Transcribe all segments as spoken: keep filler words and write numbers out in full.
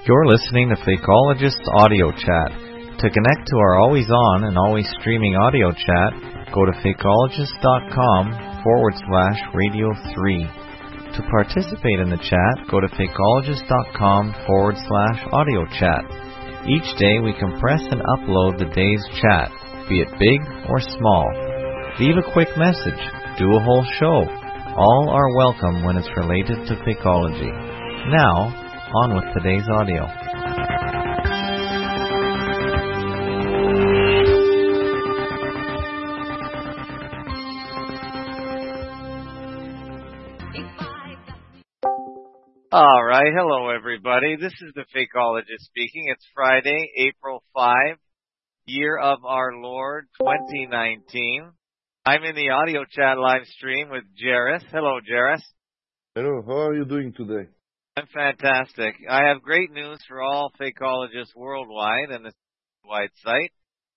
You're listening to Fakeologist Audio Chat. To connect to our always-on and always streaming audio chat, go to fakeologist.com forward slash radio three. To participate in the chat, go to fakeologist.com forward slash audio chat. Each day we compress and upload the day's chat, be it big or small. Leave a quick message, do a whole show. All are welcome when it's related to Fakeology. Now, on with today's audio. All right, hello everybody. This is the Fakeologist speaking. It's Friday, April fifth, year of our Lord, twenty nineteen. I'm in the audio chat live stream with Jairus. Hello, Jairus. Hello, how are you doing today? I'm fantastic. I have great news for all Fakeologists worldwide and this wide site.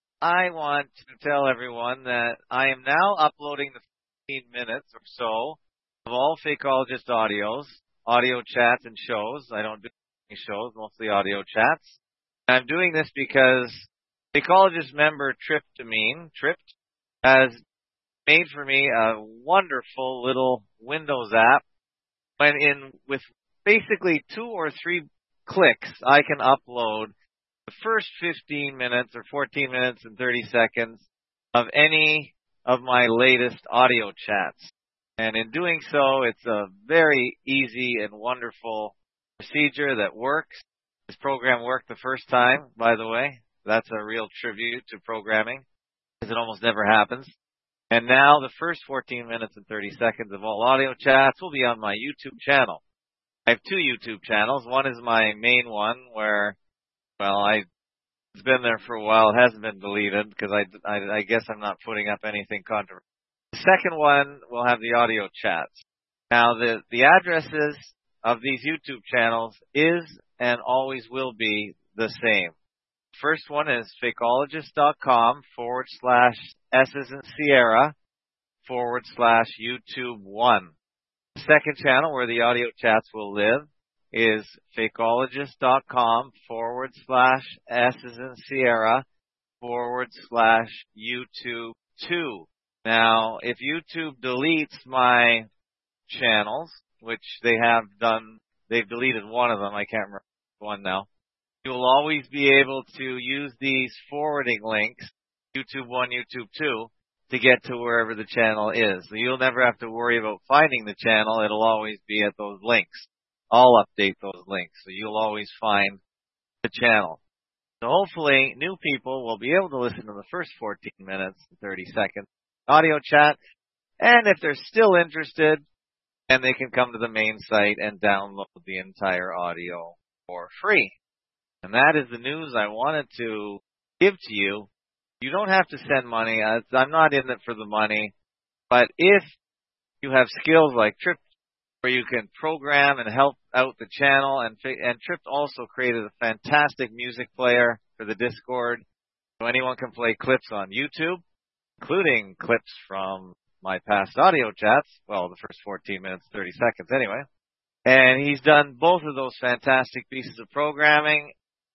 I want to tell everyone that I am now uploading the fifteen minutes or so of all Fakeologist audios, audio chats and shows. I don't do any shows, mostly audio chats. And I'm doing this because Fakeologist member Tryptamine, Tripped, has made for me a wonderful little Windows app. When in with basically two or three clicks, I can upload the first fifteen minutes or fourteen minutes and thirty seconds of any of my latest audio chats. And in doing so, it's a very easy and wonderful procedure that works. This program worked the first time, by the way. That's a real tribute to programming, because it almost never happens. And now the first fourteen minutes and thirty seconds of all audio chats will be on my YouTube channel. I have two YouTube channels. One is my main one where, well, I, it's been there for a while. It hasn't been deleted because I, I, I guess I'm not putting up anything controversial. The second one will have the audio chats. Now, the, the addresses of these YouTube channels is and always will be the same. First one is fakeologist.com forward slash S's and Sierra forward slash YouTube one. The second channel where the audio chats will live is fakeologist.com forward slash S's and Sierra forward slash YouTube two. Now, if YouTube deletes my channels, which they have done, they've deleted one of them, I can't remember one now, you'll always be able to use these forwarding links, YouTube one, YouTube two, to get to wherever the channel is. So you'll never have to worry about finding the channel. It'll always be at those links. I'll update those links, so you'll always find the channel. So hopefully new people will be able to listen to the first fourteen minutes and thirty seconds audio chat. And if they're still interested, then they can come to the main site and download the entire audio for free. And that is the news I wanted to give to you. You don't have to send money. I'm not in it for the money. But if you have skills like Tripp, where you can program and help out the channel, and, and Tripp also created a fantastic music player for the Discord, so anyone can play clips on YouTube, including clips from my past audio chats. Well, the first fourteen minutes, thirty seconds anyway. And he's done both of those fantastic pieces of programming.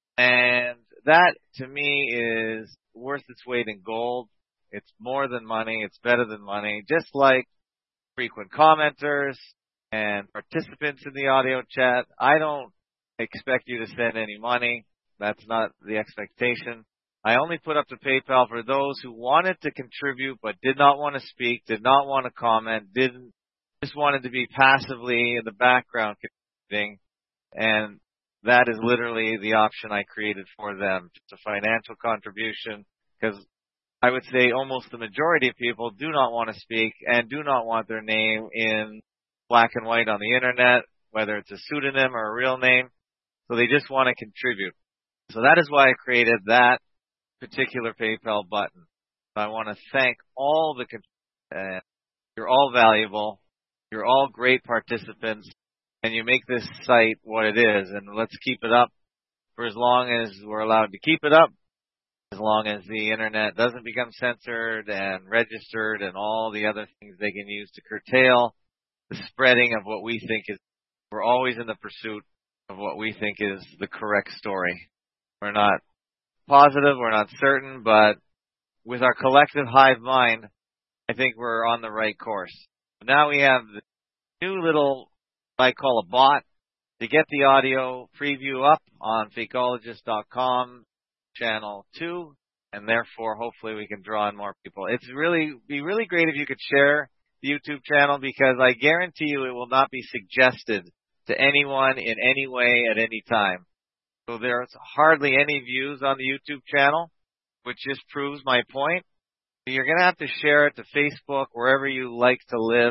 And that, to me, is worth its weight in gold. It's more than money. It's better than money. Just like frequent commenters and participants in the audio chat, I don't expect you to send any money. That's not the expectation. I only put up the PayPal for those who wanted to contribute but did not want to speak, did not want to comment, didn't just wanted to be passively in the background contributing. And that is literally the option I created for them. It's a financial contribution, because I would say almost the majority of people do not want to speak and do not want their name in black and white on the internet, whether it's a pseudonym or a real name. So they just want to contribute. So that is why I created that particular PayPal button. I want to thank all the uh, you're all valuable. You're all great participants. And you make this site what it is, and let's keep it up for as long as we're allowed to keep it up, as long as the internet doesn't become censored and registered and all the other things they can use to curtail the spreading of what we think is. We're always in the pursuit of what we think is the correct story. We're not positive, we're not certain, but with our collective hive mind, I think we're on the right course. Now we have the new little, I call a bot, to get the audio preview up on fakeologist dot com channel two, and therefore hopefully we can draw in more people. It's really be really great if you could share the YouTube channel, because I guarantee you it will not be suggested to anyone in any way at any time. So there's hardly any views on the YouTube channel, which just proves my point. You're going to have to share it to Facebook, wherever you like to live,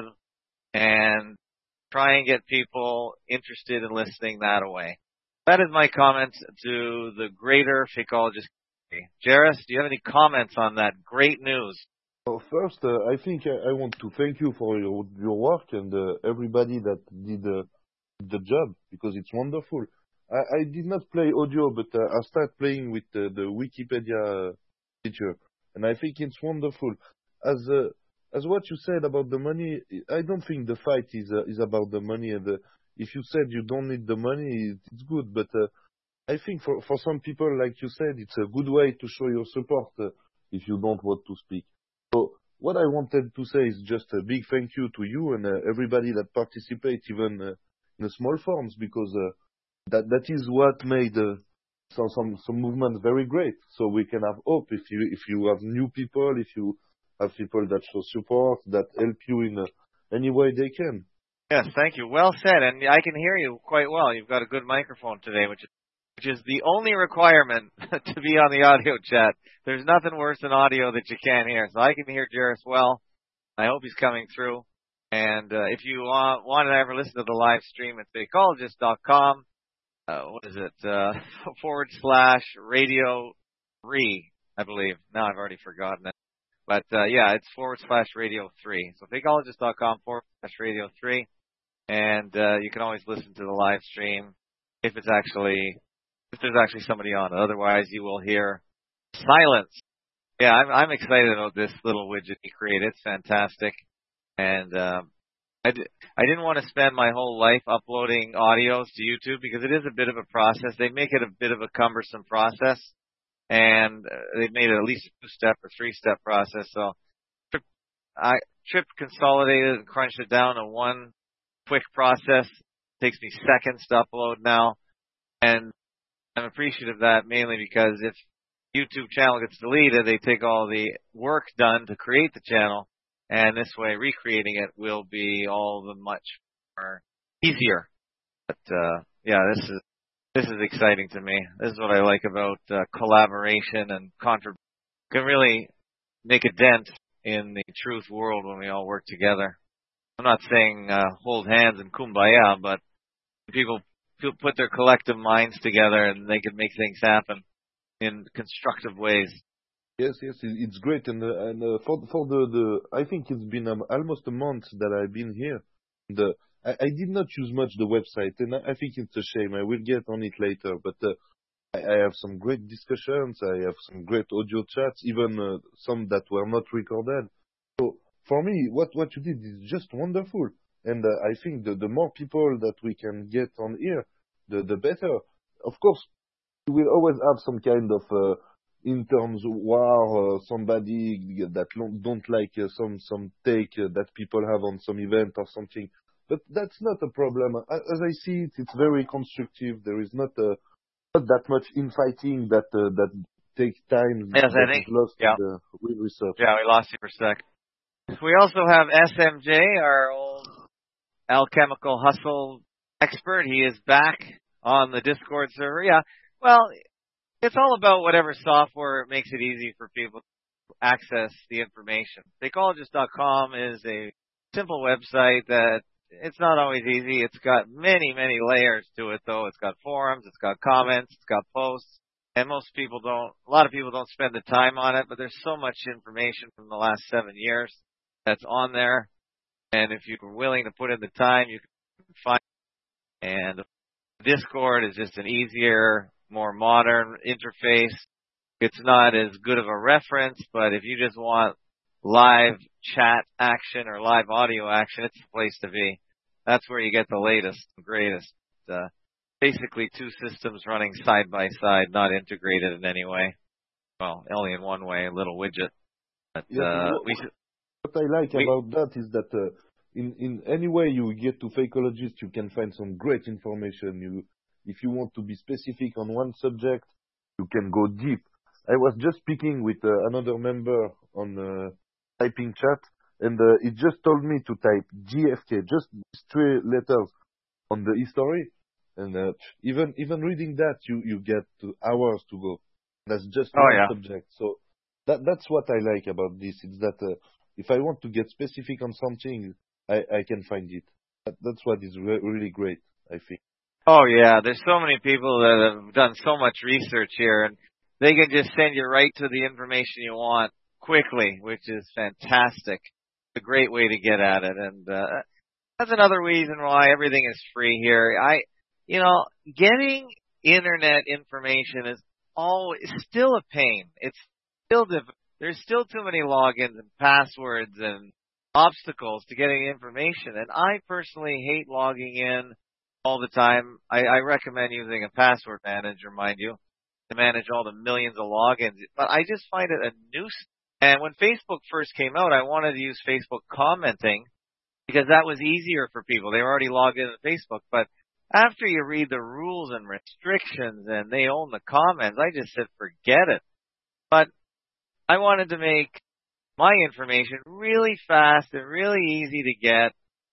and try and get people interested in listening that way. That is my comments to the greater Fakeologist community. Jairus, do you have any comments on that great news? Well, first, uh, I think I, I want to thank you for your, your work and uh, everybody that did uh, the job, because it's wonderful. I, I did not play audio, but uh, I started playing with uh, the Wikipedia feature, and I think it's wonderful. As uh, as what you said about the money, I don't think the fight is uh, is about the money. And the, if you said you don't need the money, it's good. But uh, I think for for some people, like you said, it's a good way to show your support uh, if you don't want to speak. So what I wanted to say is just a big thank you to you and uh, everybody that participates, even uh, in the small forms, because uh, that that is what made uh, some some some movement very great. So we can have hope if you if you have new people, if you have people that show support, that help you in uh, any way they can. Yes, thank you. Well said, and I can hear you quite well. You've got a good microphone today, which is which is the only requirement to be on the audio chat. There's nothing worse than audio that you can't hear. So I can hear Jairus well. I hope he's coming through. And uh, if you want, want to ever listen to the live stream at fakeologist dot com, uh, what is it, uh, forward slash radio three, I believe. Now I've already forgotten it. But, uh, yeah, it's forward slash radio three. So fakeologist dot com forward slash radio three. And uh, you can always listen to the live stream if it's actually, if there's actually somebody on it. Otherwise, you will hear silence. Yeah, I'm, I'm excited about this little widget he created. It's fantastic. And um, I, d- I didn't want to spend my whole life uploading audios to YouTube, because it is a bit of a process. They make it a bit of a cumbersome process. And they've made it at least a two-step or three-step process. So Trip, I, Trip consolidated and crunched it down to one quick process. It takes me seconds to upload now. And I'm appreciative of that, mainly because if YouTube channel gets deleted, they take all the work done to create the channel. And this way, recreating it will be all the much more easier. But, uh, yeah, this is This is exciting to me. This is what I like about uh, collaboration and contribution. Can really make a dent in the truth world when we all work together. I'm not saying uh, hold hands and kumbaya, but people put their collective minds together and they can make things happen in constructive ways. Yes, yes, it's great. And, uh, and uh, for for the, the I think it's been um, almost a month that I've been here. The I, I did not use much the website, and I, I think it's a shame. I will get on it later, but uh, I, I have some great discussions. I have some great audio chats, even uh, some that were not recorded. So for me, what, what you did is just wonderful. And uh, I think the, the more people that we can get on here, the, the better. Of course, we will always have some kind of uh, in terms of war, uh, somebody that don't like uh, some some take uh, that people have on some event or something. But that's not a problem. As I see it, it's very constructive. There is not a, not that much infighting that uh, that takes time. Yes, that I think. Is lost Yeah. in the with research. Yeah, we lost you for a sec. We also have S M J, our old alchemical hustle expert. He is back on the Discord server. Yeah. Well, it's all about whatever software makes it easy for people to access the information. Fakeologist dot com is a simple website that it's not always easy. It's got many, many layers to it, though. It's got forums, it's got comments, it's got posts. And most people don't, a lot of people don't spend the time on it, but there's so much information from the last seven years that's on there. And if you're willing to put in the time, you can find it. And Discord is just an easier, more modern interface. It's not as good of a reference, but if you just want live chat action or live audio action, it's the place to be. That's where you get the latest and greatest. Uh, basically two systems running side by side, not integrated in any way. Well, only in one way, a little widget. But Yes, uh, what, we, what I like we about that is that uh, in in any way you get to Fakeologist, you can find some great information. You, if you want to be specific on one subject, you can go deep. I was just speaking with uh, another member on uh, typing chat, and uh, it just told me to type G F K, just three letters on the history, and uh, even even reading that, you you get to hours to go. That's just oh one yeah. subject. So that that's what I like about this. It's that uh, if I want to get specific on something, I, I can find it. That, that's what is re- really great, I think. Oh yeah, there's so many people that have done so much research here, and they can just send you right to the information you want quickly, which is fantastic. It's a great way to get at it, and uh, that's another reason why everything is free here. I, you know, getting internet information is always still a pain. It's still diff- there's still too many logins and passwords and obstacles to getting information, and I personally hate logging in all the time. I, I recommend using a password manager, mind you, to manage all the millions of logins. But I just find it a nuisance. And when Facebook first came out, I wanted to use Facebook commenting because that was easier for people. They were already logged into Facebook. But after you read the rules and restrictions and they own the comments, I just said, forget it. But I wanted to make my information really fast and really easy to get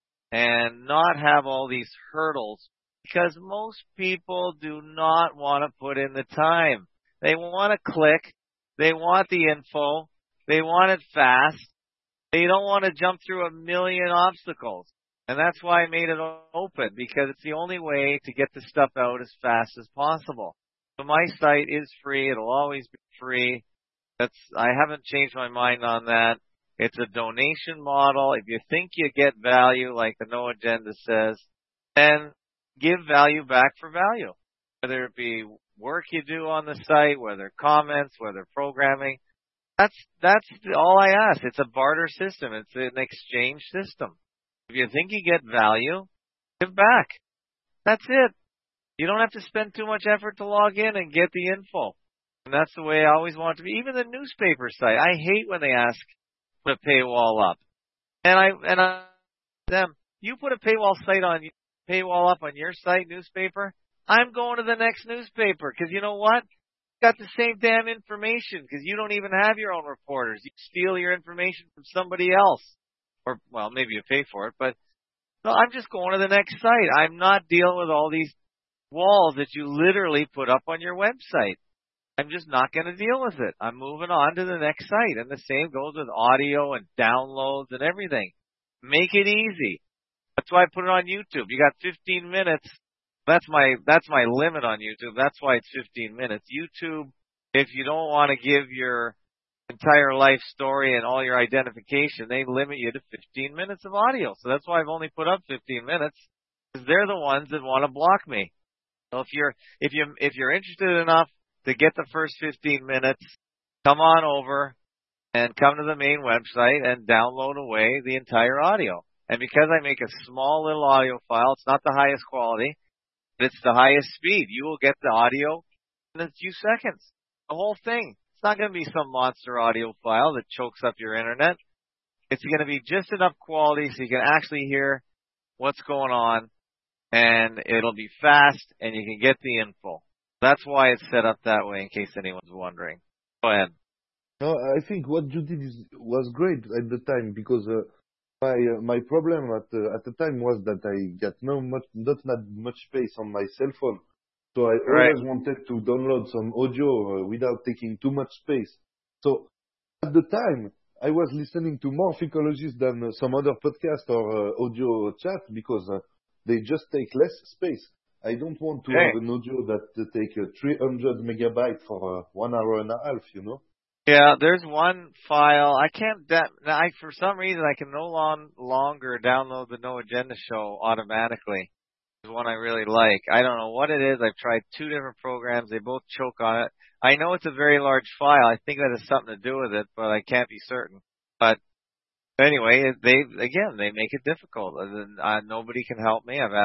and not have all these hurdles, because most people do not want to put in the time. They want to click. They want the info. They want it fast. They don't want to jump through a million obstacles. And that's why I made it open, because it's the only way to get the stuff out as fast as possible. So my site is free. It'll always be free. That's, I haven't changed my mind on that. It's a donation model. If you think you get value, like the No Agenda says, then give value back for value. Whether it be work you do on the site, whether comments, whether programming. That's that's all I ask. It's a barter system. It's an exchange system. If you think you get value, give back. That's it. You don't have to spend too much effort to log in and get the info. And that's the way I always want it to be. Even the newspaper site. I hate when they ask put a paywall up. And I and I them you put a paywall site on paywall up on your site newspaper, I'm going to the next newspaper, because you know what? You got the same damn information, because you don't even have your own reporters. You steal your information from somebody else. Or well, maybe you pay for it, but no, I'm just going to the next site. I'm not dealing with all these walls that you literally put up on your website. I'm just not going to deal with it. I'm moving on to the next site. And the same goes with audio and downloads and everything. Make it easy. That's why I put it on YouTube. You got fifteen minutes. That's my that's my limit on YouTube. That's why it's fifteen minutes. YouTube, if you don't want to give your entire life story and all your identification, they limit you to fifteen minutes of audio. So that's why I've only put up fifteen minutes, because they're the ones that want to block me. So if you're if you if you're interested enough to get the first fifteen minutes, come on over and come to the main website and download away the entire audio. And because I make a small little audio file, it's not the highest quality, but it's the highest speed. You will get the audio in a few seconds. The whole thing. It's not going to be some monster audio file that chokes up your internet. It's going to be just enough quality so you can actually hear what's going on, and it'll be fast, and you can get the info. That's why it's set up that way, in case anyone's wondering. Go ahead. No, I think what you did is, was great at the time, because uh, my uh, my problem at uh, at the time was that I got no much not that much space on my cell phone, so I Right. always wanted to download some audio uh, without taking too much space. So at the time, I was listening to more Fakeologists than uh, some other podcast or uh, audio chat, because uh, they just take less space. I don't want to Hey. have an audio that uh, take uh, three hundred megabytes for uh, one hour and a half, you know? Yeah, there's one file. I can't, da- I, for some reason, I can no long, longer download the No Agenda show automatically. It's one I really like. I don't know what it is. I've tried two different programs. They both choke on it. I know it's a very large file. I think that has something to do with it, but I can't be certain. But anyway, they, again, they make it difficult. Uh, nobody can help me. I've asked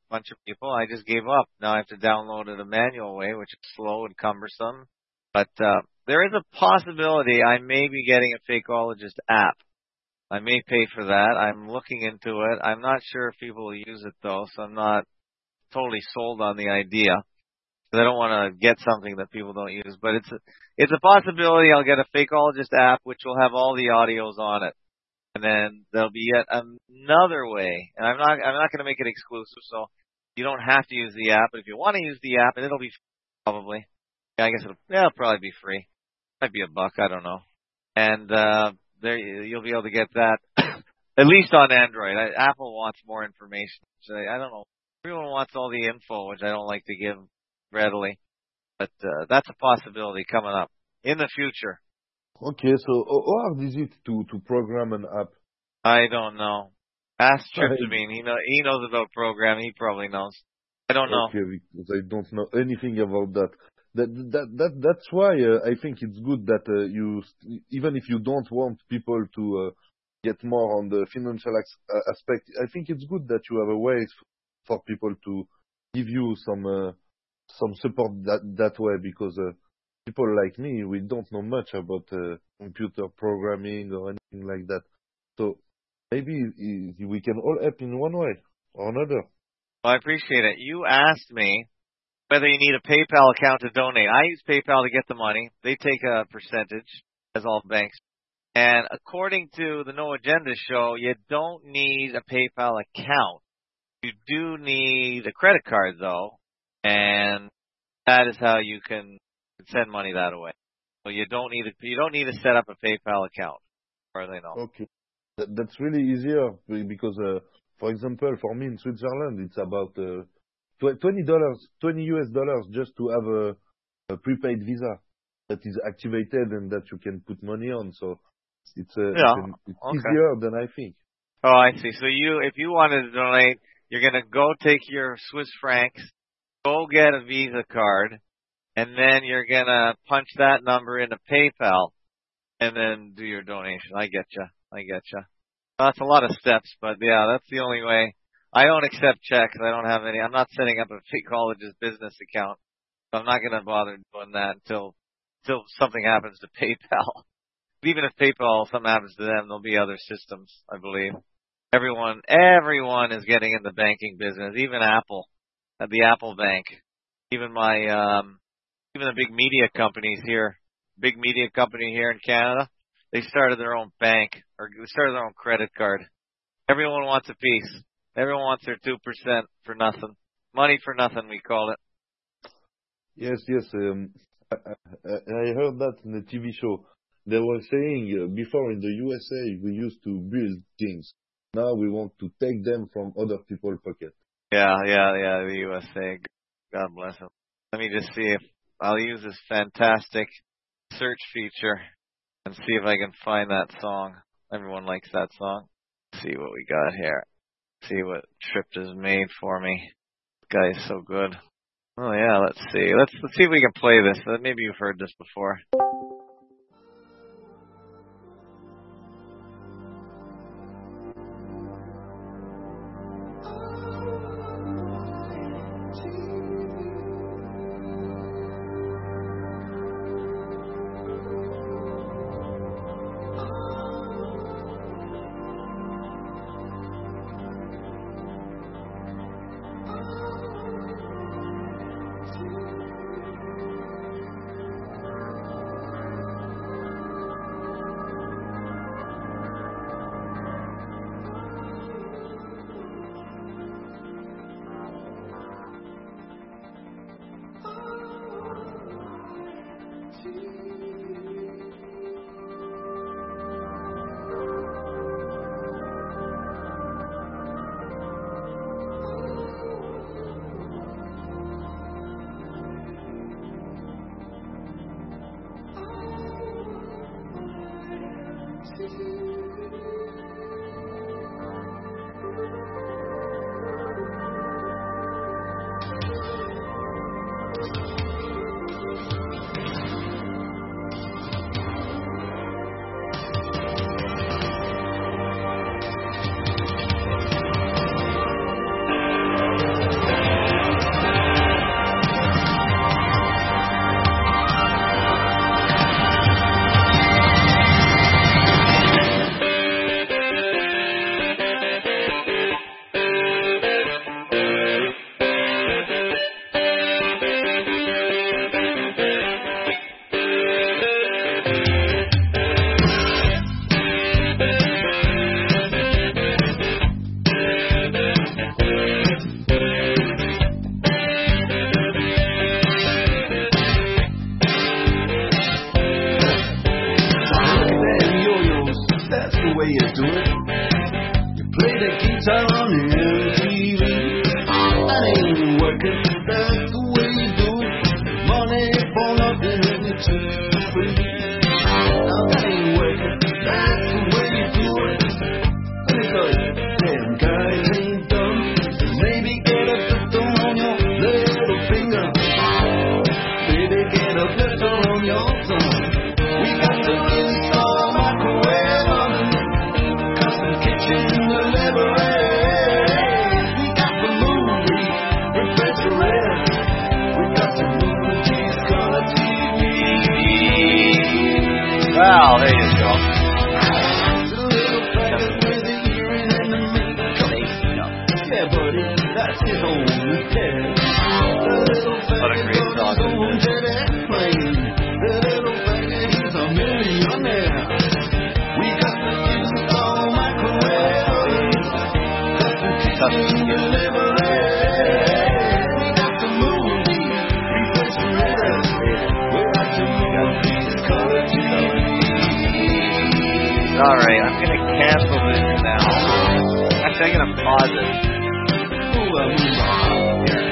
bunch of people. I just gave up. Now I have to download it a manual way, which is slow and cumbersome. But uh, there is a possibility I may be getting a Fakeologist app. I may pay for that. I'm looking into it. I'm not sure if people will use it though, so I'm not totally sold on the idea. Because I don't want to get something that people don't use. But it's a, it's a possibility I'll get a Fakeologist app, which will have all the audios on it. And then there'll be yet another way. And I'm not I'm not going to make it exclusive, so you don't have to use the app. But if you want to use the app, and it'll be free, probably. Yeah, I guess it'll, yeah, it'll probably be free. Might be a buck, I don't know. And uh there you'll be able to get that at least on Android. I, Apple wants more information. So I, I don't know. Everyone wants all the info, which I don't like to give readily. But uh, that's a possibility coming up in the future. Okay, so how hard is it to, to program an app? I don't know. Ask Tryptamine. He know he knows about programming. He probably knows. I don't know. Okay, because I don't know anything about that. That that that that's why uh, I think it's good that uh, you, even if you don't want people to uh, get more on the financial uh, aspect, I think it's good that you have a way for people to give you some uh, some support that that way, because uh, people like me, we don't know much about uh, computer programming or anything like that. So maybe we can all help in one way or another. Well, I appreciate it. You asked me whether you need a PayPal account to donate. I use PayPal to get the money. They take a percentage, as all banks. And according to the No Agenda show, you don't need a PayPal account. You do need a credit card, though, and that is how you can send money that way. So you don't need a, you don't need to set up a PayPal account, or they know. Okay, that, that's really easier because, uh, for example, for me in Switzerland, it's about uh, twenty dollars, twenty U S dollars just to have a, a prepaid visa that is activated and that you can put money on. So it's, uh, yeah. it's, it's okay. easier than I think. Oh, I see. So you, if you wanted to donate, you're going to go take your Swiss francs, go get a Visa card, and then you're going to punch that number into PayPal and then do your donation. I get you. I get you. That's a lot of steps, but yeah, that's the only way. I don't accept checks. I don't have any. I'm not setting up a Fakeologist business account. So I'm not going to bother doing that until until something happens to PayPal. Even if PayPal, something happens to them, there'll be other systems, I believe. Everyone, everyone is getting in the banking business. Even Apple, at the Apple Bank. Even my, um, even the big media companies here, big media company here in Canada, they started their own bank or they started their own credit card. Everyone wants a piece. Everyone wants their two percent for nothing. Money for nothing, we call it. Yes, yes. Um, I, I, I heard that in the T V show. They were saying uh, before in the U S A we used to build things. Now we want to take them from other people's pockets. Yeah, yeah, yeah, the U S A. God bless them. Let me just see if I'll use this fantastic search feature and see if I can find that song. Everyone likes that song. Let's see what we got here. See what Tripped has made for me. This guy is so good. Oh yeah, let's see. Let's let's see if we can play this. Maybe you've heard this before. working, that's the way you do it. Money for nothing and it's too free. Now that ain't working, that's the way you do it. Let me tell you, damn guys ain't dumb. Maybe get a blister on your little finger. Maybe get a blister on your thumb. We got to install a microwave oven, custom kitchen delivery. We got the movie refrigerator. We got the movies, color T V. Well, there you go. The little faggot with the earring and the makeup. Yeah, buddy, that's his own repair. The little What a great faggot song. goes to that plane. The little faggot, he's a millionaire. We got the install microwave, custom kitchen delivery. We got the movie refrigerator. We got the movies, color T V. All right, I'm going to cancel this now. Actually, I'm going to pause it. Ooh, I mean, Here.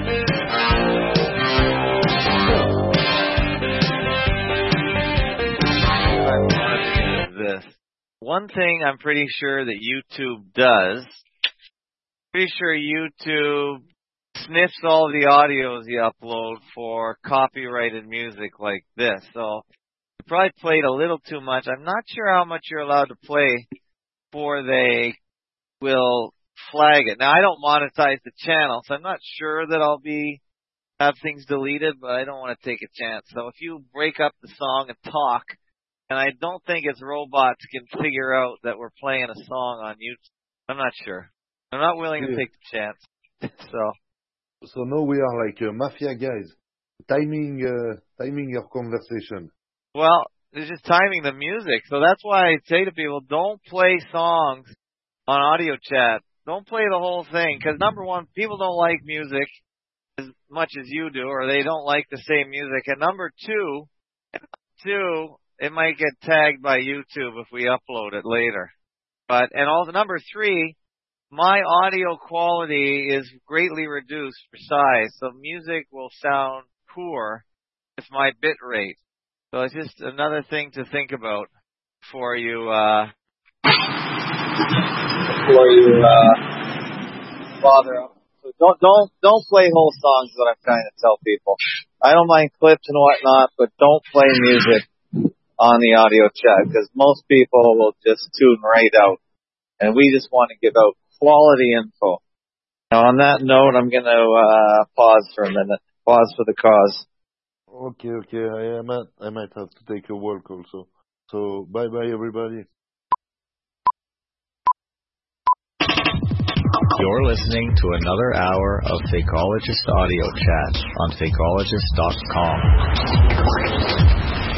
I wanted to do this. One thing I'm pretty sure that YouTube does, pretty sure YouTube sniffs all the audios you upload for copyrighted music like this. So you probably played a little too much. I'm not sure how much you're allowed to play before they will flag it. Now, I don't monetize the channel, so I'm not sure that I'll be have things deleted, but I don't want to take a chance. So if you break up the song and talk, and I don't think it's robots can figure out that we're playing a song on YouTube. I'm not sure. I'm not willing to Yeah. take the chance. So So now we are like uh, mafia guys, timing, uh, timing your conversation. Well, it's just timing the music. So that's why I say to people, don't play songs on audio chat. Don't play the whole thing. Because number one, people don't like music as much as you do, or they don't like the same music. And number two, two, it might get tagged by YouTube if we upload it later. But, and also number three, my audio quality is greatly reduced for size. So music will sound poor with my bit rate. So it's just another thing to think about before you, uh, before you, uh, bother. So don't, don't, don't play whole songs, what I'm trying to tell people. I don't mind clips and whatnot, but don't play music on the audio chat, because most people will just tune right out. And we just want to give out quality info. Now, on that note, I'm going to, uh, pause for a minute. Pause for the cause. Okay, okay, I, I might, I might have to take a walk also. So bye bye everybody. You're listening to another hour of Fakeologist Audio Chat on fakeologist dot com.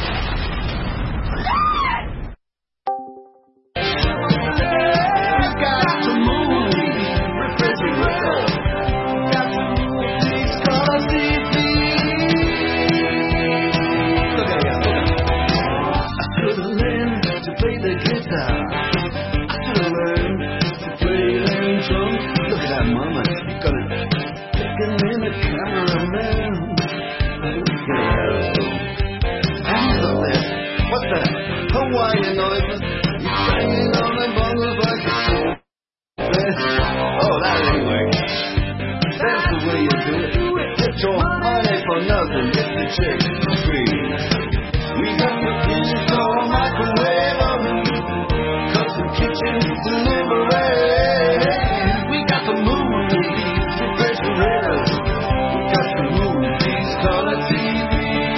Hawaiian noises, you banging on the bongos like a soul. Oh, that ain't working. That's the way you do it. Get your money for nothing, get the check for free. We got the install microwave oven, custom kitchen delivery. We got the movies, refrigerator. We got the movies, color T V.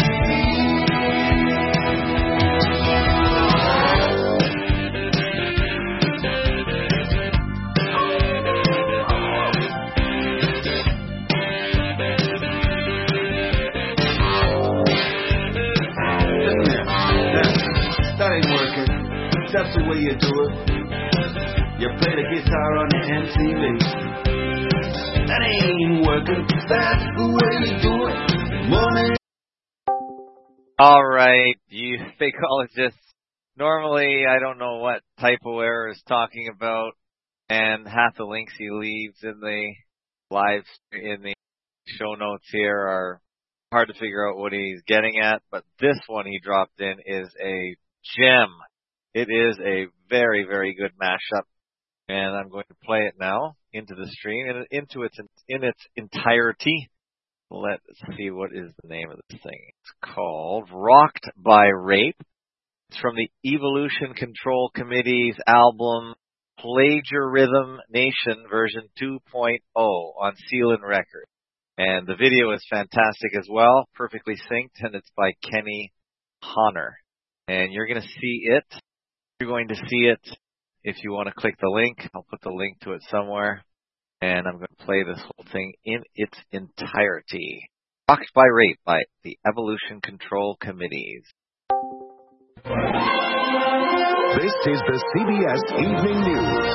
That's the way you do it. You play the guitar on the M T V. That ain't working. That's the way you do it. Money. All right, you fakeologists. Normally, I don't know what typo error is talking about, and half the links he leaves in the live in the show notes here are hard to figure out what he's getting at, but this one he dropped in is a gem. It is a very, very good mashup, and I'm going to play it now into the stream, and into its in its entirety. Let's see, what is the name of this thing? It's called Rocked by Rape. It's from the Evolution Control Committee's album Plagiarism Nation version two point oh on Sealand Records. And the video is fantastic as well, perfectly synced, and it's by Kenny Honor. And you're going to see it. You're going to see it if you want to click the link. I'll put the link to it somewhere. And I'm going to play this whole thing in its entirety. Rocked by Rape by the Evolution Control Committees. This is the C B S Evening News,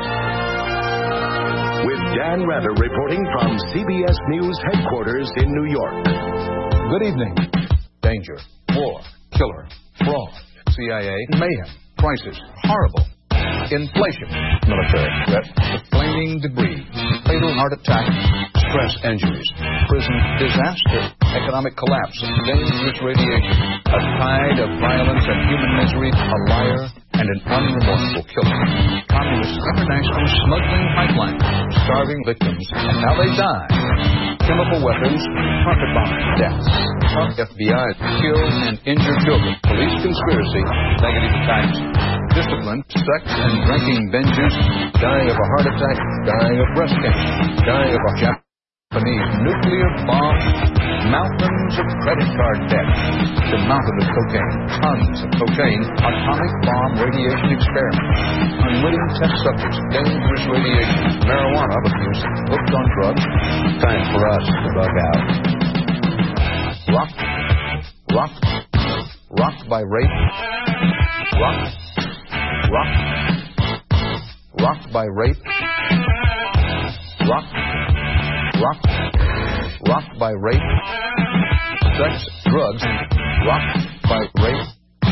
with Dan Rather reporting from C B S News headquarters in New York. Good evening. Danger, war, killer, fraud, C I A, mayhem, crisis, horrible, inflation, military threat, the flaming debris, fatal heart attack, stress injuries, prison disaster, economic collapse, dangerous radiation, a tide of violence and human misery, a liar, and an unremorseful killer. Communist international smuggling pipeline, starving victims, and now they die. Chemical weapons, carpet bombing deaths. F B I killed and injured children. Police conspiracy, negative facts. Discipline, sex and drinking binges, dying of a heart attack, dying of breast cancer, dying of a Japanese nuclear bomb, mountains of credit card debt, the mountain of cocaine, tons of cocaine, atomic bomb radiation experiments, unwitting test subjects, dangerous radiation, marijuana abuse, hooked on drugs. Time for us to bug out. Rocked, rocked, rocked by rape, rocked, rocked, rocked by rape, rocked, rocked, rocked by rape, sex, drugs, rocked by rape,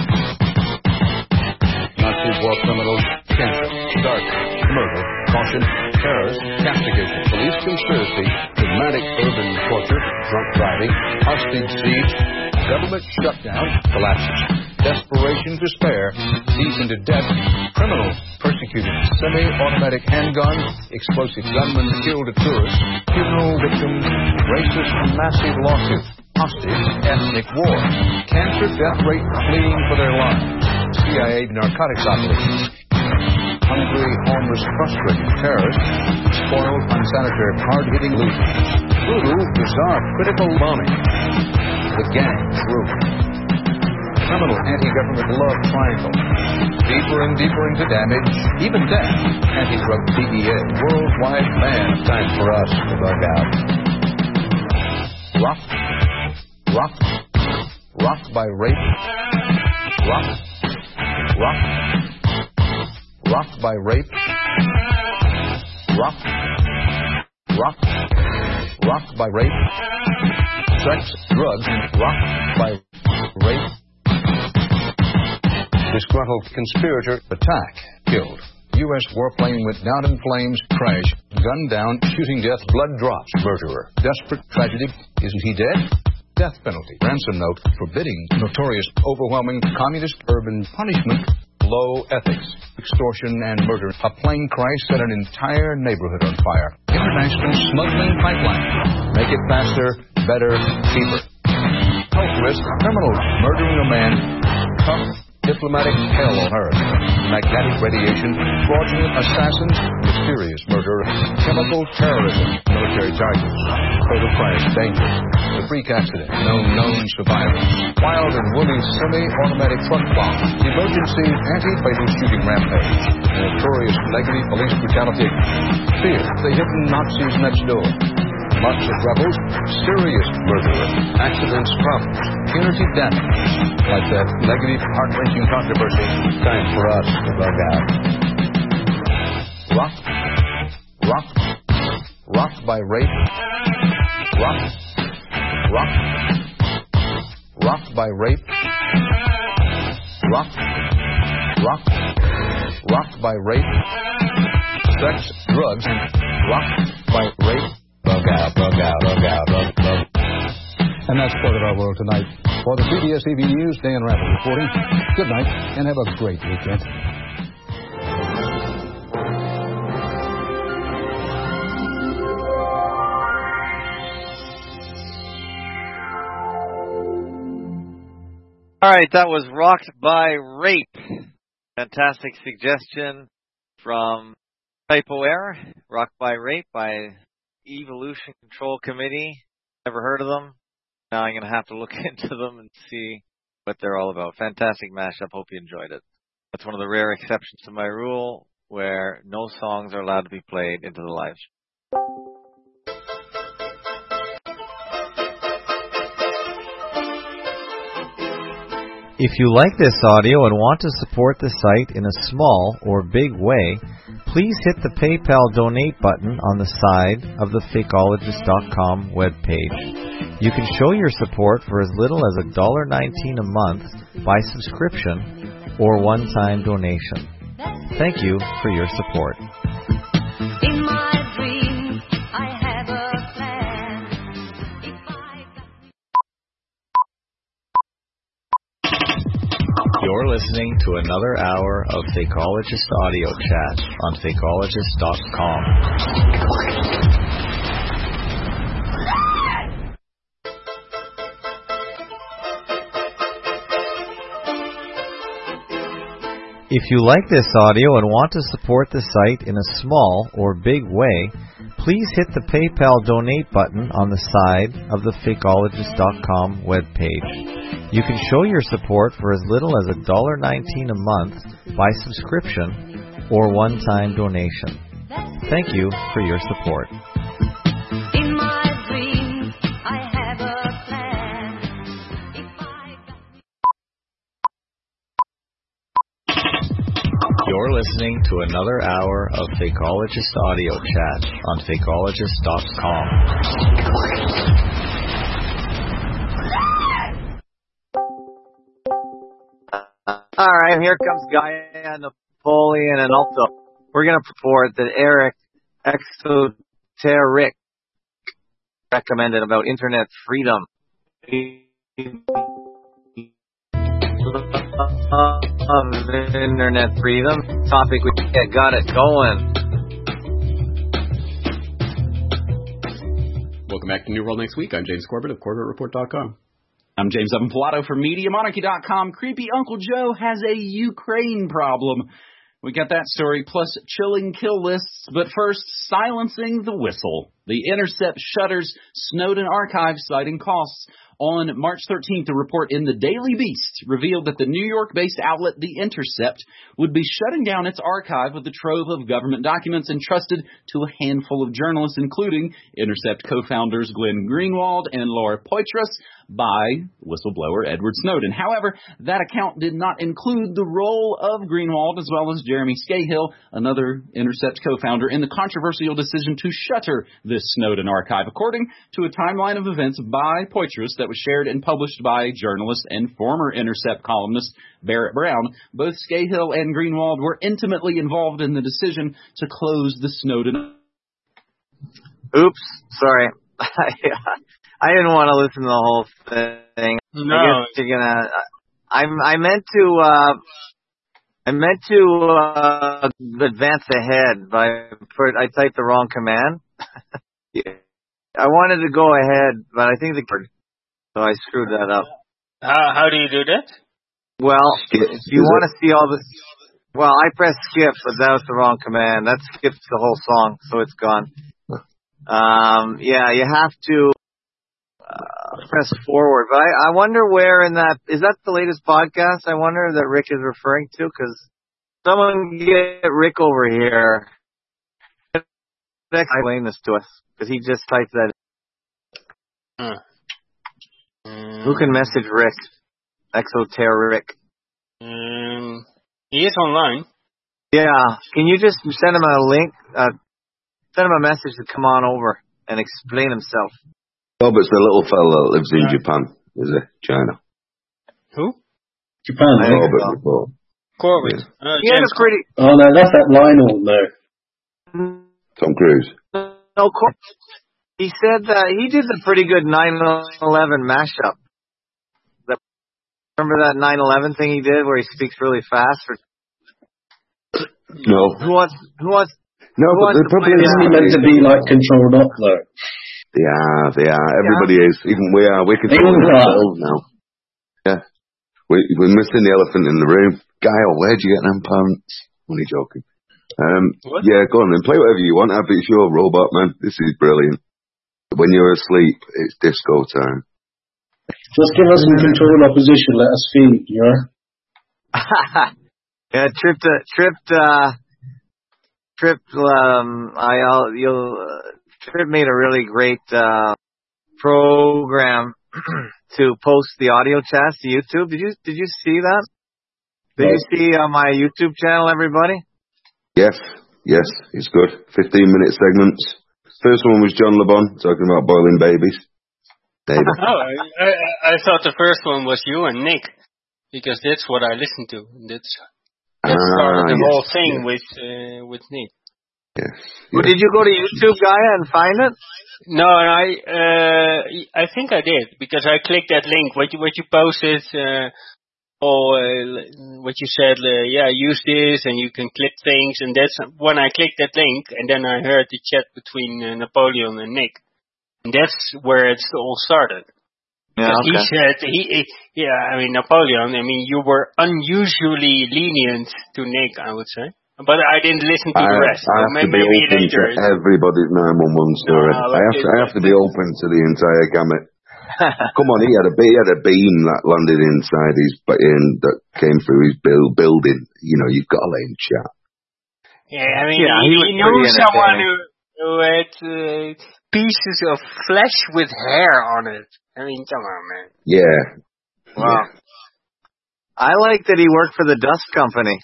Nazi war criminals, cancer, dark, murder, caution, terrorist, castigation, police conspiracy, dramatic urban torture, drunk driving, hostage siege, government shutdown, collapses, desperation, despair, deep into debt, criminals persecuted, semi-automatic handgun, explosive gunmen killed a tourist, funeral victims, racist massive lawsuit, hostage, ethnic war, cancer death rate fleeing for their lives, C I A narcotics operations, hungry, homeless, frustrated terrorists, spoiled, unsanitary, hard-hitting looters, brutal, bizarre, critical bombing, the gang group, criminal anti-government love triangle, deeper and deeper into damage, even death, anti-drug D E A, worldwide ban. Time for us to bug out. Rocked, rocked, rocked by rape, rocked, rocked, rocked by rape, rocked, rocked, rocked by rape, sex, drugs, rocked by rape. Disgruntled conspirator attack, killed. U S warplane went down in flames, crash, gunned down, shooting death, blood drops, murderer. Desperate tragedy, isn't he dead? Death penalty, ransom note, forbidding notorious, overwhelming, communist urban punishment, low ethics, extortion and murder. A plane crash set an entire neighborhood on fire. International smuggling pipeline. Make it faster, better, cheaper. Health risk, criminals murdering a man. Tough diplomatic hell on earth. Magnetic radiation, fraudulent assassins, mysterious murder, chemical terrorism, military charges, total crash, danger, the freak accident, no known survivors, wild and woolly semi-automatic truck bomb, emergency anti-fatal shooting rampage, notorious negative police brutality, fear, the hidden Nazis next door. March of rebels, serious murderer, accidents, problems, punitive damage, like that negative, heart-wrenching controversy. Time for us to bug out. Rocked, rocked, rocked by rape, rocked, rocked, rocked by rape, rocked, rocked, rocked by rape, sex, drugs, rocked by rape. Bug out, bug out, bug out, bug, bug And that's part of our world tonight. For the C B S T V News, Dan Rattle reporting. Good night, and have a great weekend. All right, that was Rocked by Rape. Fantastic suggestion from Typo Air. Rocked by Rape by Evolution Control Committee. Never heard of them. Now I'm going to have to look into them and see what they're all about. Fantastic mashup. Hope you enjoyed it. That's one of the rare exceptions to my rule where no songs are allowed to be played into the live stream. If you like this audio and want to support the site in a small or big way, please hit the PayPal donate button on the side of the Fakeologist dot com webpage. You can show your support for as little as one dollar nineteen a month by subscription or one-time donation. Thank you for your support. In my dreams, I have a plan. If I You're listening to another hour of Fakeologist Audio Chat on Fakeologist dot com. If you like this audio and want to support the site in a small or big way, please hit the PayPal donate button on the side of the Fakeologist dot com webpage. You can show your support for as little as one dollar nineteen a month by subscription or one-time donation. Thank you for your support. In my dreams, I have a plan. If I You're listening to another hour of Fakeologist Audio Chat on Fakeologist dot com. All right, here comes Gaia, Napoleon, and Alto. We're going to report that Eric Exoteric recommended about internet freedom. Of internet freedom topic, we got it going. Welcome back to New World Next Week. I'm James Corbett of Corbett Report dot com. I'm James Evan Pilato from Media Monarchy dot com. Creepy Uncle Joe has a Ukraine problem. We got that story, plus chilling kill lists. But first, silencing the whistle. The Intercept shutters Snowden archive, citing costs. On March thirteenth, a report in the Daily Beast revealed that the New York-based outlet The Intercept would be shutting down its archive of the trove of government documents entrusted to a handful of journalists, including Intercept co-founders Glenn Greenwald and Laura Poitras, by whistleblower Edward Snowden. However, that account did not include the role of Greenwald as well as Jeremy Scahill, another Intercept co-founder, in the controversial decision to shutter this Snowden archive, according to a timeline of events by Poitras that was shared and published by journalist and former Intercept columnist Barrett Brown. Both Scahill and Greenwald were intimately involved in the decision to close the Snowden. Oops, sorry. I didn't want to listen to the whole thing. No. I guess you're gonna. I I meant to. Uh, I meant to uh, advance ahead, but I, put, I typed the wrong command. I wanted to go ahead, but I think the so I screwed that up. How how do you do that? Well, if you want to see all this, well, I pressed skip, but that was the wrong command. That skips the whole song, so it's gone. Um, yeah, you have to. Uh, press forward, but I, I wonder where in that, is that the latest podcast I wonder that Rick is referring to? Because someone get Rick over here. Explain this to us, because he just typed that. Hmm. Um, Who can message Rick? Exoteric. Um, he is online. Yeah, can you just send him a link, uh, send him a message to come on over and explain himself? Robert's the little fella that lives in Japan, is it? China. Who? Japan. Corbett so. Report. Corbett. Yeah. Uh, he had a pretty. Oh no, that's that Lionel there. Tom Cruise. No, Cor- he said that he did a pretty good nine eleven mashup. That, remember that nine eleven thing he did where he speaks really fast? For, No. who wants? Who wants? No, who but wants they're to play probably Isn't he that? meant to be like controlled up though? They are, they are. Everybody is. Even we are. We're controlling Even that. ourselves now. Yeah. We, we're missing the elephant in the room. Guile, where'd you get them pants? Only joking. Um, What? yeah, go on then. Play whatever you want. Have it's your robot, man. This is brilliant. When you're asleep, it's disco time. Just give us some controlled opposition. Let us feed, you know. Yeah, tripped, uh, tripped, uh, tripped. Um, I, I'll, you'll. Uh, Trip made a really great uh, program to post the audio chats to YouTube. Did you Did you see that? Did No. you see uh, my YouTube channel, everybody? Yes, yes, it's good. fifteen minute segments. First one was John LeBon talking about boiling babies. There you go. Oh, I, I, I thought the first one was you and Nick, because that's what I listened to. That's that started Ah, the yes, whole thing yes, with uh, with Nick. yes, Well, yes. did you go to YouTube, Gaia, and find it? No, and I uh, I think I did, because I clicked that link. What you what you posted, uh, or uh, what you said, uh, yeah, use this and you can click things, and that's when I clicked that link, and then I heard the chat between uh, Napoleon and Nick, and that's where it all started. Yeah, He okay. said, he, he, yeah, I mean, Napoleon, I mean, you were unusually lenient to Nick, I would say. But I didn't listen to I, the rest. I So have may- to be maybe open to later. everybody's nine one one story. No, I have to, I have to be it's- open to the entire gamut. Come on, he had a he had a beam that landed inside his in that came through his build, building. You know, you've got to let him chat. Yeah, I mean, Yeah, he, he was he knew pretty someone entertaining. who, who had uh, pieces of flesh with hair on it. I mean, come on, man. Yeah. Wow. I like that he worked for the Dust Company.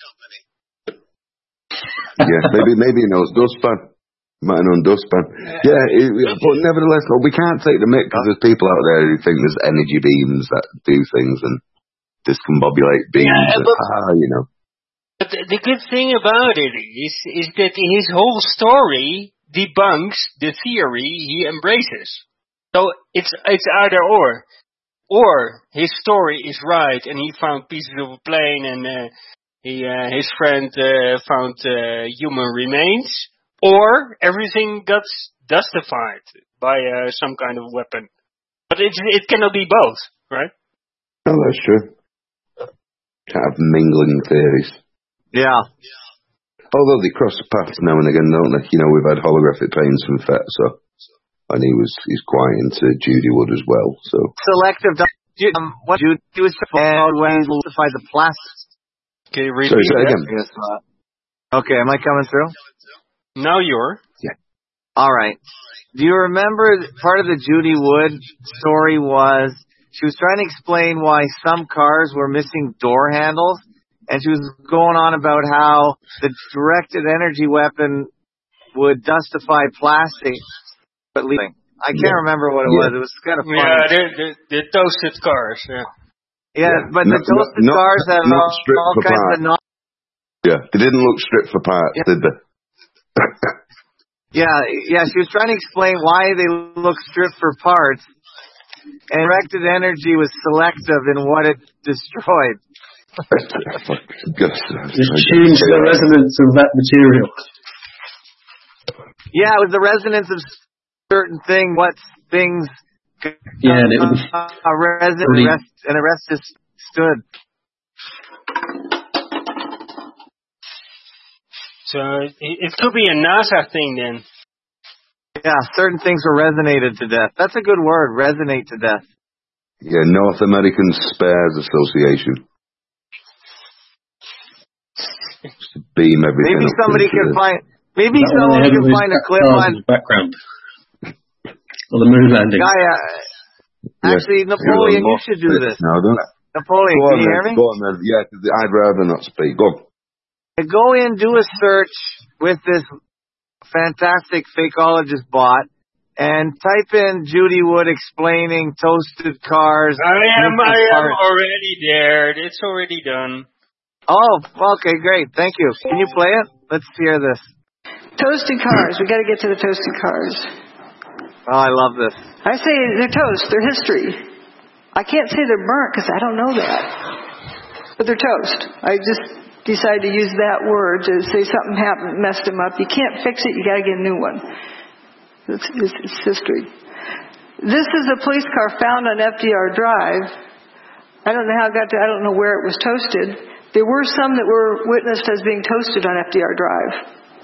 Yeah, maybe maybe he knows dustpan. Might have known dustpan. Yeah, it, but nevertheless, well, we can't take the mick because there's people out there who think there's energy beams that do things and discombobulate beams. Yeah, and, but- ah, you know. But the, the good thing about it is, is that his whole story debunks the theory he embraces. So it's it's either or. Or his story is right and he found pieces of a plane and uh, he, uh, his friend uh, found uh, human remains. Or everything got dustified by uh, some kind of weapon. But it, it cannot be both, right? Oh, that's true. Can't have mingling theories. Yeah. Although they cross paths now and again, don't they? You know, we've had holographic pains from Fetzer, and he was he's quite into Judy Wood as well. So Selective. Um, what Judy was and when he specified the plastic. Can you read Sorry, me say that? again. Yes, uh, okay, am I coming through? Now you're. All right. Do you remember part of the Judy Wood story was she was trying to explain why some cars were missing door handles, and she was going on about how the directed energy weapon would dustify plastic, but leaving. I can't Yeah. remember what it Yeah. was. It was kind of funny. Yeah, the, the, the toasted cars, yeah. Yeah, Yeah. but Not- the toasted not- cars have not all, stripped all for kinds parts. of non- yeah, they didn't look stripped for parts, Yeah. did they? Yeah, yeah, she was trying to explain why they look stripped for parts, and directed energy was selective in what it destroyed. Just change the resonance of that material. Yeah, it was the resonance of certain thing, what things Yeah, and it was uh, a resin, really- rest, and the rest just stood. So it, it could be a NASA thing then. Yeah, certain things were resonated to death. That's a good word, resonate to death. Yeah, North American Spares Association. Just to beam everything. Maybe up somebody into can the- find, maybe that one someone ahead can of his find a clip cars on, in the background. Or the moon landing. Gaia. Yeah. Actually, Napoleon, you should do this. No, don't. Napoleon, Go on can you then. hear me? Go on then. Yeah, 'cause I'd rather not speak. Go on. Go in, do a search with this fantastic fakeologist bot, and type in Judy Wood explaining toasted cars. I am, missing I am parts. already there. It's already done. Oh, okay, great. Thank you. Can you play it? Let's hear this. Toasted cars. We got to get to the toasted cars. Oh, I love this. I say they're toast. They're history. I can't say they're burnt because I don't know that. But they're toast. I just decided to use that word to say something happened, messed them up. You can't fix it. You got to get a new one. It's, it's, it's history. This is a police car found on F D R Drive. I don't know how it got to, I don't know where it was toasted. There were some that were witnessed as being toasted on F D R Drive.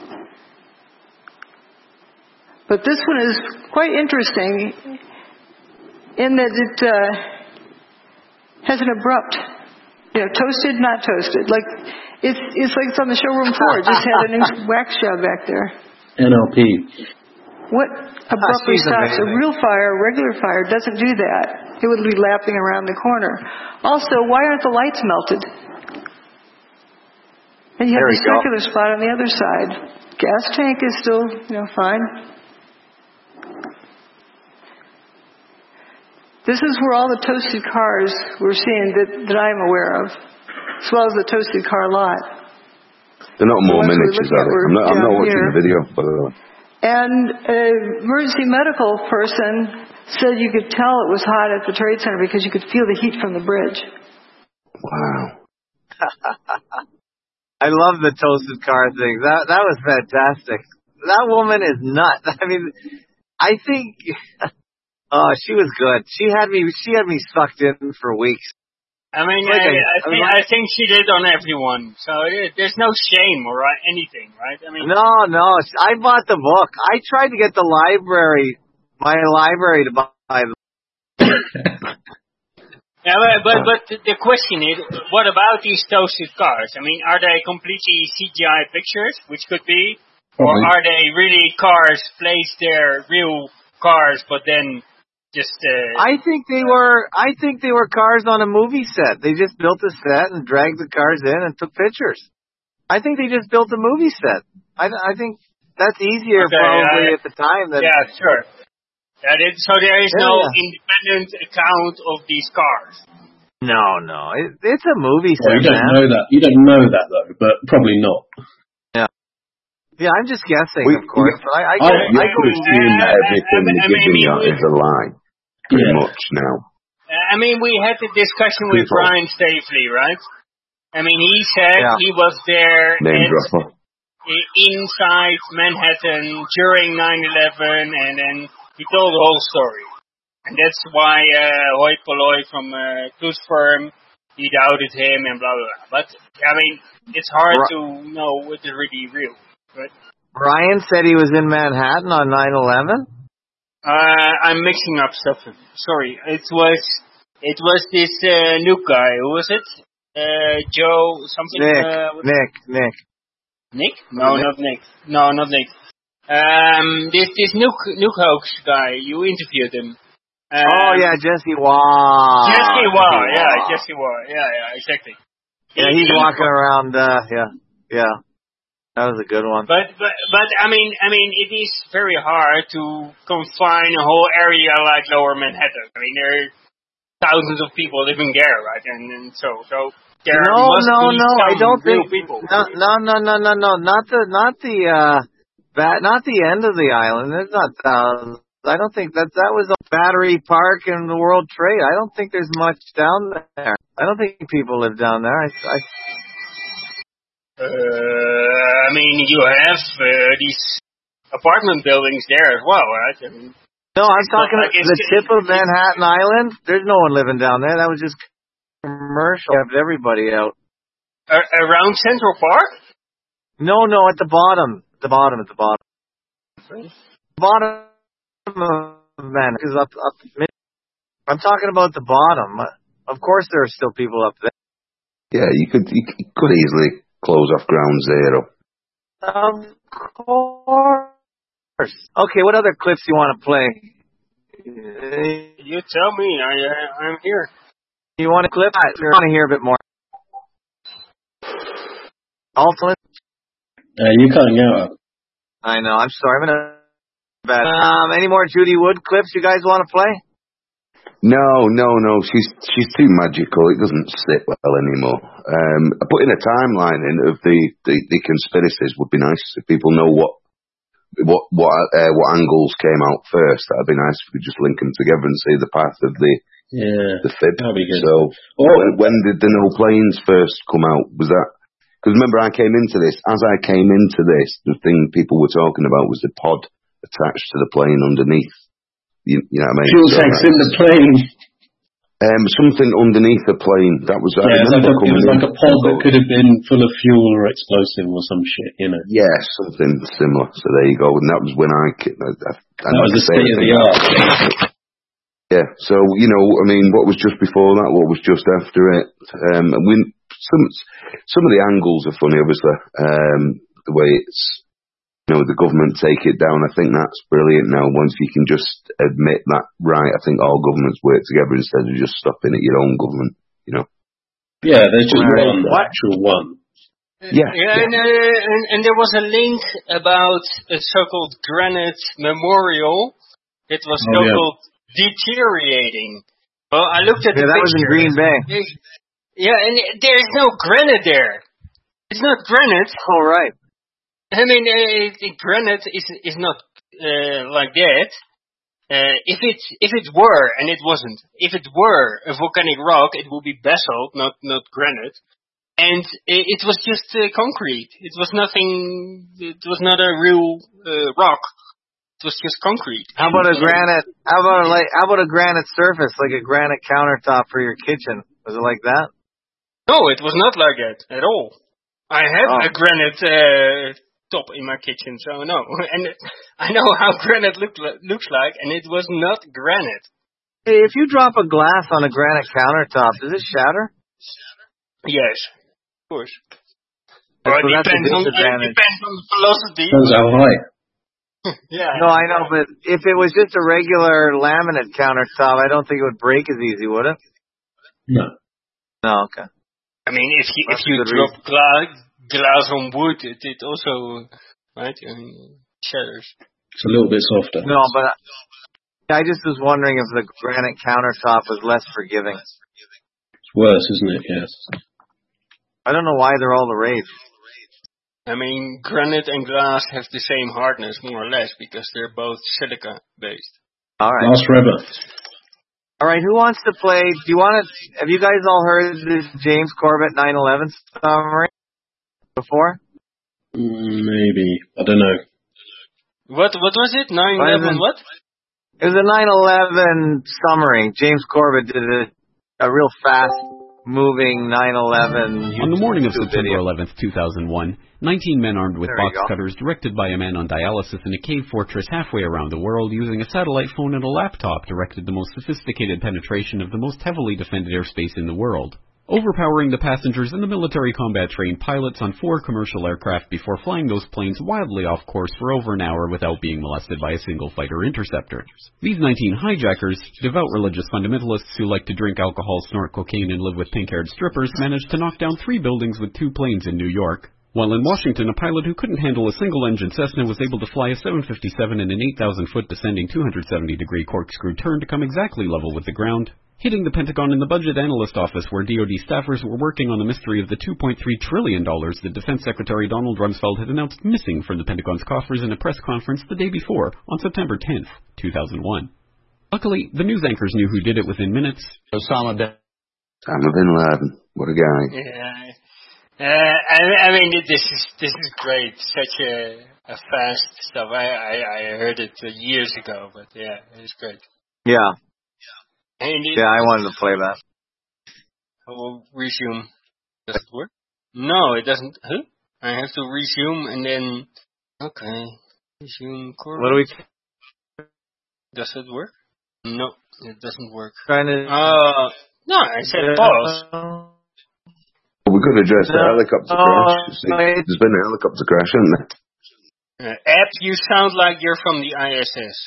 But this one is quite interesting in that it uh, has an abrupt, you know, toasted, not toasted. Like, it's it's like it's on the showroom floor. It just had a new wax job back there. N L P. What abruptly she's stops? A amazing. real fire, a regular fire, doesn't do that. It would be lapping around the corner. Also, why aren't the lights melted? And you have There the we go. circular spot on the other side. Gas tank is still, you know, fine. This is where all the toasted cars we're seeing that, that I'm aware of, as well as the toasted car lot. They're not more The ones we're miniatures, looking are at they? were I'm not, I'm down not watching here. the video, by the way. And an emergency medical person said you could tell it was hot at the Trade Center because you could feel the heat from the bridge. Wow. I love the toasted car thing. That that was fantastic. That woman is nuts. I mean, I think, oh, she was good. She had me. She had me sucked in for weeks. I mean, Like I, a- I, I think, mean, I think she did on everyone. So it, there's no shame or anything, right? I mean, No, no. I bought the book. I tried to get the library, my library, to buy the. yeah, but, but but the question is, what about these toasted cars? I mean, are they completely C G I pictures, which could be, or Probably. are they really cars placed there, real cars, but then just? Uh, I think they were. I think they were cars on a movie set. They just built a set and dragged the cars in and took pictures. I think they just built a movie set. I, I think that's easier Okay, probably I- at the time. Than, yeah, sure. That is, so there is Yeah, no yeah. independent account of these cars. No, no. It, it's a movie Well, set, you don't man. know that. You don't know that though, but probably not. Yeah, I'm just guessing, We- of course. we- But I, I, You go, I- I could go. assume that everything I- I they're mean, giving you we- is a lie, pretty Yeah. much now. I mean, we had the discussion with People. Brian Staveley, right? I mean, he said Yeah. he was there Name at, dropper. i- inside Manhattan during nine eleven, and then he told the whole story. And that's why uh, Hoi Polloi from uh, Cruise Firm, he doubted him and blah, blah, blah. But, I mean, it's hard Right. to know what is really real. Right? Brian said he was in Manhattan on nine eleven. Uh, I'm mixing up stuff. Sorry. It was it was this uh, nuke guy. Who was it? Uh, Joe something? Nick, Uh, what- Nick, Nick. Nick? No, Nick? not Nick. No, not Nick. Um, this this nuke nuke hoax guy. You interviewed him. Um, oh yeah, Jesse Waugh. Jesse Waugh. Yeah, Waugh. Jesse Waugh. Yeah, yeah, exactly. Yeah, he's walking around. Uh, yeah, yeah. That was a good one. But but but I mean I mean it is very hard to confine a whole area like Lower Manhattan. I mean there are thousands of people living there, right? And, and so so there no, must no, be no. some I don't real think. people. No, no, no, no, no, no. Not the, not the, uh, that, not the end of the island. There's not thousands. I don't think that that was a Battery Park and the World Trade. I don't think there's much down there. I don't think people live down there. I, I Uh, I mean you have uh, these apartment buildings there as well, right? I mean, no, I'm it's not talking like about it's- the tip of Manhattan Island. There's no one living down there. That was just commercial. Kept everybody out. uh, around Central Park. No, no, at the bottom, the bottom, at the bottom, bottom of man is up, up. Mid- I'm talking about the bottom. Of course, there are still people up there. Yeah, you could you could easily close off ground zero. Of course. Okay, what other clips you want to play? You tell me. I, I I'm here. You want a clip? I want to hear a bit more. Also, Uh, you're cutting out. I know. I'm sorry. I'm in a bad. Um, any more Judy Wood clips you guys want to play? No, no, no. She's she's too magical. It doesn't sit well anymore. Um, putting a timeline in of the, the, the conspiracies would be nice if people know what what what uh, what angles came out first. That'd be nice if we could just link them together and see the path of the yeah the fib. that'd be good. So Oh. when, when did the no planes first come out? Was that because remember I came into this as I came into this the thing people were talking about was the pod attached to the plane underneath. You, you know what I mean? Fuel So tanks that's- in the plane. Um, something underneath the plane. That was I Yeah, it was, like remember a, it coming was like in. a pod that could have been full of fuel or explosive or some shit, you know. Yeah, something similar. So there you go. And that was when I. I, I That was the state of the art. Yeah. So you know, I mean, what was just before that? What was just after it? Um, and we some some of the angles are funny, obviously. Um, the way it's. You know, the government take it down. I think that's brilliant now. Once you can just admit that, right, I think all governments work together instead of just stopping at your own government, you know. Yeah, there's just Right. one, What? actual one. Yeah. Yeah, and, uh, and, and there was a link about a so-called granite memorial. It was Oh, yeah. so-called deteriorating. Well, I looked at Yeah, the that was in picture. Green Bay. Yeah, and there is no granite there. It's not granite. Oh, right. I mean, uh, the granite is is not uh, like that. Uh, if it if it were, and it wasn't, if it were a volcanic rock, it would be basalt, not not granite. And it, it was just uh, concrete. It was nothing. It was not a real uh, rock. It was just concrete. How about a granite? How about a, like? How about a granite surface, like a granite countertop for your kitchen? Was it like that? No, it was not like that at all. I have Oh. a granite uh, top in my kitchen, so no. And I know how granite look, looks like, and it was not granite. Hey, if you drop a glass on a granite countertop, does it shatter? Yes, of course. That's- Or it that's a depends on, it disadvantage. depends on the velocity. Depends how high. Yeah. No, I know, but if it was just a regular laminate countertop, I don't think it would break as easy, would it? No. No, okay. I mean, if you That's if you a good drop glass glass on wood, it, it also right I mean, shatters. It's a little bit softer. No, but I, I just was wondering if the granite countertop was less forgiving. It's worse, isn't it? Yes. I don't know why they're all the rage. I mean, granite and glass have the same hardness, more or less, because they're both silica based. All right. Last forever. All right, who wants to play? Do you want to? Have you guys all heard this James Corbett nine eleven summary before? Mm, maybe. I don't know. What what was it? nine eleven what? It was a nine eleven summary. James Corbett did a, a real fast moving nine eleven On the morning of YouTube September video. eleventh, two thousand one, nineteen men armed with There you box go. cutters directed by a man on dialysis in a cave fortress halfway around the world using a satellite phone and a laptop directed the most sophisticated penetration of the most heavily defended airspace in the world, overpowering the passengers and the military combat-trained pilots on four commercial aircraft before flying those planes wildly off course for over an hour without being molested by a single fighter interceptor. These nineteen hijackers, devout religious fundamentalists who like to drink alcohol, snort cocaine, and live with pink-haired strippers, managed to knock down three buildings with two planes in New York. While in Washington, a pilot who couldn't handle a single-engine Cessna was able to fly a seven fifty-seven in an eight thousand foot descending two hundred seventy degree corkscrew turn to come exactly level with the ground, hitting the Pentagon in the Budget Analyst Office where D O D staffers were working on the mystery of the two point three trillion dollars that Defense Secretary Donald Rumsfeld had announced missing from the Pentagon's coffers in a press conference the day before, on September tenth, two thousand one. Luckily, the news anchors knew who did it within minutes. Osama bin Osama bin Laden. What a guy. Yeah. Uh, I, I mean, this is this is great. Such a, a fast stuff. I, I, I heard it uh, years ago, but yeah, it's great. Yeah. And it, Yeah, I wanted to play that. I will resume. Does it work? No, it doesn't. Huh? I have to resume and then. Okay. Resume. Corbett. What do we Does it work? No, it doesn't work. trying to? Uh, no, I said pause. Well, we could address the No. helicopter Oh, crash. You see, wait. there's been a helicopter crash, hasn't there? Uh, App, you sound like you're from the I S S.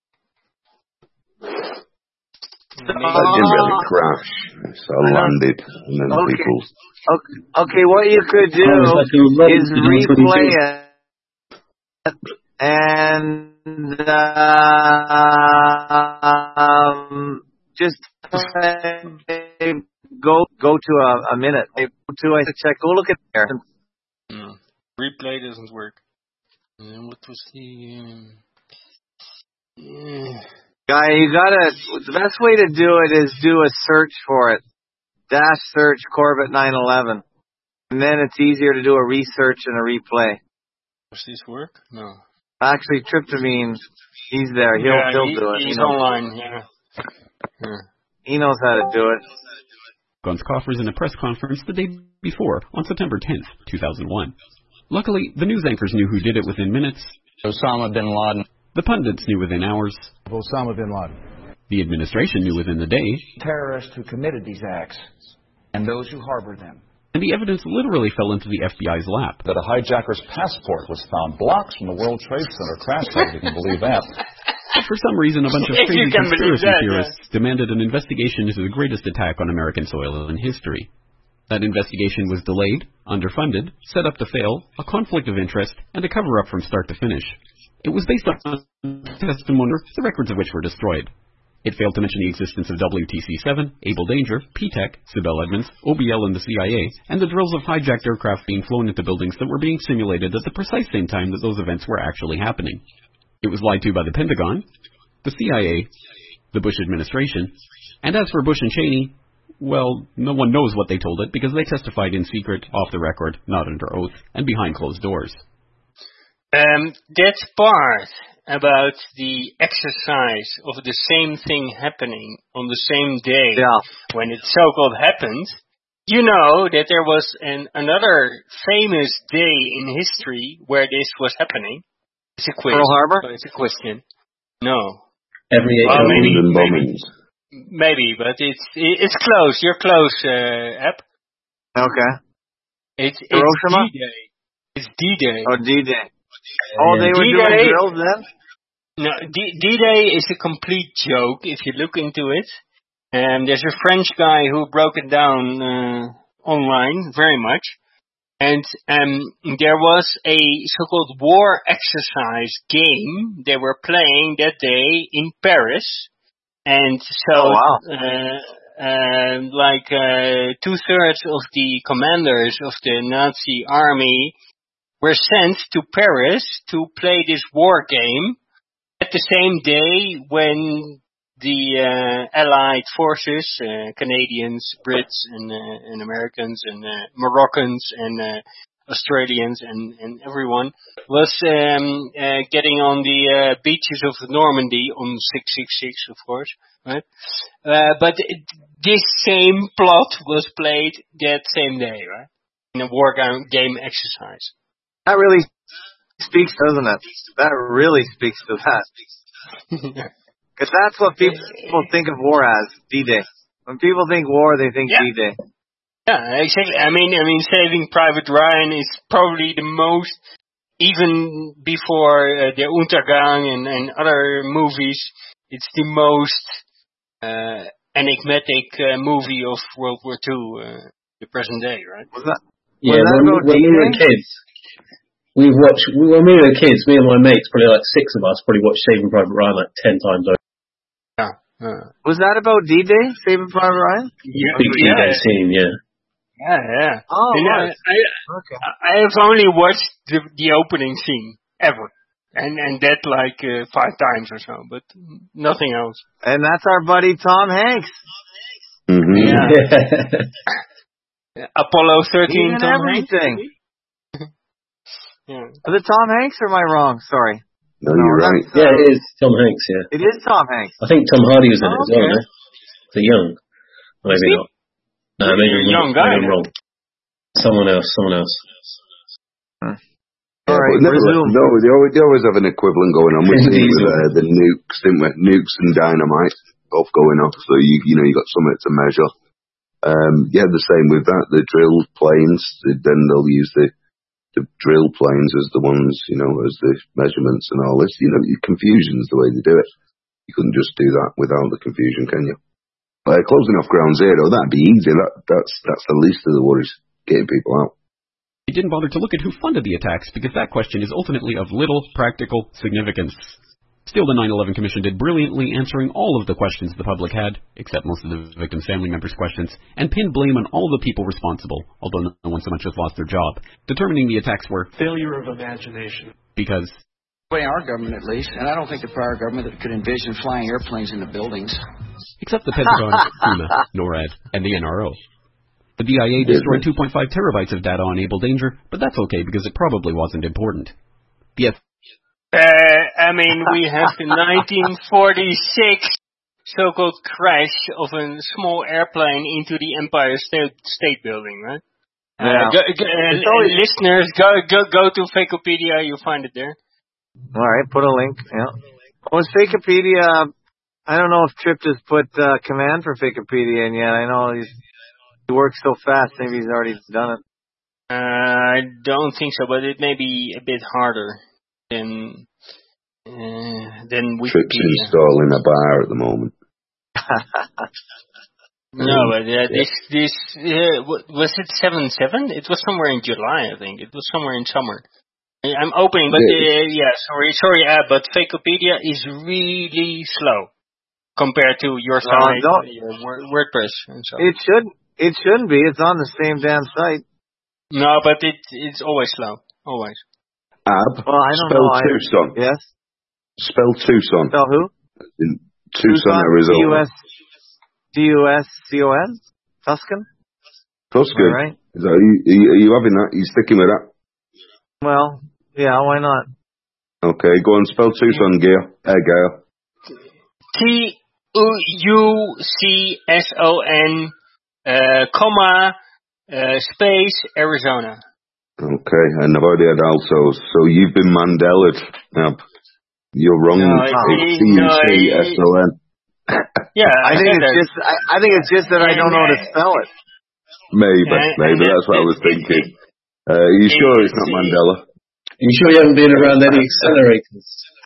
That didn't really crash. So I landed, and then Okay. people. Okay, okay, what you could do Oh, it's like a rocket is to do replay twenty-two. it and uh, um, just go go to a, a minute. Go to I check. Go look at there. No. Replay doesn't work. And what was the... Um, yeah. Guy, you gotta, the best way to do it is do a search for it. Dash search Corbett nine eleven. And then it's easier to do a research and a replay. Does this work? No. Actually, Tryptamine, he's there. He'll, yeah, he'll he, do it. He's he knows. online, yeah. yeah. He knows how to do it. Guns coffers in a press conference the day before, on September tenth, two thousand one. Luckily, the news anchors knew who did it within minutes. Osama bin Laden. The pundits knew within hours. Osama bin Laden. The administration knew within the day. Terrorists who committed these acts and those who harbor them. And the evidence literally fell into the F B I's lap. That a hijacker's passport was found blocks from the World Trade Center crash site, if you can believe that. For some reason, a bunch of If you crazy can believe conspiracy that, theorists yeah. demanded an investigation into the greatest attack on American soil in history. That investigation was delayed, underfunded, set up to fail, a conflict of interest, and a cover-up from start to finish. It was based on testimony, the records of which were destroyed. It failed to mention the existence of W T C seven, Able Danger, P TEC, Sibel Edmonds, O B L and the C I A, and the drills of hijacked aircraft being flown into buildings that were being simulated at the precise same time that those events were actually happening. It was lied to by the Pentagon, the C I A, the Bush administration, and as for Bush and Cheney, well, no one knows what they told it because they testified in secret, off the record, not under oath, and behind closed doors. Um, that part about the exercise of the same thing happening on the same day yeah. when it so-called happened, you know that there was an another famous day in history where this was happening. It's a quiz. Pearl Harbor? But it's a question. No. Every eight well, maybe, London maybe, bombings. maybe, but it's it's close. You're close, uh, App. Okay. It's, it's Hiroshima? D-Day. It's D-Day. Oh, D-Day. Oh, they were D-Day, doing drills then? No, D- D-Day is a complete joke if you look into it. And there's a French guy who broke it down uh, online very much. And um, there was a so-called war exercise game they were playing that day in Paris. And so, oh, wow. uh, uh, like uh, two-thirds of the commanders of the Nazi army were sent to Paris to play this war game at the same day when the uh, Allied forces, uh, Canadians, Brits, and, uh, and Americans, and uh, Moroccans, and uh, Australians, and, and everyone was um, uh, getting on the uh, beaches of Normandy on six six six, of course, right? Uh, but it, this same plot was played that same day, right? In a war game exercise. That really speaks, doesn't it? That really speaks to that. Because that's what people think of war as, D-Day. When people think war, they think yeah. D-Day. Yeah, exactly. I mean, I mean, Saving Private Ryan is probably the most, even before uh, the Untergang and, and other movies, it's the most uh, enigmatic uh, movie of World War Two, uh, the present day, right? Was that? Yeah, was that when, about when we were kids, we watched, when we were kids, me and my mates, probably like six of us, probably watched Saving Private Ryan like ten times over. Yeah. Uh, was that about D-Day, Saving Private Ryan? Yeah, big D-Day yeah. scene, yeah. Yeah, yeah. Oh, and right. I, I, okay. I have only watched the, the opening scene, ever. And and that like uh, five times or so, but nothing else. And that's our buddy Tom Hanks. Mm-hmm. Yeah. Apollo thirteen, Even Tom everything. Hanks. Yeah. Is it Tom Hanks or am I wrong? Sorry. No, you're right. Uh, yeah, it is Tom Hanks, yeah. It is Tom Hanks. I think Tom Hardy was in oh, it as well, okay. no? So young. Maybe not. No, maybe I'm young wrong. guy. Maybe I'm wrong. Someone else, someone else. Hmm. Yeah, right, never, no, they always, they always have an equivalent going on. We've seen with uh, the nukes, didn't we? Nukes and dynamite both going off, so you you know you got something to measure. Um, yeah, the same with that. The drill planes, then they'll use the the drill planes as the ones, you know, as the measurements and all this. You know, confusion's the way they do it. You couldn't just do that without the confusion, can you? Uh, closing off ground zero, that'd be easy. That that's that's the least of the worries, getting people out. He didn't bother to look at who funded the attacks because that question is ultimately of little practical significance. Still, the nine eleven Commission did brilliantly, answering all of the questions the public had, except most of the victims' family members' questions, and pinned blame on all the people responsible, although no one so much as lost their job, determining the attacks were failure of imagination. Because By our government, at least, and I don't think the prior government could envision flying airplanes into buildings. Except the Pentagon, FEMA, NORAD, and the N R O. The D I A destroyed two point five terabytes of data on Able Danger, but that's okay because it probably wasn't important. The F- Uh, I mean, we have the nineteen forty-six so-called crash of a small airplane into the Empire State, State Building, right? Yeah. Uh, go, go, uh, always- listeners, go go go to Fakeopedia. You'll find it there. All right, put a link. Yeah. Was Fakeopedia? I don't know if Trip just put uh, command for Fakeopedia in yet. I know he's, he works so fast. Maybe he's already done it. Uh, I don't think so, but it may be a bit harder than uh, than Trips Wikipedia. installing a bar at the moment. No, but uh, this this uh, wa- was it seven seven? It was somewhere in July, I think. It was somewhere in summer. I- I'm opening, but uh, yeah, sorry, sorry, uh, but Fakeopedia is really slow compared to your No, site, no. your Word- WordPress, and so. It should. It shouldn't be. It's on the same damn site. No, but it it's always slow, always. Ab, Well, I don't spell know. I- Tucson. Yes. Spell Tucson. Spell who? In Tucson, T U Arizona. S T U S C O N? Tuscan? Tuscan. All right. Is that, are, you, are you- are you having that? Are you sticking with that? Well, yeah, why not? Okay, go on, spell Tucson, Gail. Uh, Gail. T U C S O N, uh, comma, uh, space, Arizona. Okay, and I've already had also. So you've been Mandelaed. Ab. You're wrong. No, It's it- T U no, C S O N. Yeah, I think said it's that. just. I, I think it's just that I don't know how to spell it. Maybe, And- maybe. and That's what I was thinking. Uh, are you sure it's not Mandela? Are you sure you haven't been around any accelerators?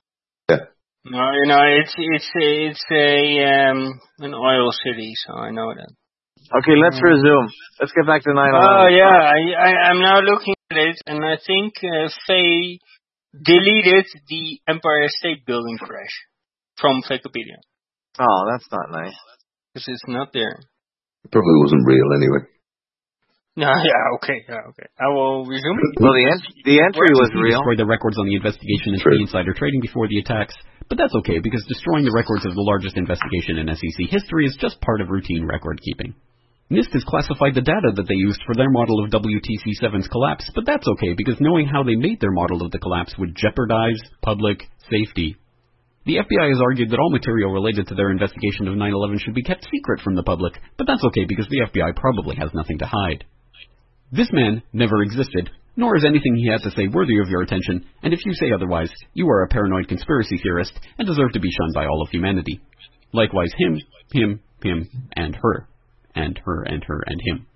No, you know, it's it's it's a um an oil city, so I know that. Okay, let's resume. Let's get back to nine eleven. Oh yeah, I, I I'm now looking at it, and I think uh, Faye deleted the Empire State Building crash from Fakeopedia Oh, that's not nice. because it's not there. Probably wasn't real anyway. No, yeah, okay, yeah, okay. I will resume it. Well, the ent- the entry was He real. destroyed the records on the investigation into True. the insider trading before the attacks, but that's okay because destroying the records of the largest investigation in S E C history is just part of routine record keeping. NIST has classified the data that they used for their model of W T C seven's collapse, but that's okay because knowing how they made their model of the collapse would jeopardize public safety. The F B I has argued that all material related to their investigation of nine eleven should be kept secret from the public, but that's okay because the F B I probably has nothing to hide. This man never existed, nor is anything he had to say worthy of your attention, and if you say otherwise, you are a paranoid conspiracy theorist and deserve to be shunned by all of humanity. Likewise him, him, him, and her. And her, and her, and him.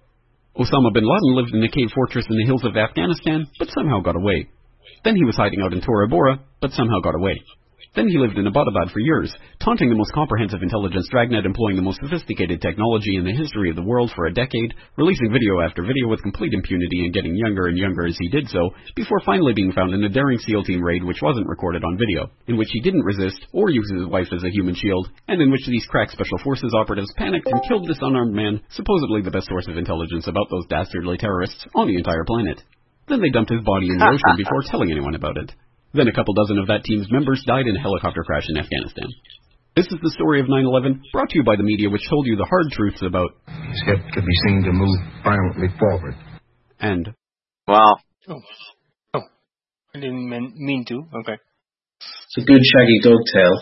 Osama bin Laden lived in a cave fortress in the hills of Afghanistan, but somehow got away. Then he was hiding out in Tora Bora, but somehow got away. Then he lived in Abbottabad for years, taunting the most comprehensive intelligence dragnet employing the most sophisticated technology in the history of the world for a decade, releasing video after video with complete impunity and getting younger and younger as he did so, before finally being found in a daring SEAL team raid which wasn't recorded on video, in which he didn't resist or use his wife as a human shield, and in which these crack special forces operatives panicked and killed this unarmed man, supposedly the best source of intelligence about those dastardly terrorists on the entire planet. Then they dumped his body in the ocean before telling anyone about it. Then a couple dozen of that team's members died in a helicopter crash in Afghanistan. This is the story of nine eleven, brought to you by the media which told you the hard truths about His hip could be seen to move violently forward. and Wow. Oh, oh, I didn't mean, mean to. Okay. It's a good shaggy dog tail.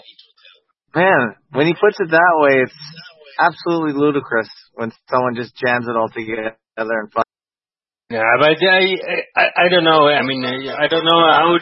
Man, when he puts it that way, it's absolutely ludicrous when someone just jams it all together and fun. Yeah, but I, I, I don't know. I mean, I, I don't know how.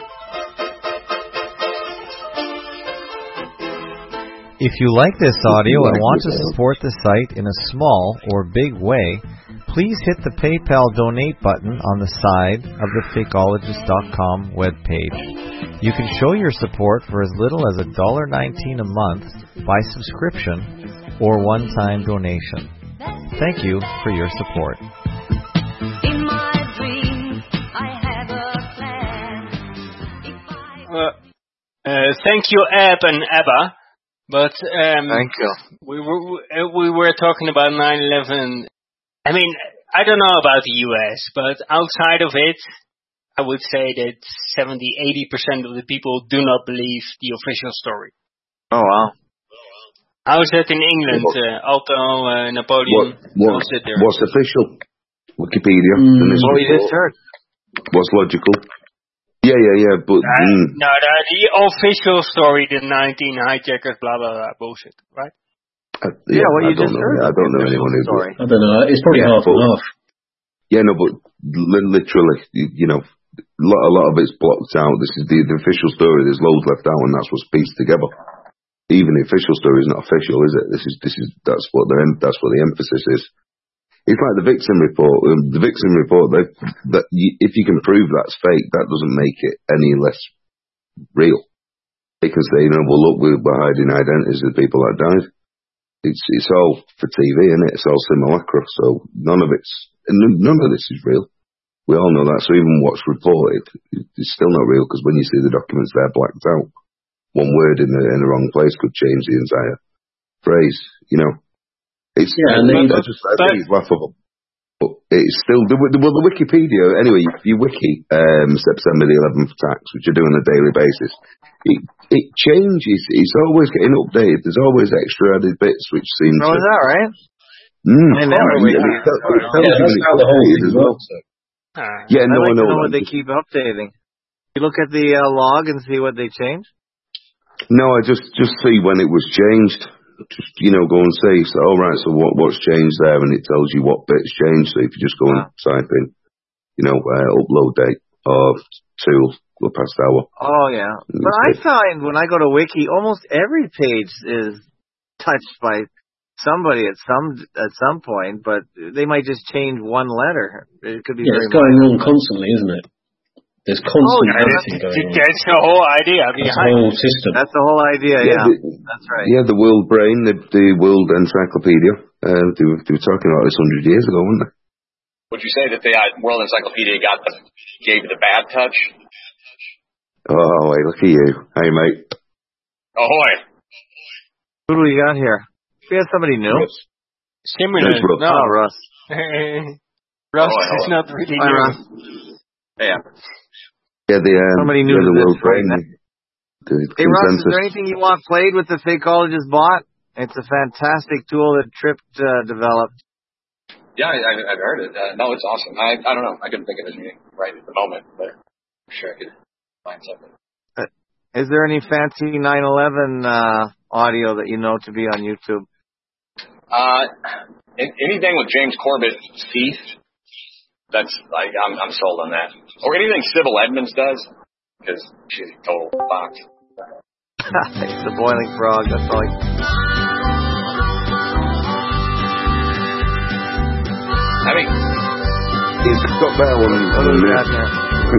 If you like this audio and want to support the site in a small or big way, please hit the PayPal donate button on the side of the Fakeologist dot com webpage. You can show your support for as little as one dollar nineteen a month by subscription or one-time donation. Thank you for your support. In my dreams, I have a plan. If I Uh, uh, thank you, Ab and Abba. But um, Thank you. We were we were talking about nine eleven. I mean, I don't know about the U S, but outside of it, I would say that seventy, eighty percent of the people do not believe the official story. Oh wow. How is that in England? Uh, Alto, uh, Napoleon. What, what, how's it there? what's official? Wikipedia. Mm. And this What you report. just heard. What's logical? Yeah, yeah, yeah, but... Uh, mm, no, the, the official story, the nineteen hijackers, blah, blah, blah, bullshit, right? uh, Yeah, what I you don't just know. heard. I don't know anyone who... Sorry. I don't know. It's probably Yeah, half and but- half. Yeah, no, but li- literally, you, you know, a lot, a lot of it's blocked out. This is the, the official story. There's loads left out, and that's what's pieced together. Even the official story is not official, is it? This is this is that's what the em- that's what the emphasis is. It's like the Vixen report. Um, the Vixen report. They, that you, if you can prove that's fake, that doesn't make it any less real. They can say, you know, well, look, we're, we're hiding identities of the people that died. It's it's all for T V, isn't it? It's all simulacra. So none of it's none of this is real. We all know that. So even what's reported, it's still not real because when you see the documents, they're blacked out. One word in the in the wrong place could change the entire phrase. You know, it's Yeah, and I, they- I just I think it's laughable. But it's still the, the well the Wikipedia anyway. If you wiki um, September the eleventh attacks, which I do on a daily basis, it it changes. It's always getting updated. There's always extra added bits which seem. Oh, to, is that right? Mm, I never yeah, really- it tells- it tells Yeah, you that's when how it's the whole updated thing as well. works. Uh, Yeah, I'd no, like I to know know that. what they keep updating. You look at the uh, log and see what they change. No, I just just see when it was changed. Just you know, go and see. So, all right. So what what's changed there, and it tells you what bits changed. So if you just go and type in, you know, uh, upload date or tool, go past hour. Oh yeah, but I find when I go to Wiki, almost every page is touched by somebody at some at some point, but they might just change one letter. It could be Yeah, very it's going minor. on constantly, isn't it? There's constant Oh, yeah, editing going on. That's the whole idea That's the behind whole it. system. That's the whole idea. Yeah, the, that's right. Yeah, the World Brain, the, the World Encyclopedia. Uh, they, were, they were talking about this hundred years ago, weren't they? Would you say that the uh, World Encyclopedia got the gave the bad touch? Oh, wait, look at you. Hey, mate. Ahoy! Who do we got here? We have somebody new. Similar. There's Russ. No, Oh, Russ. Russ Oh, is hello. not really Hi, new. Russ. Yeah. Yeah, the, um, Somebody new yeah, to the this World right Brain. now. The Hey, Russ, is consensus. there anything you want played with the Fakeologist bot? It's a fantastic tool that Tripp uh, developed. Yeah, I, I- I've heard it. Uh, no, it's awesome. I I don't know. I couldn't think of anything right at the moment, but I'm sure I could find something. Is there any fancy nine eleven uh, audio that you know to be on YouTube? Uh, an- anything with James Corbett ceased, that's like I'm I'm sold on that. Or anything Sybil Edmonds does, because she's a total fox. It's the boiling frog. That's all. I... I mean, It's got better one What than do we this. got here?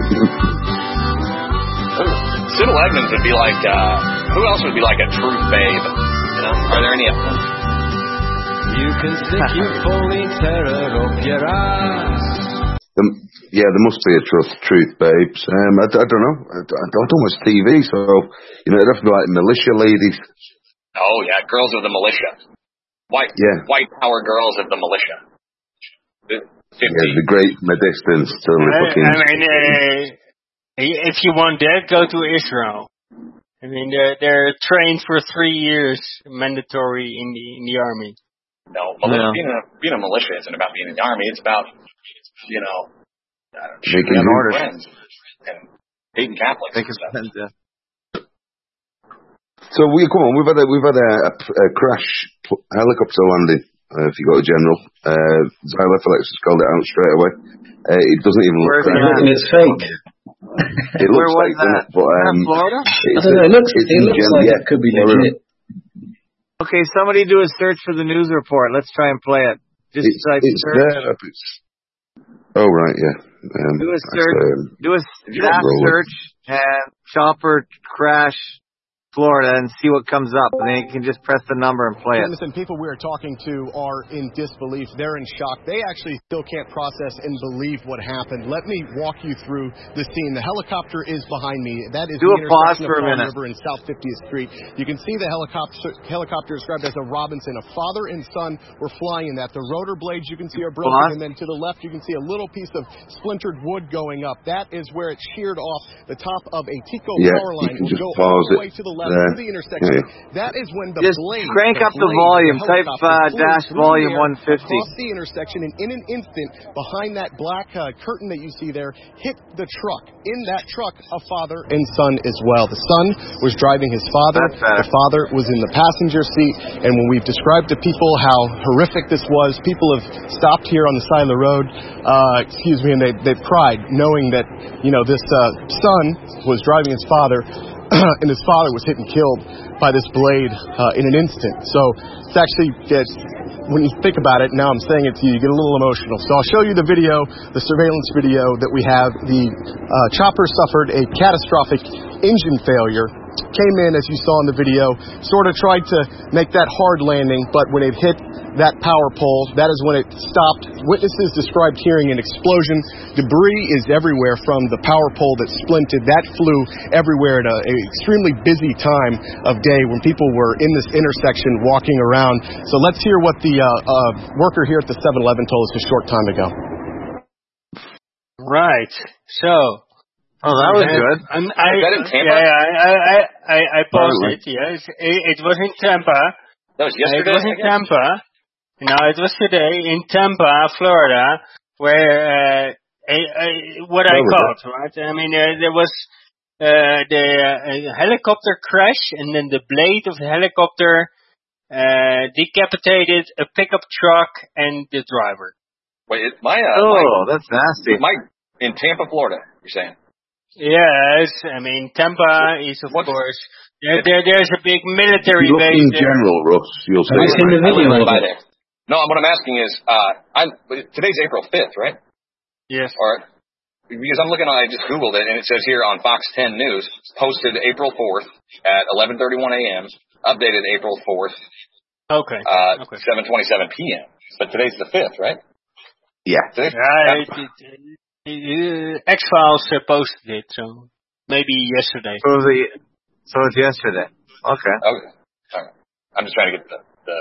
Sybil Edmonds would be like, uh, who else would be like a truth babe? You know, are there any of them? You can stick your phony terror up your ass. Um, yeah, there must be a truth, truth babes. Um, I, I don't know. I, I don't watch T V, so you know it'd have to be like militia ladies. Oh yeah, girls of the militia. White Yeah. white power girls of the militia. The- Yeah, the great from a distance till the I, fucking. I mean, uh, if you want that, go to Israel. I mean, they're, they're trained for three years, mandatory in the in the army. No, militia, Yeah. being, a, being a militia isn't about being in the army. It's about, you know, uh, Making shooting up orders. friends and hating Catholics Take and a stuff. sense, yeah. So we come on. We've had a we've had a, a, a crash pl- helicopter landing. Uh, if you go to general, uh, Xylophilex has called it out straight away. Uh, it doesn't even look Where's it crashed. at? And it's fake. It Where looks was fake, doesn't that? it? But Is that um, Florida? I it's don't know. It looks, it's it in looks general, like yeah. it could be Florida. legit. Okay, somebody do a search for the news report. Let's try and play it. Just It's, type it's search. there. Up. It's, oh right, yeah. Um, Do a that's, search. um, Do a you that roll it. search and chopper crash Florida and see what comes up, and then you can just press the number and play it. Jameson, people we are talking to are in disbelief. They're in shock. They actually still can't process and believe what happened. Let me walk you through the scene. The helicopter is behind me. That is Do the a pause intersection for a of Palm minute. River and South fiftieth Street. You can see the helicopter helicopter described as a Robinson. A father and son were flying in that. The rotor blades you can see are broken, Pause. and then to the left you can see a little piece of splintered wood going up. That is where it sheared off the top of a Tico Yeah, power line. you can It will just go all pause the it way to the left there. to the intersection. Yeah. That is when the Just blade crank the up the blade of volume. Type helicopter uh, flew dash through volume the air one fifty. across the intersection, and in an instant, behind that black uh, curtain that you see there, hit the truck. In that truck, a father and son as well. The son was driving his father. The father was in the passenger seat. And when we've described to people how horrific this was, people have stopped here on the side of the road, uh, excuse me, and they, they've cried, knowing that, you know, this uh, son was driving his father, and his father was hit and killed by this blade uh, in an instant. So it's actually, it's, when you think about it, now I'm saying it to you, you get a little emotional. So I'll show you the video, the surveillance video that we have. The uh, chopper suffered a catastrophic engine failure. Came in, as you saw in the video, sort of tried to make that hard landing, but when it hit that power pole, that is when it stopped. Witnesses described hearing an explosion. Debris is everywhere from the power pole that splinted. That flew everywhere at an extremely busy time of day when people were in this intersection walking around. So let's hear what the uh, uh, worker here at the seven eleven told us a short time ago. Right. So. Oh, that was good. Um, I, Is that in Tampa? Yeah, I, I, I, I paused Apparently. it. Yes, it, it was in Tampa. That was It yesterday. was in I guess? Tampa. No, it was today in Tampa, Florida, where uh, a, a, what I Where was caught. Right. I mean, uh, there was uh, the uh, helicopter crash, and then the blade of the helicopter uh, decapitated a pickup truck and the driver. Wait, it, my uh, Oh, my, that's nasty. my in Tampa, Florida. You're saying? Yes, I mean Tampa is of What's- course there, there. There's a big If military you look base in there. general, Russ, you'll see Have you it. seen the I live video right of by it? there. No, what I'm asking is, uh, I'm today's April fifth, right? Yes. Or because I'm looking on, I just Googled it, and it says here on Fox ten News, posted April fourth at eleven thirty-one a.m., updated April fourth, Okay. uh, Okay. seven twenty-seven p.m. But today's the fifth, right? Yeah. Today's, Right. It, it, uh, X Files uh, posted it, so maybe yesterday. So, the, so it's yesterday. Okay. Okay. All right. I'm just trying to get the the,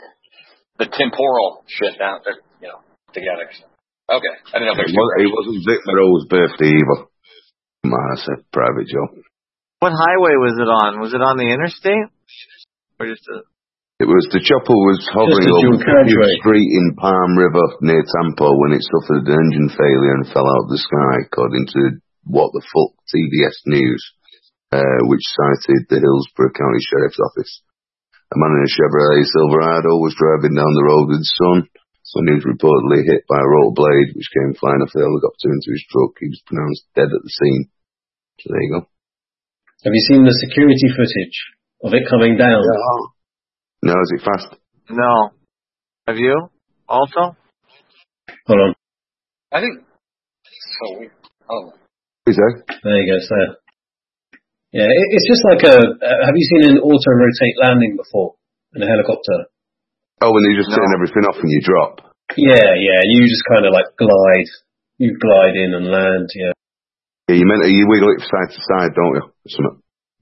the temporal shit down there, you know, together. Okay. I didn't know if It, there was, it wasn't Vic Monroe's birthday either. Come on, that's a private joke. What highway was it on? Was it on the interstate? Or just a... It was the chopper was hovering a over dual carriageway. fiftieth Street in Palm River near Tampa when it suffered an engine failure and fell out of the sky, according to What the Fuck C B S News, uh, which cited the Hillsborough County Sheriff's Office. A man in a Chevrolet Silverado was driving down the road with his son when he was reportedly hit by a rotor blade, which came flying off the helicopter into his truck. He was pronounced dead at the scene. So there you go. Have you seen the security footage of it coming down? Yeah. No, is it fast? No. Have you? Also? Hold on. I think so. We, oh, Is that? There you go, sir. Yeah, it, it's just like a. Uh, have you seen an auto rotate landing before in a helicopter? Oh, when you just No. turn everything off and you drop. Yeah, yeah. You just kind of like glide. You glide in and land. Yeah. Yeah, you meant you wiggle it side to side, don't you? Something.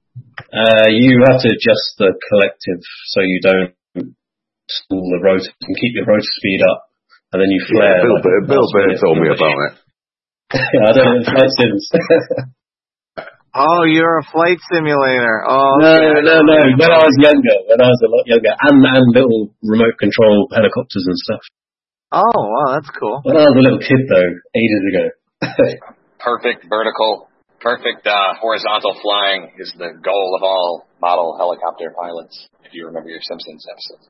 Uh, you have to adjust the collective so you don't stall the rotor and keep your rotor speed up, and then you flare. Yeah, Bill, like Bill, Bill Burr told me about it. Yeah, I don't know. Flight sims. Oh, you're a flight simulator. Oh, No, okay. no, no. When I was younger, when I was a lot younger, and and little remote control helicopters and stuff. Oh, wow, that's cool. When I was a little kid, though, ages ago. perfect vertical, perfect uh, horizontal flying is the goal of all model helicopter pilots, if you remember your Simpsons episode.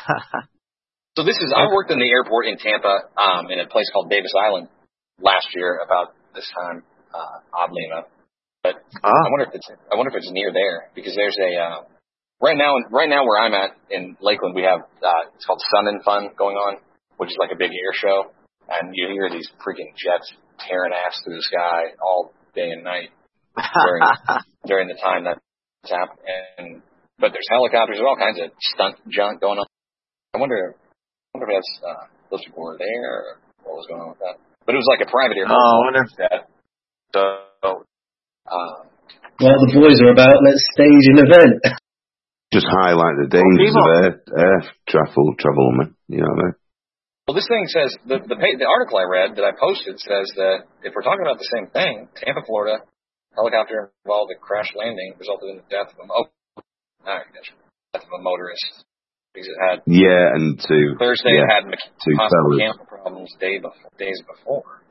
So this is, I worked in the airport in Tampa um, in a place called Davis Island last year about this time, uh, oddly enough. But Ah. I wonder if it's I wonder if it's near there because there's a uh, right now right now where I'm at in Lakeland we have uh, it's called Sun and Fun going on, which is like a big air show, and you hear these freaking jets tearing ass through the sky all day and night during during the time that tap, and but there's helicopters, there's all kinds of stunt junk going on. I wonder, I wonder if that's uh, those people were there, or what was going on with that. But it was like a private airport. Oh, I wonder if that. So, uh, while the boys are about, let's stage an event. Just highlight the dangers Well, of air, air travel, travel, man. You know what I mean? well, this thing says the the, page, the article I read that I posted says that if we're talking about the same thing, Tampa, Florida, helicopter involved in crash landing resulted in the death of a oh, not death of a motorist because it had Yeah, and two. Thursday yeah, it had two possible fellas. mechanical problems day before, days before.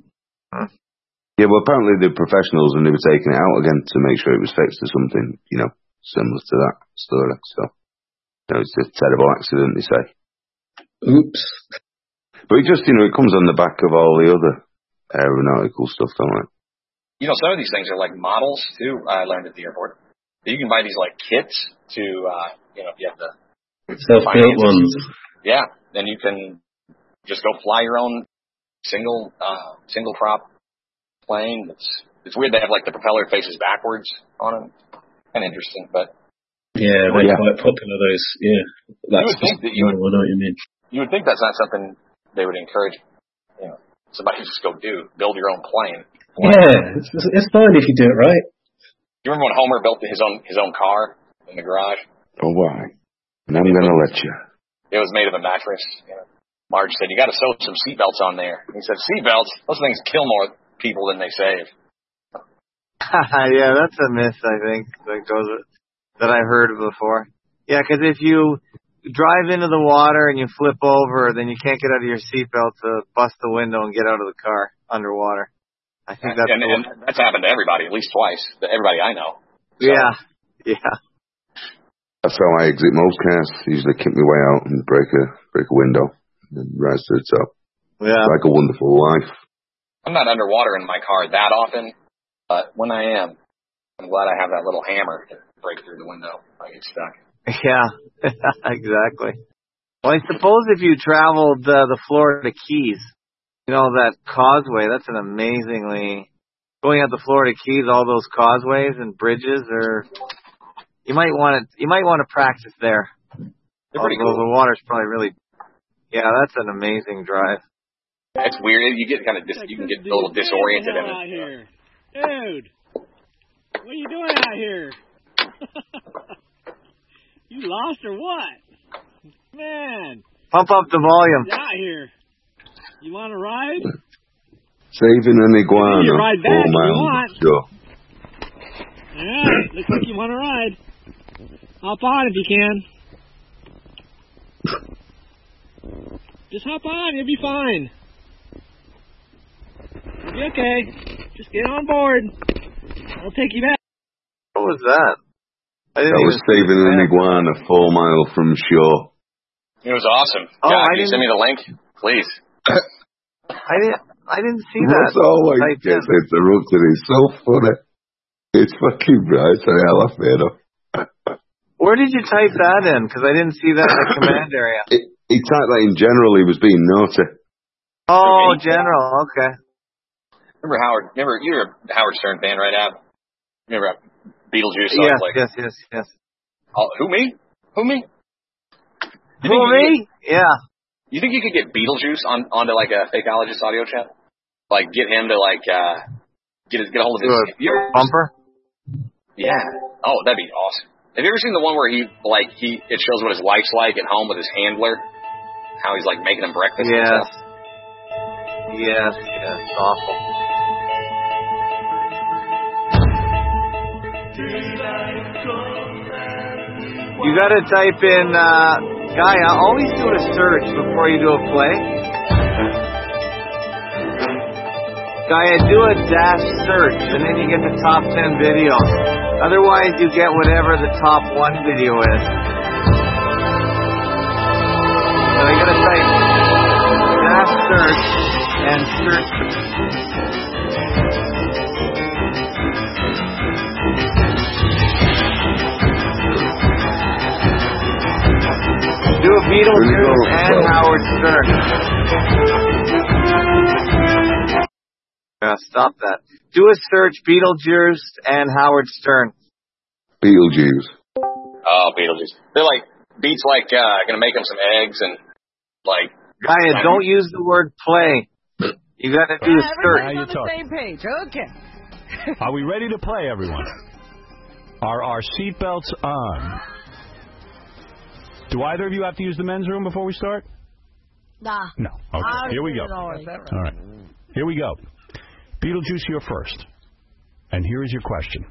Yeah, well, apparently the professionals, and they were taking it out again to make sure it was fixed or something, you know, similar to that story. So, you know, it's a terrible accident, they say. Oops. But it just, you know, it comes on the back of all the other aeronautical stuff, don't it? You know, some of these things are like models too. I learned at the airport. You can buy these like kits to, uh, you know, if you have the self-built ones. Yeah, then you can just go fly your own single, uh, single prop plane. It's it's weird they have like the propeller faces backwards on them. Kind of interesting, but Yeah, they're yeah. quite popular, those. Yeah. That's You would think that you I would- know what you mean. you would think that's not something they would encourage. You know, somebody to just go do build your own plane. Yeah, it's, it's fine if you do it right. You remember when Homer built his own his own car in the garage? Oh, why? And I'm going to let you. It was made of a mattress. You know. Marge said, "You got to sew some seatbelts on there." He said, "Seatbelts? Those things kill more people than they save." Yeah, that's a myth, I think, that goes that I've heard before. Yeah, because if you drive into the water and you flip over, then you can't get out of your seatbelt to bust the window and get out of the car underwater. I think that's and, the and that's happened to everybody at least twice. To everybody I know. So, Yeah, yeah. That's how I exit most cars. Usually kick my way out and break a break a window and rise to the top. Yeah. It's like a wonderful life. I'm not underwater in my car that often, but when I am, I'm glad I have that little hammer to break through the window if I get stuck. Yeah, exactly. Well, I suppose if you traveled uh, the Florida Keys, you know, that causeway, that's an amazingly, going out the Florida Keys, all those causeways and bridges are, you might want to, you might want to practice there. They're pretty Although cool. the water's probably really, yeah, that's an amazing drive. It's weird. You get kind of dis- you can get a little disoriented in out it. here. Dude, what are you doing out here? You lost or what? Man, Pump up the volume. get out here. You want to ride? Saving an iguana. You ride back if you four want. miles sure. Alright, looks like you want to ride. Hop on if you can. Just hop on, you'll be fine. You'll be okay. Just get on board. I'll take you back. What was that? I didn't That even was saving an iguana four mile from shore. It was awesome. Oh, yeah, I can you send me the link, please? I didn't, I didn't see that. That's all I Typed get in. interrupted. It's so funny. It's fucking bright. Sorry, I laugh it up. Where did you type that in? Because I didn't see that in the command area. It, he typed that in general. He was being naughty. Oh, general. Okay. Remember Howard? Remember you're a Howard Stern fan, right, Ab? Remember Beetlejuice? Yes, like, yes, yes, yes. Oh, who me? Who me? You Who, think you me? could Yeah. Get, you think you could get Beetlejuice on onto like a Fakeologist audio chat? Like get him to like uh get his, get a hold of Do his a you ever- bumper? Yeah. Oh, that'd be awesome. Have you ever seen the one where he like he it shows what his life's like at home with his handler? How he's like making him breakfast and Yes. stuff? Yes, yes. Awful. You gotta type in, uh, Guy, I always do a search before you do a play. Guy, I do a dash search, and then you get the top ten videos. Otherwise, you get whatever the top one video is. So I gotta type dash search and search. Do a Beetlejuice and Howard Stern. Yeah, stop that. Do a search Beetlejuice and Howard Stern. Beetlejuice. Oh, Beetlejuice. They're like, Beats like, uh, gonna make him some eggs and, like... Gaia, don't use the word play. You gotta do the skirt. Now you're on the talking. same page. Okay. Are we ready to play, everyone? Are our seatbelts on? Do either of you have to use the men's room before we start? Nah. No. Okay. I Here we go. already. All right. Here we go. Beetlejuice, you're first. And here is your question.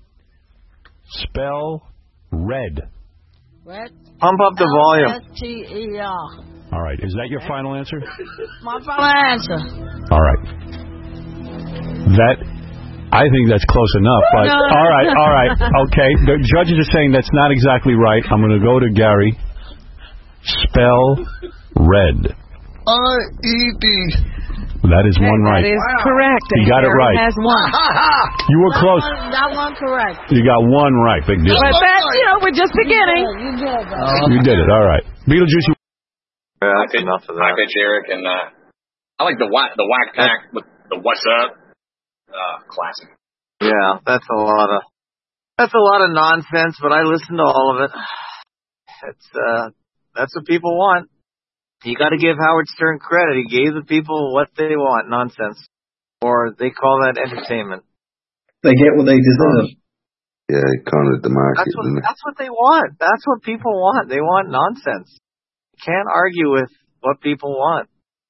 Spell red. Red. Pump up the volume. S T E R. All right. Is that your final answer? My final answer. All right. That, I think that's close enough. But No. all right, all right, okay. The judges are saying that's not exactly right. I'm going to go to Gary. Spell red. R E D. That is one right. That is correct. You got it Gary right. has one. You were That close. one- That one correct. You got one right, big deal. But that's, you know, we're just beginning. You did it, bro. You did it. All right. Beetlejuice. You- Yeah, that's enough of that. High pitch Eric, and uh, I like the whack, the whack pack with the what's up. Uh, classic. Yeah, that's a lot of that's a lot of nonsense, but I listen to all of it. It's uh, that's what people want. You got to give Howard Stern credit. He gave the people what they want, nonsense, or they call that entertainment. They get what they deserve. Yeah, he cornered the market, That's what didn't he? that's what they want. That's what people want. They want nonsense. You can't argue with what people want.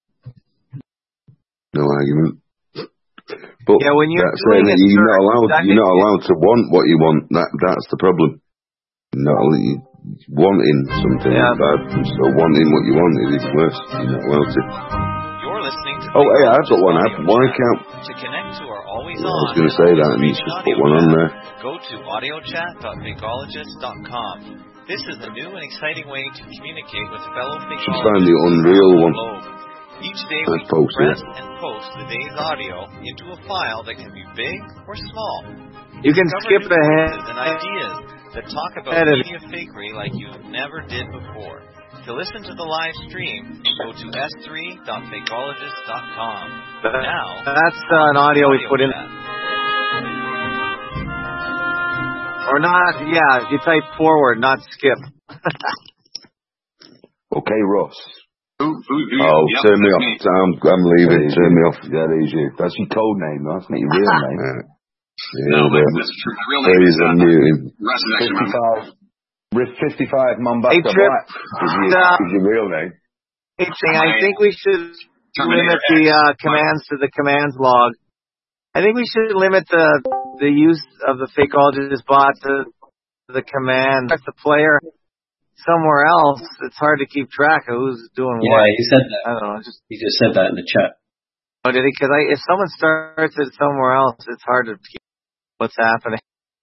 No argument. But Yeah, when you're that's saying doing that it, you're sir, not allowed. that You're not is- allowed to want what you want. That that's the problem. You're not you wanting something Yeah. bad, and so wanting what you want is worse. You're not allowed to. You're listening to Oh, hey, I've got one. I've, why can't? To connect to our always I on. was going to say that, and you just put one on there. Go to audio chat dot fakeologist dot com. This is a new and exciting way to communicate with fellow Should find the fakeologists Unreal around one. the globe. Each day I we post compress it. and post the day's audio into a file that can be big or small. You can Discover skip new ahead. voices and ideas that talk about Edit. media fakery like you never did before. To listen to the live stream, go to s three dot fakeologist dot com. Now, That's uh, an audio we put in. chat. Or not, yeah, you type forward, not skip. Okay, Ross. Who, who, who, Oh, yep, turn me that's off. me. I'm, I'm leaving. That is Turn you. me off. Yeah, that is you. That's your code name, though. That's not your real name. Yeah. No, Yeah, but but that's true. My real name please is uh, unmute him. Russ is actually my fifty-five. Riff fifty-five Mombasa Hey, Trip. Black is your, Uh, is your real name. Hey, Ching, I think we should Terminator limit the X. uh, commands to the commands log. I think we should limit the the use of the fakeologist bot to the command. If the player somewhere else, it's hard to keep track of who's doing Yeah, what. he said that. I don't know. Just He just said that in the chat. oh, did he? Because I, if someone starts it somewhere else, it's hard to keep what's happening.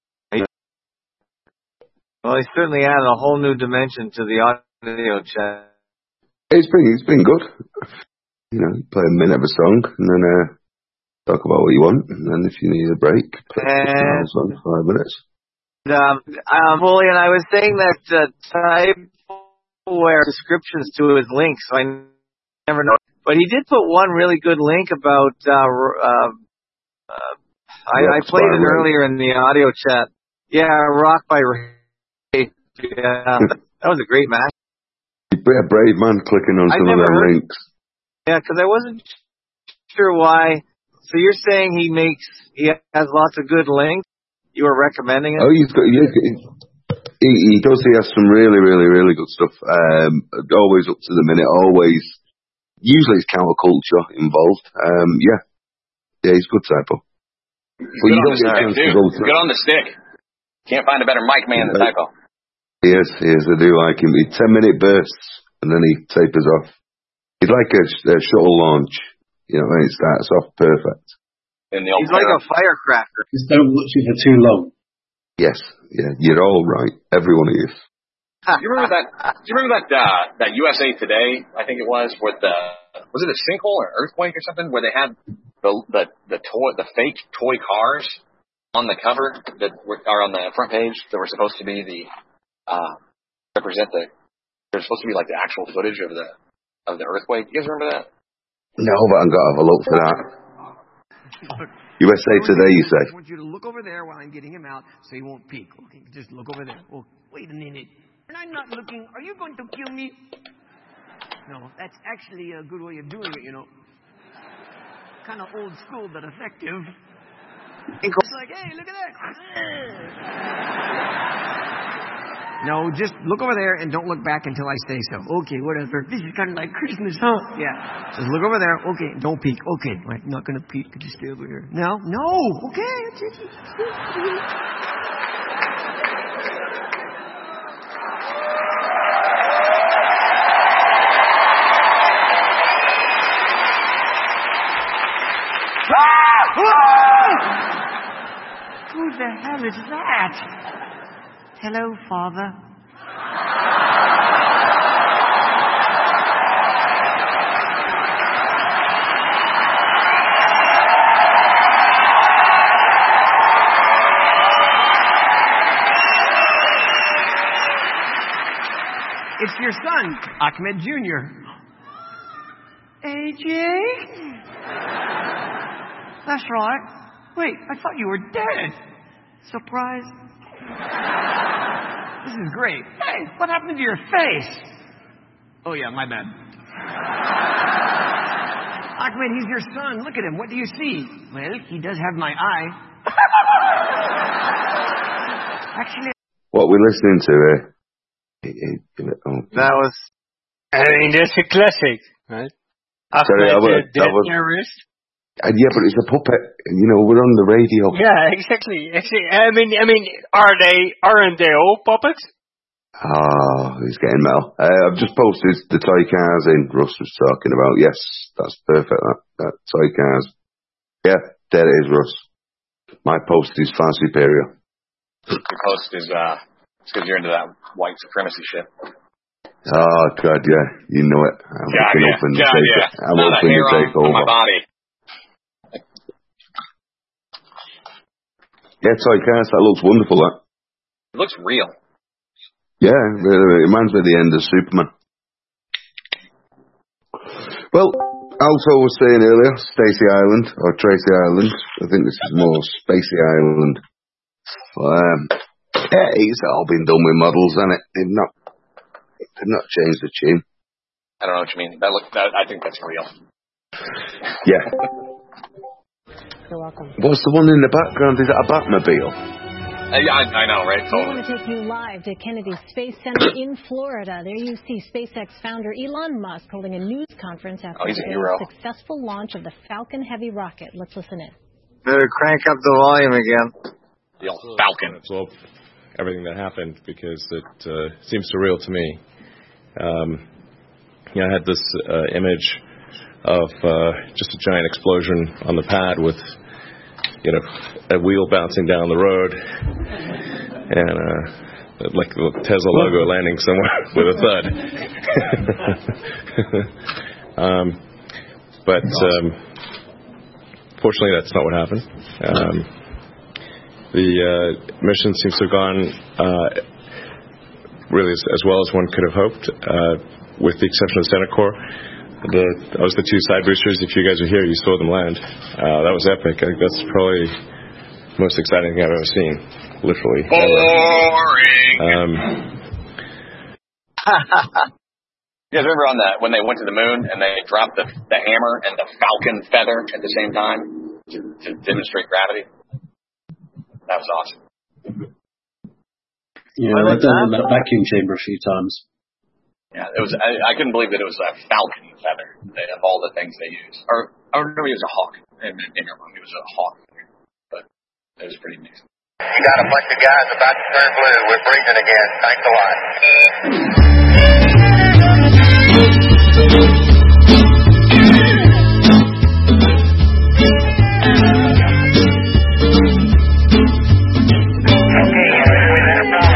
Well, he certainly added a whole new dimension to the audio chat. It's been it's been good. You know, play a minute of a song and then uh, talk about what you want, and then if you need a break, play And- a song for five minutes. Um, um, Julian, I was saying that uh, type where descriptions to his links, so I never know. But he did put one really good link about. Uh, uh, uh, I, I Rocks played by it Ray. earlier in the audio chat. Yeah, Rock by Ray. Yeah, that was a great match. You'd be a brave man clicking on I've some of never them heard- links. Yeah, because I wasn't sure why. So you're saying he makes he has lots of good links. You were recommending it. Oh, he's got. Yeah, he, he does. He has some really, really, really good stuff. Um, always up to the minute. Always. Usually, it's counterculture involved. Um, yeah, yeah, he's good typo. But Good you on don't the get a stick, chance to dude. go to. Good on the stick. Can't find a better mic man than Typo. He is. He is. I do like him. He ten minute bursts and then he tapers off. He's like a, a shuttle launch. You know, when it starts off perfect. In the old He's like a firecracker. Just don't watch it for too long. Yes. Yeah. You're all right. Every one of you. Do you remember that? Do you remember that? Uh, that U S A Today, I think it was, with the was it a sinkhole or earthquake or something, where they had the the the toy the fake toy cars on the cover that were are on the front page that were supposed to be the uh, represent the they're supposed to be like the actual footage of the of the earthquake. You guys remember that? No, but I've got to have a look for that. U S A Today, you say? I want you to look over there while I'm getting him out so he won't peek. Okay, just look over there. Oh, wait a minute. And I'm not looking. Are you going to kill me? No, that's actually a good way of doing it, you know. Kind of old school, but effective. It's like, hey, look at that. No, just look over there and don't look back until I say so. Okay, whatever. This is kind of like Christmas, huh? Yeah. Just look over there. Okay, don't peek. Okay, I'm not going to peek. Could you stay over here? No? No. Okay. Who the hell is that? Hello, Father. It's your son, Ahmed Junior A J? That's right. Wait, I thought you were dead. Surprise. This is great. Hey, what happened to your face? Oh, yeah, my bad. Ahmed, he's your son. Look at him. What do you see? Well, he does have my eye. Actually... What we're listening to here... That was... I mean, that's a classic, right? Sorry, Ahmed, I was, the dead I was, terrorist. Uh, yeah, but it's a puppet. You know, we're on the radio. Yeah, exactly. Actually, I mean, I mean, are they, aren't they all puppets? Oh, he's getting metal. Uh, I've just posted the toy cars in Russ was talking about. Yes, that's perfect, that, that toy cars. Yeah, there it is, Russ. My post is far superior. Your post is, uh, it's because you're into that white supremacy shit. Oh, God, yeah. You know it. I'm God, yeah. open God, to take yeah. it. I'm Not open a hair to take on, on over. my body. Yeah, toy cars, that looks wonderful, that. It looks real. Yeah, it reminds me of the end of Superman. Well, also was saying earlier, Stacey Island, or Tracy Island. I think this is more Spacey Island. Um, yeah, it's all been done with models, hasn't it? They've not, they've not changed the tune. I don't know what you mean. That look, that, I think that's real. Yeah. You're welcome. What's the one in the background? Is that a Batmobile? I, I, I know, right? We want to take you live to Kennedy Space Center in Florida. There you see SpaceX founder Elon Musk holding a news conference after Oh, he's a the hero. successful launch of the Falcon Heavy rocket. Let's listen in. Better crank up the volume again. The old Falcon. Absorb everything that happened because it uh, seems surreal to me. Um, you know, I had this uh, image of uh, just a giant explosion on the pad with, you know, a wheel bouncing down the road and uh, like the Tesla logo landing somewhere with a thud. um, but um, fortunately, that's not what happened. Um, the uh, mission seems to have gone uh, really as, as well as one could have hoped, uh, with the exception of Centercore. The, that was the two side boosters. If you guys are here, you saw them land. Uh, that was epic. I think that's probably the most exciting thing I've ever seen. Literally. Boring. Um, You guys remember on that when they went to the moon and they dropped the, the hammer and the Falcon feather at the same time to, to demonstrate gravity? That was awesome. Yeah, I've done that vacuum chamber a few times. Yeah, it was. I, I couldn't believe that it was a falcon feather of all the things they used. Or, or no, it was a hawk. In, in your room, it was a hawk. But it was pretty amazing. You got a bunch of guys about to turn blue. We're breathing again. Thanks a lot.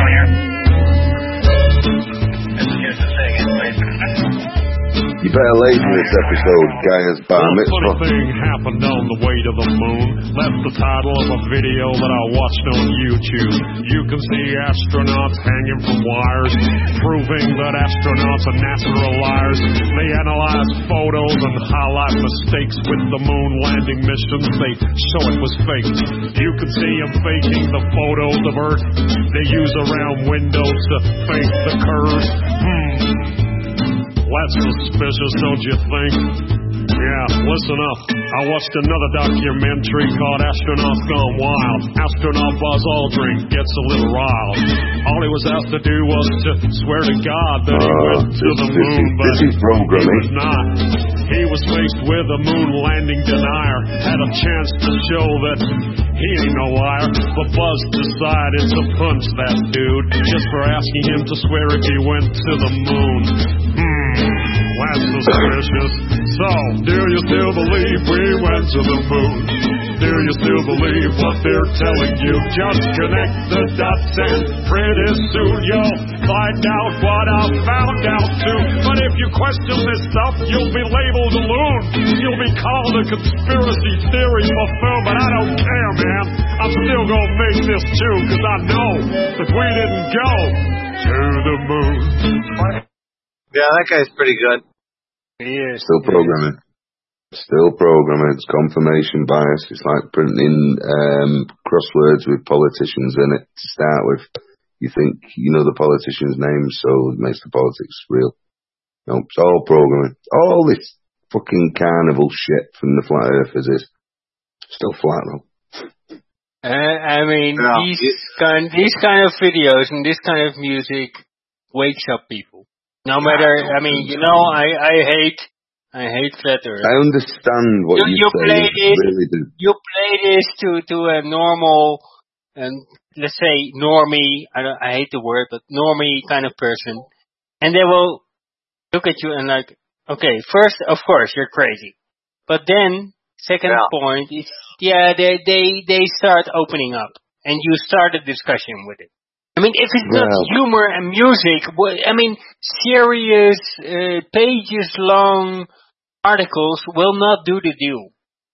You better lay later in this episode, Gaia's bar Well, a mitzvah. funny thing happened on the way to the moon. That's the title of a video that I watched on YouTube. You can see astronauts hanging from wires, proving that astronauts and NASA are liars. They analyze photos and highlight mistakes with the moon landing missions. They show it was fake. You can see them faking the photos of Earth. They use a round window to fake the curves. Hmm. That's suspicious, don't you think? Yeah, listen up. I watched another documentary called Astronauts Gone Wild. Astronaut Buzz Aldrin gets a little riled. All he was asked to do was to swear to God that he Uh, went to this, the this, moon, is, but this is he programming. was not. He was faced with a moon landing denier. Had a chance to show that he ain't no liar. But Buzz decided to punch that dude just for asking him to swear if he went to the moon. Hmm, that's suspicious. So, do you still believe we went to the moon? Do you still believe what they're telling you? Just connect the dots and pretty soon you'll find out what I found out too. But if you question this stuff, you'll be labeled a loon. You'll be called a conspiracy theory fulfilled, but I don't care, man. I'm still gonna make this too, cause I know that we didn't go to the moon. Yeah, that guy's pretty good. He is. Still programming. Still programming. It's confirmation bias. It's like printing um, crosswords with politicians in it to start with. You think you know the politician's name, so it makes the politics real. No, it's all programming. All this fucking carnival shit from the flat earthers is still flat though. Uh, I mean, Yeah. these kind, these kind of videos and this kind of music wakes up people. No matter, I mean, you know, I, I hate, I hate flat earth. I understand what You, you, you say. play I this, really do. you play this to, to a normal, and let's say normie, I don't, I hate the word, but normie kind of person, and they will look at you and like, okay, first, of course, you're crazy. But then, second Yeah. point is, yeah, they, they, they start opening up, and you start a discussion with it. I mean, if it's not Well- humor and music, what, I mean, serious, uh, pages-long articles will not do the deal.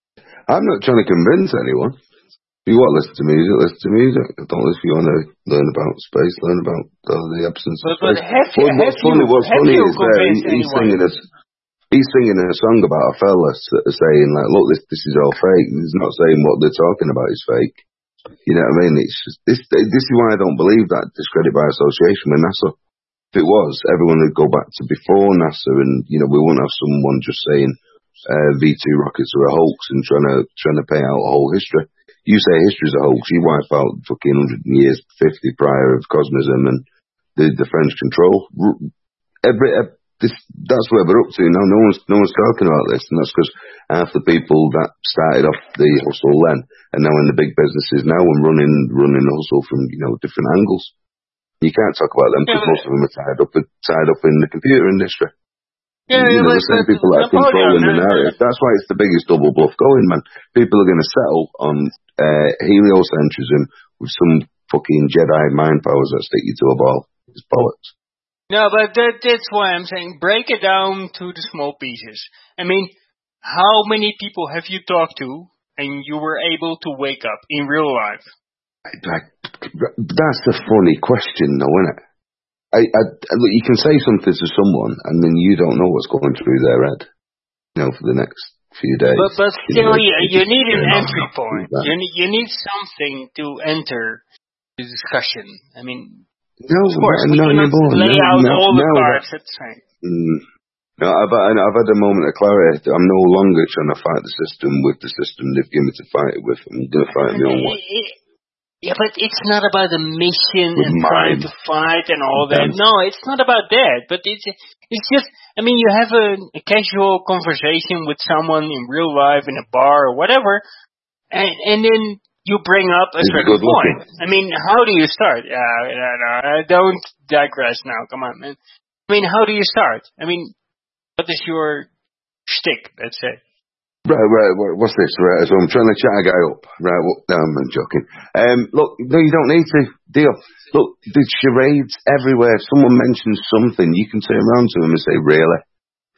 I'm not trying to convince anyone. If you want to listen to music, listen to music. Don't listen if you want to learn about space, learn about uh, the absence But, of but space. have you, What- have what's funny, you, what's have funny you is there, he, convinced he's anyone? singing a, he's singing a song about a fella s- saying like, look, this this is all fake. He's not saying what they're talking about is fake. You know what I mean? It's just, this this is why I don't believe that discredit by association with NASA. If it was, everyone would go back to before NASA, and you know we wouldn't have someone just saying uh, V two rockets are a hoax and trying to trying to pay out a whole history. You say history's a hoax, you wipe out fucking hundred years, fifty prior of Cosmism and the, the French control. Every, every this, that's where we're up to now. No one's no one's talking about this, and that's because half the people that started off the hustle then are now in the big businesses now and running running the hustle from you know different angles. You can't talk about them because Yeah, most of them are tied up tied up in the computer industry. Yeah, you know, but, the same but people that are Napoleon, controlling the uh, narrative. That's why it's the biggest double bluff going, man. People are going to settle on uh, heliocentrism with some fucking Jedi mind powers that stick you to a ball. It's bollocks. No, but that, that's why I'm saying break it down to the small pieces. I mean, how many people have you talked to and you were able to wake up in real life? Like, that's a funny question, though, isn't it? I, I, look, you can say something to someone, and then you don't know what's going through their head, you know, for the next few days. But, but You still, know, you, it you just- need an you're not entry gonna do point. that. You need, you need something to enter the discussion. I mean, No, of course, not, we not cannot anymore. lay No, out no, all the no, cards that- at the same. Mm, no, I've, I've had a moment of clarity. I'm no longer trying to fight the system with the system they've given me to fight it with. I'm going to fight it my own way. Yeah, but it's not about the mission With and trying mine. to fight and all that. Damn. No, it's not about that. But it's it's just, I mean, you have a, a casual conversation with someone in real life in a bar or whatever, and and then you bring up a Is it certain good looking? point. I mean, how do you start? Uh, no, no, I don't digress now. Come on, man. I mean, how do you start? I mean, what is your shtick? Let's say. Right, right, right, what's this? Right, so I'm trying to chat a guy up. Right, well, no, I'm joking. Um, look, no, you don't need to. Deal. Look, there's charades everywhere. If someone mentions something, you can turn around to them and say, really?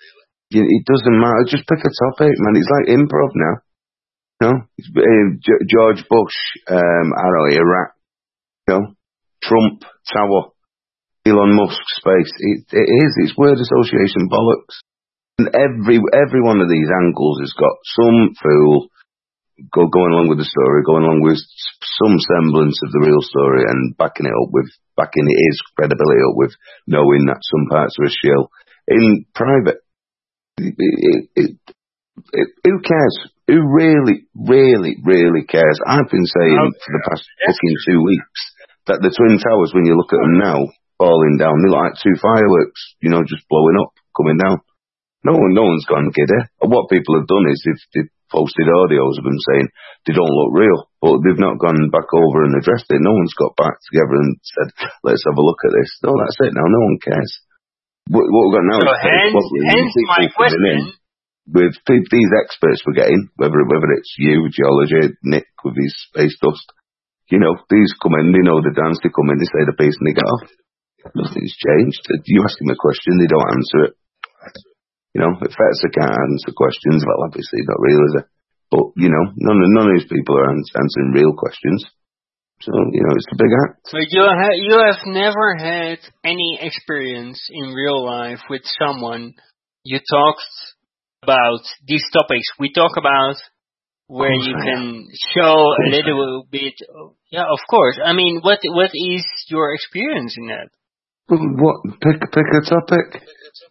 You, it doesn't matter. Just pick a topic, man. It's like improv now. You know, uh, G- George Bush, um, I don't know, Iraq. You know, Trump, Tower, Elon Musk, space. It, it is. It's word association bollocks. And every every one of these angles has got some fool go, going along with the story, going along with some semblance of the real story, and backing it up with backing his credibility up with knowing that some parts are a shill. In private. It, it, it, it, who cares? Who really, really, really cares? I've been saying okay. for the past fucking two weeks that the Twin Towers, when you look at them now, falling down, they look like two fireworks, you know, just blowing up, coming down. No one, no one's gone giddy. What people have done is they've, they've posted audios of them saying they don't look real, but they've not gone back over and addressed it. No one's got back together and said, let's have a look at this. No, that's it now. No one cares. What, what we've got now so is hence, hence my question. With these experts we're getting, whether whether it's you, geology, Nick with his space dust, you know, these come in, they know the dance, they come in, they say the piece and they get off. Nothing's changed. You ask them a question, they don't answer it. You know, if Fetzer can't answer questions, well, obviously not real, is it? But, you know, none of, none of these people are answering real questions. So, you know, it's a big act. But you, ha- you have never had any experience in real life with someone you talked about these topics we talk about where oh, you can show a little bit. Of, yeah, of course. I mean, what what is your experience in that? What? Pick, pick a topic.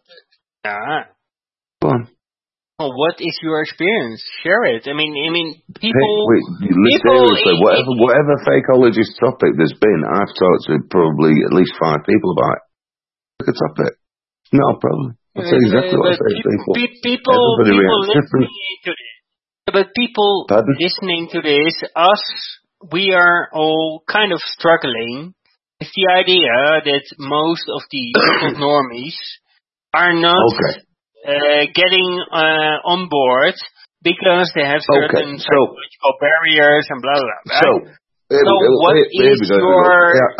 Ah. Go on. Well, what is your experience? Share it. I mean, I mean, people. Wait, people seriously, whatever, whatever fakeologist topic there's been, I've talked to probably at least five people about it. Pick a topic. No problem. I'll tell you exactly what I say to people. People, Everybody people reacts different. listening to this, but people Pardon? listening to this, us, we are all kind of struggling with the idea that most of the normies are not. Okay. Uh, getting uh, on board because they have certain okay, so, psychological barriers and blah blah blah. So, so uh, what here, is here your? Yeah,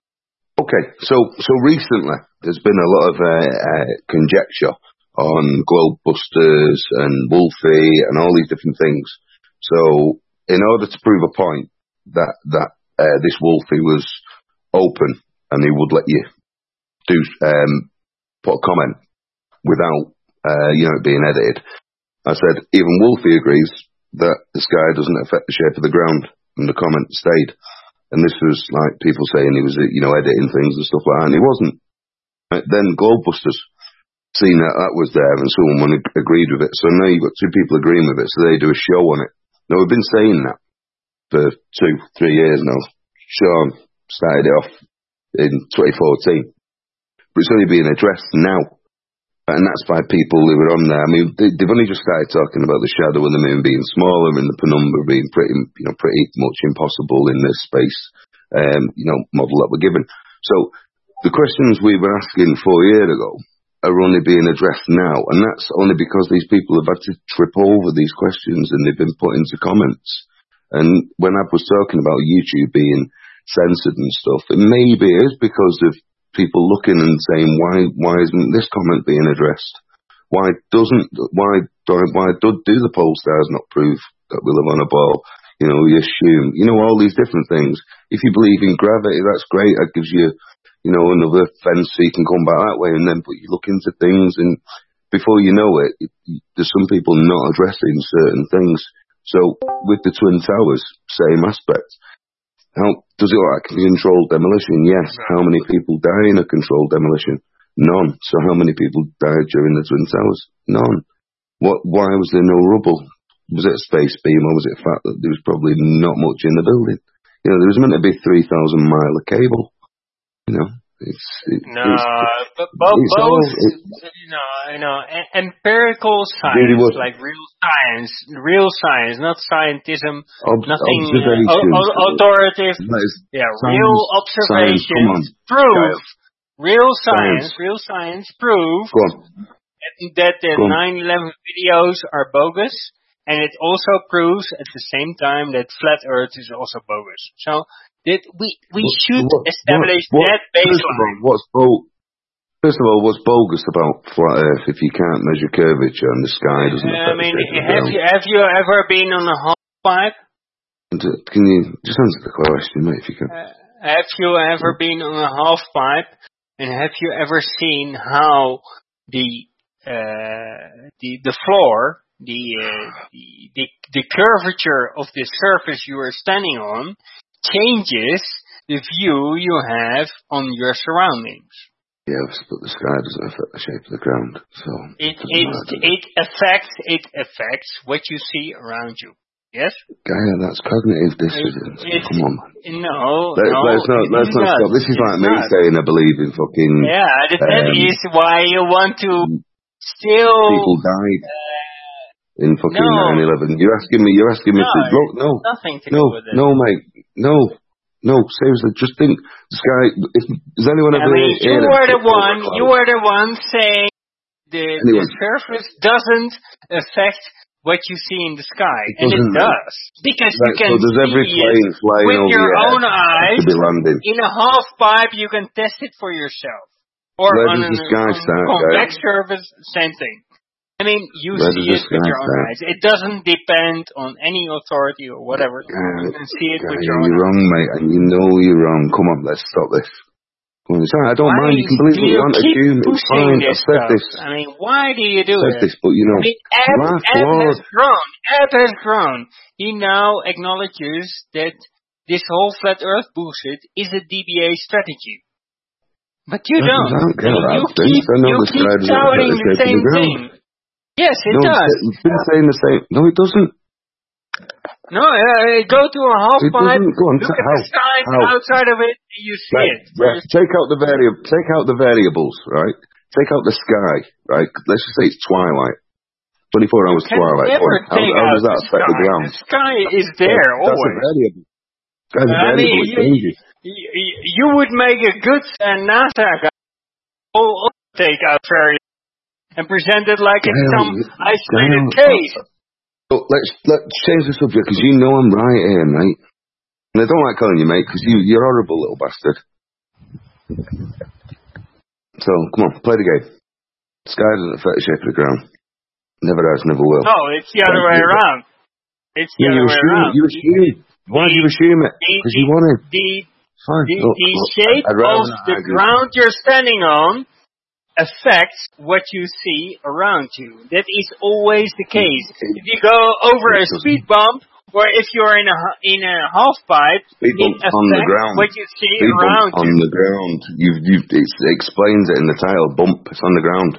uh, okay, so so recently there's been a lot of uh, uh, conjecture on Globebusters and Wolfie and all these different things. So, in order to prove a point that that uh, this Wolfie was open and he would let you do um, put a comment without. Uh, you know, it being edited. I said, even Wolfie agrees that the sky doesn't affect the shape of the ground, and the comment stayed. And this was like people saying he was, you know, editing things and stuff like that, and he wasn't. Right, then Globebusters seen that that was there, and someone agreed with it. So now you've got two people agreeing with it, so they do a show on it. Now, we've been saying that for two, three years now. Sean started it off in twenty fourteen. But it's only being addressed now. And that's by people who were on there. I mean, they, they've only just started talking about the shadow of the moon being smaller and the penumbra being pretty, you know, pretty much impossible in this space, um, you know, model that we're given. So the questions we were asking four years ago are only being addressed now, and that's only because these people have had to trip over these questions and they've been put into comments. And when I was talking about YouTube being censored and stuff, it maybe is because of people looking and saying, why why isn't this comment being addressed? Why doesn't why why do, do the pole stars not prove that we live on a ball? You know, we assume, you know, all these different things. If you believe in gravity, that's great. That gives you, you know, another fence so you can come back that way. And then, but you look into things, and before you know it, it there's some people not addressing certain things. So with the Twin Towers, same aspect. How does it look like controlled demolition? Yes. How many people die in a controlled demolition? None. So how many people died during the Twin Towers? None. What? Why was there no rubble? Was it a space beam, or was it the fact that there was probably not much in the building? You know, there was meant to be three thousand mile of cable. You know, it's it, no, it's, but both, it's both all, it, you know, you know, empirical science, really was, like real science, real science, not scientism, ob- nothing uh, o- authoritative. Yeah, science, real observations science, prove, real science, science, real science prove that the nine eleven videos are bogus, and it also proves at the same time that flat Earth is also bogus. So that we we what, should what, establish what, that baseline. What's both? First of all, what's bogus about flat Earth if you can't measure curvature and the sky doesn't affect I mean, the shape of the have ground? you have you ever been on a half pipe? Can you just answer the question, mate, if you can? Uh, have you ever been on a half pipe, and have you ever seen how the uh, the the floor, the, uh, the the the curvature of the surface you are standing on changes the view you have on your surroundings? Yes, but the sky doesn't affect the shape of the ground, so It doesn't it matter. it affects it affects what you see around you. Yes. Gaia, that's cognitive dissonance. It, Come on, man. no, Let, no, let's not, it let's is not not. stop. This is It's like me not. saying I believe in fucking. Yeah, that that um, is why you want to still. People died in fucking no. nine eleven. You're asking me. You're asking me No, to look. No, nothing to no, do with it. no, mate. No, no. Seriously, just think. The sky. If, has anyone I ever mean, you heard were of the one. You were the one saying the Anyway. the surface doesn't affect what you see in the sky, It and it doesn't. does because you Right, can so does every see plane it flying with over your your own head eyes. to be landing? In a half pipe, you can test it for yourself, or Where on does a the sky start, convex guys? surface, same thing. I mean, you Where see does it the with sky your own start? eyes. It doesn't depend on any authority or whatever. Uh, You can see it with Gaia, your own you're eyes. wrong, mate, and you know you're wrong. Come on, let's stop this. Come on, it's all right, I don't Why mind. You can believe do what you you want. keep Assume it's pushing fine. this I've said stuff? this. I mean, why do you do I've said it? this, but you know, I mean, Ed, laugh, Ed Lord. has grown. Ed has grown. He now acknowledges that this whole flat Earth bullshit is a D B A strategy. But you I don't. don't care I mean, you about things. keep I know you the keep sky doesn't affect touting the the shape of the same ground. thing. Yes, it No, does. it's been saying the same. No, it doesn't. No, uh, go to a half It pipe. doesn't. Go on. Look t- at how? the sky How? outside of it. You see Right, it. right. Take out the variable. Take out the variables. Right. Take out the sky. Right. Let's just say it's twilight. Twenty-four hours Can twilight. never Go on. How, take how out does that the affect the sky. ground? The sky is there That's, that's a always. variable. Sky's a I variable. mean, It you, changes. you, you would make a good uh, NASA guy all take out variables and present it like it's Gail, some isolated Gail, case. Look, let's let's change the subject because you know I'm right here, mate. And I don't like calling you mate because you you're a horrible little bastard. So come on, play the game. The sky doesn't affect the shape of the ground. Never has, never will. No, it's the other way around. It's the Yeah, you other way assume around. it. You assume it. Why do you assume it? Because you want it. The Fine. the, Look, the look, shape I'd rather of not the argue. ground you're standing on affects what you see around you. That is always the case. If you go over a speed bump, or if you're in a hu- in a half pipe, Speed it bump on the affects ground. what you see Speed bump around on you. the ground. You've, you've, it explains it in the title. Bump. It's on the ground.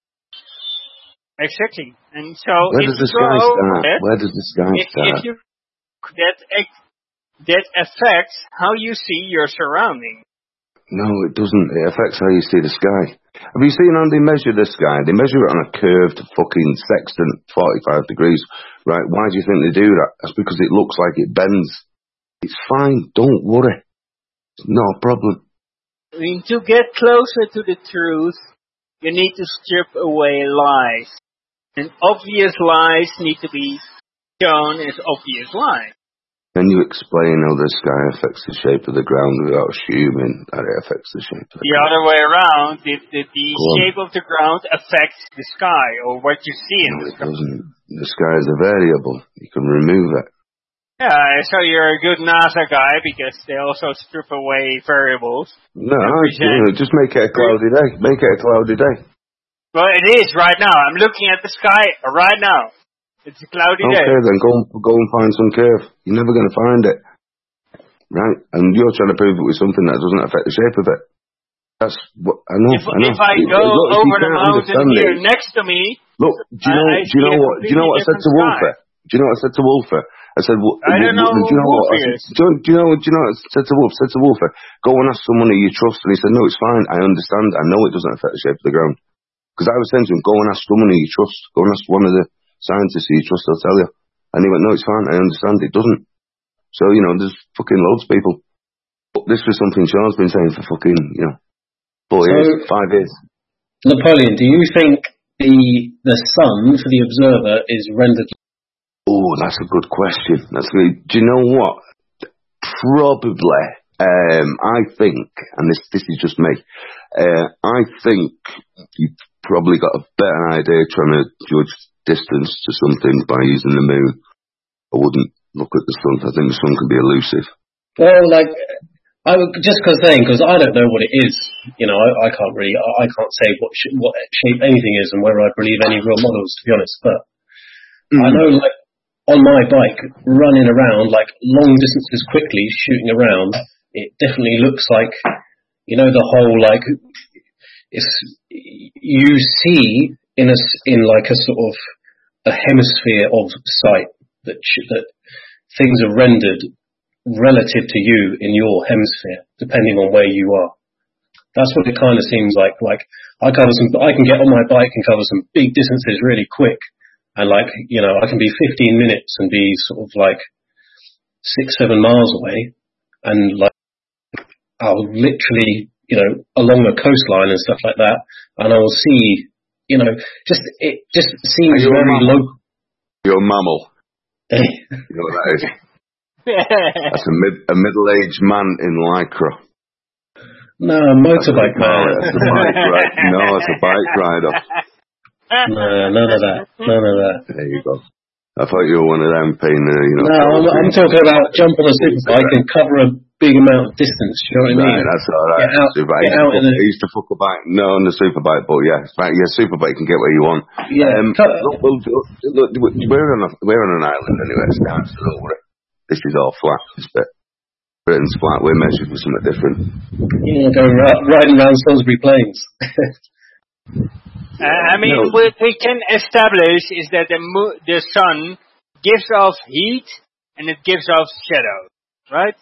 Exactly. And so Where if does the you go sky over start? that, Where does the sky if, if start? you that ex- that affects how you see your surroundings. No, it doesn't. It affects how you see the sky. Have you seen how they measure the sky? They measure it on a curved fucking sextant, forty-five degrees. Right? Why do you think they do that? That's because it looks like it bends. It's fine. Don't worry. It's not a problem. I mean, to get closer to the truth, you need to strip away lies. And obvious lies need to be shown as obvious lies. Can you explain how the sky affects the shape of the ground without assuming that it affects the shape of the The other way around, the, the, the Go on. shape of the ground affects the sky, or what you see in No, the it sky. doesn't. The sky is a variable. You can remove it. Yeah, so you're a good NASA guy, because they also strip away variables. No, and you present- know, just make it a cloudy day. Make it a cloudy day. Well, it is right now. I'm looking at the sky right now. It's a cloudy Okay, day. then go and, go and find some curve. You're never going to find it. Right? And you're trying to prove it with something that doesn't affect the shape of it. That's what I know. If, I know. if I Look, go if you over the can't mountain understand here it- next to me, Look, do you know? I- I do you know see a what? Do you know what I said to completely Wolfer? Do you know what I said to Wolfer? I said, well, I don't know do you know who what? I Wolfer said, is. do, you- do you know? Do you know what I said to Wolfer? I said to Wolfer, go and ask someone who you trust, and he said, no, it's fine. I understand. I know it doesn't affect the shape of the ground. Because I was saying to him, go and ask someone who you trust. Go and ask one of the scientists who you trust. They'll tell you. And he went, no, it's fine. I understand. It doesn't. So you know, there's fucking loads of people. But this was something Sean's been saying for fucking, you know, four So- years, five years. Napoleon, do you think the the sun for the observer is rendered? Oh, that's a good question. That's good. Do you know what? Probably, um, I think, and this this is just me, uh, I think you've probably got a better idea trying to judge distance to something by using the moon. I wouldn't look at the sun. I think the sun can be elusive. Well, like, I would just cause saying, because I don't know what it is. You know, I, I can't really, I, I can't say what sh- what shape anything is and whether I believe any real models, to be honest. But mm. I know, like, on my bike, running around, like, long distances quickly, shooting around, it definitely looks like, you know, the whole, like, it's, you see in a, in like a sort of a hemisphere of sight that, that things are rendered relative to you in your hemisphere, depending on where you are. That's what it kind of seems like. Like, I cover some, I can get on my bike and cover some big distances really quick. And like, you know, I can be fifteen minutes and be sort of like six, seven miles away. And like, I'll literally, you know, along the coastline and stuff like that, and I will see, you know, just it just seems very local. You're a mammal. You know what that is? That's a mid a middle aged man in lycra. No, a motorbike man. It's a bike ride. No, it's a bike rider. No, none of that. None of that. There you go. I thought you were one of them paying the, you know. No, I'm, I'm talking about jump on a superbike and cover a big amount of distance. You know what I mean? Right, that's all right. Get out, super, get I, used out to, in the... I used to fuck a bike. No, on the superbike, but yeah, right, yeah, superbike can get where you want. Yeah. Um, look, look, look, look, we're on a, we're on an island anyway. It's down to the over it. This is all flat. This bit. Britain's flat. We're measured for something different. You know, going ri- riding around Salisbury Plains. uh, I mean, no. What we can establish is that the mo- the sun gives off heat and it gives off shadow, right?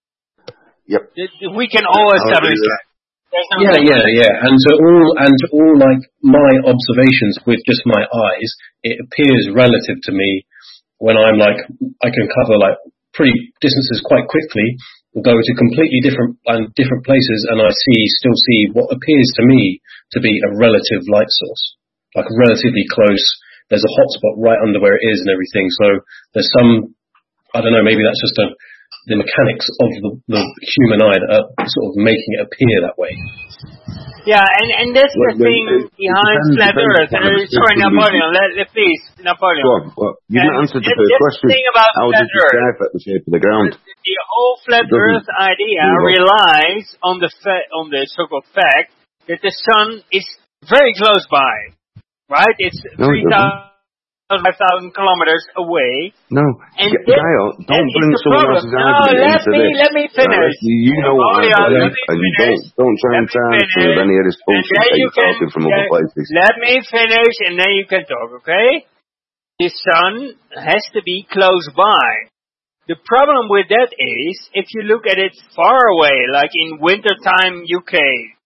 Yep. We can all establish that. No yeah, yeah, yeah. And to all, and to all, like, my observations with just my eyes, it appears relative to me when I'm like, I can cover like pretty distances quite quickly, go to completely different and different places, and I see, still see what appears to me to be a relative light source, like relatively close. There's a hotspot right under where it is and everything. So there's some, I don't know, maybe that's just a, the mechanics of the, the human eye that are sort of making it appear that way. Yeah, and, and that's the well, thing it, behind it flat Earth. Uh, sorry, Napoleon, let, let, please, Napoleon. Go on. Well, you didn't answer the first question. Thing about How flat did you arrive at the shape of the ground? The, the whole flat Earth idea relies on the fa- on the so-called fact that the sun is very close by, right? It's no, three thousand. five thousand kilometers away. No, and G- Gaio, don't bring someone else's argument no, let into me, this. let me finish. Uh, you know what I believe, and you don't, don't try and chance me with any of this bullshit that you're talking from other places. Let me finish, and then you can talk, okay? The sun has to be close by. The problem with that is, if you look at it far away, like in wintertime U K,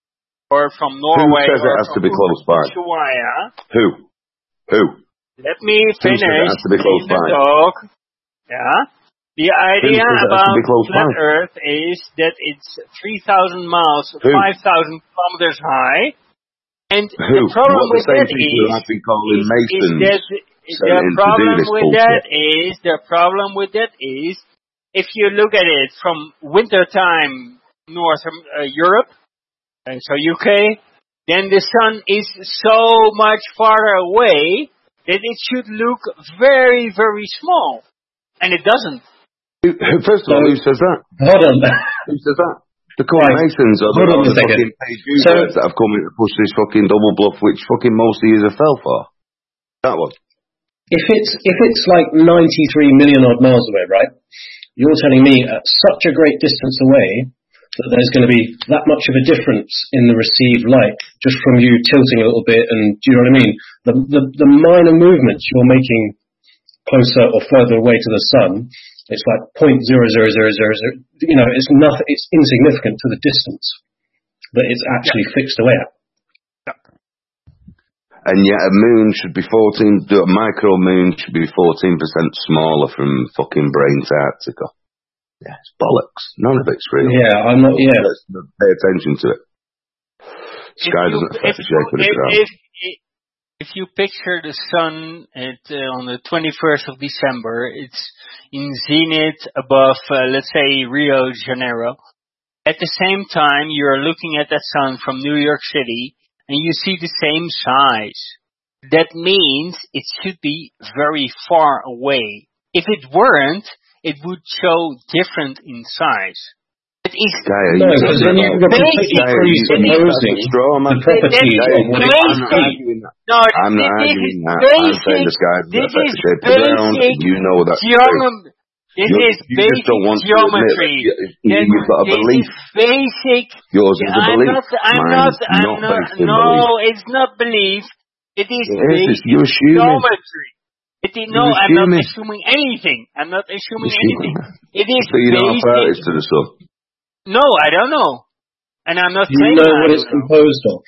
or from Norway, Who says or it has from to be close by? Ushuaia, Who? Who? Let me finish the talk. Yeah. The idea about flat Earth is that it's three thousand miles, Who? five thousand kilometers high. And Who? the problem what with the that is, is, is that the problem with bullshit. that is, the problem with that is, if you look at it from wintertime North uh, Europe, and so U K, then the sun is so much farther away that it should look very, very small. And it doesn't. First of all, who says that? Hold on. Who says that? The Masons are the, are the fucking page so, that have come in to push this fucking double bluff, which fucking most of you have fell for. That one. If it's, if it's like ninety-three million odd miles away, right? You're telling me at such a great distance away that there's going to be that much of a difference in the received light just from you tilting a little bit, and do you know what I mean? The, the, the minor movements you're making closer or further away to the sun, it's like point zero zero zero zero zero. You know, it's nothing. It's insignificant to the distance that it's actually yeah. fixed away at. Yeah. And yet, a moon should be fourteen. A micro moon should be fourteen percent smaller from fucking brain to Antarctica. Yeah, it's bollocks. None of it's real. Yeah, I'm not. Yeah, let's pay attention to it. Sky if doesn't you, affect the shape of the if, ground. If, if, if you picture the sun at uh, on the twenty-first of December, it's in zenith above, uh, let's say, Rio de Janeiro, At the same time, you're looking at that sun from New York City, and you see the same size. That means it should be very far away. If it weren't, it would show different in size. It is Guy, No, because then you're completely presupposing the properties of what it I'm is. not arguing that. No, I'm not this arguing is that. I'm saying basic. the sky's This the is shape of the ground. basic You know that's geom- This You- is you just basic don't want to admit geometry. that you- That- you've got a this belief. is basic. Yours is a I'm belief. not. I'm Mine's not. I'm not not. based in No, belief. it's not belief. It is It is, basic you're assuming. geometry. It is, no, You're I'm not assuming. assuming anything. I'm not assuming Assuming. anything. It is So you know how far it is basic. to the sun. No, I don't know, and I'm not You claiming know I what do. it's composed of,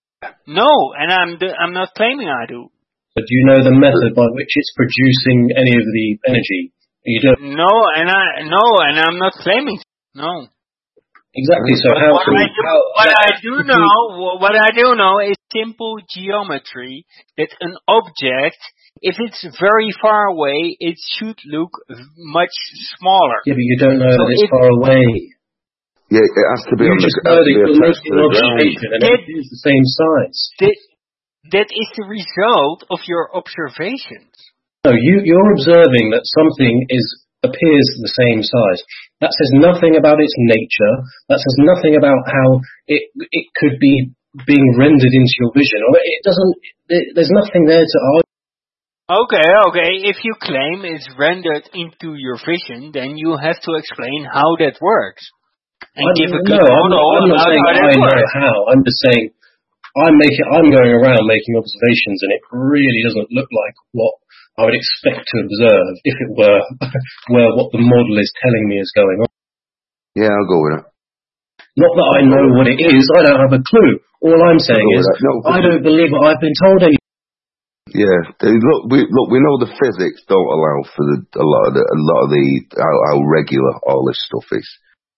No, and I'm. d- I'm not claiming I do. but do you know the method by which it's producing any of the energy? You don't. No, and I no, and I'm not claiming. No. Exactly. So how What can I do, how, what I do how- know, what I do know is simple geometry. That an object, if it's very far away, it should look v- much smaller. Yeah, but you don't know So that it's if- far away. Yeah, it has to be You on the, just it know has that to be you're attached making to an the ground. observation and it is the same size. That, that is the result of your observations. No, you, you're observing that something is appears the same size. That says nothing about its nature. That says nothing about how it it could be being rendered into your vision. Or it doesn't. It, there's nothing there to argue. Okay, okay. If you claim it's rendered into your vision, then you have to explain how that works. And I give a don't good know. I'm not, model I'm not about saying how I that know works. how. I'm just saying I'm making. I'm going around making observations, and it really doesn't look like what I would expect to observe if it were were what the model is telling me is going on. Yeah, I'll go with it. Not that I know what it is. I don't have a clue. All I'm saying I'll go is with that. No, I don't believe what I've been told. Any- Yeah, they, look, we look. We know the physics don't allow for the, a lot of the a lot of the how, how regular all this stuff is,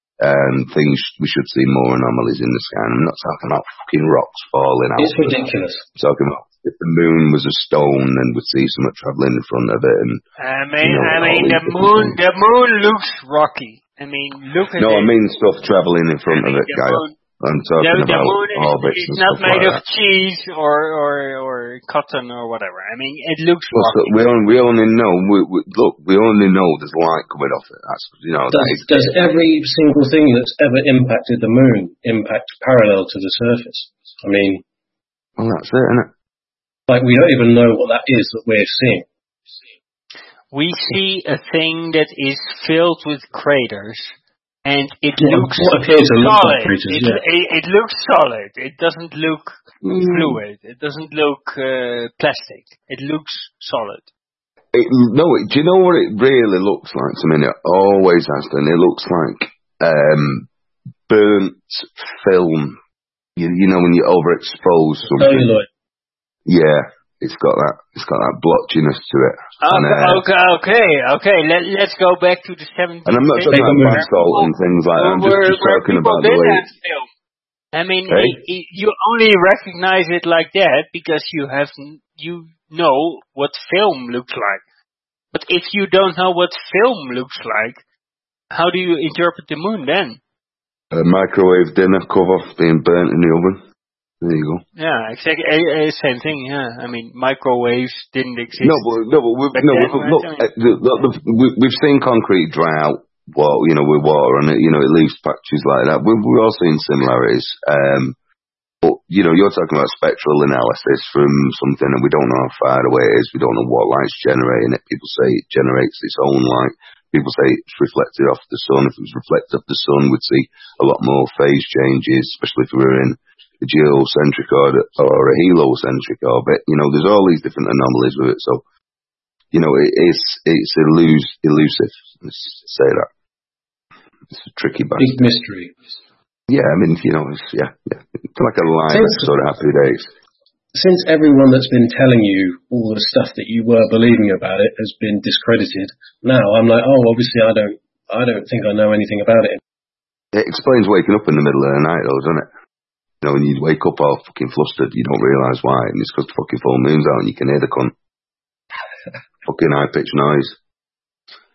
and things we should see more anomalies in the sky. And I'm not talking about fucking rocks falling out. It's ridiculous. I'm talking about if the moon was a stone, then we'd see something travelling in front of it. And I mean, you know, I all mean, these the different moon, things. the moon looks rocky. I mean, look at No, it. I mean stuff travelling in front I mean, of it, the guy. moon- I'm The, talking the about moon is, orbits is and not stuff made like of that. cheese or, or, or cotton or whatever. I mean, it looks Well, so rocky. we only we only know we, we, look we only know there's light coming off it. That's you know that Does, is does every single thing that's ever impacted the moon impact parallel to the surface? I mean, well that's it, isn't it? like we don't even know what that is that we're seeing. We see a thing that is filled with craters, and it What- looks what appear to look like solid. craters, it, yeah. it, it looks solid. It doesn't look Mm. fluid. It doesn't look uh, plastic. It looks solid. It, no, it, do you know what it really looks like to me? It always has done. It looks like um, burnt film. You, you know when you overexpose something. Celluloid. Yeah, it's got that. It's got that blotchiness to it. And, Okay, uh, okay, okay, okay. Let, let's go back to the seventeenth and I'm not talking century. about basalt and things like that. I'm just, where, just where talking people about the did way. have film. I mean, Hey? i- i- you only recognize it like that because you have n- you know what film looks like. But if you don't know what film looks like, how do you interpret the moon then? A microwave dinner cover being burnt in the oven. There you go. Yeah, exactly. Uh, uh, same thing. Yeah, I mean, microwaves didn't exist. No, but no, but we've, back no, then, look, right? look, I mean- uh, the, the, the, we- we've seen concrete dry out. Well, you know, with water, and it, you know, it leaves patches like that. We've, we've all seen similarities. Um, but you know, you're talking about spectral analysis from something, and we don't know how far away it is. We don't know what light's generating it. People say it generates its own light. People say it's reflected off the sun. If it was reflected off the sun, we'd see a lot more phase changes, especially if we were in a geocentric orbit or a heliocentric orbit. You know, there's all these different anomalies with it. So, you know, it, it's it's elus elusive. Let's say that. It's a tricky bastard. Big mystery. Yeah, I mean, you know, it's, yeah, yeah. It's like a live Since- episode of Happy Days. Since everyone that's been telling you all the stuff that you were believing about it has been discredited, now I'm like, oh, obviously I don't, I don't think I know anything about it. It explains waking up in the middle of the night, though, doesn't it? You know, when you wake up all fucking flustered, you don't realise why, and it's because the fucking full moon's out and you can hear the cunt. Fucking high-pitched noise.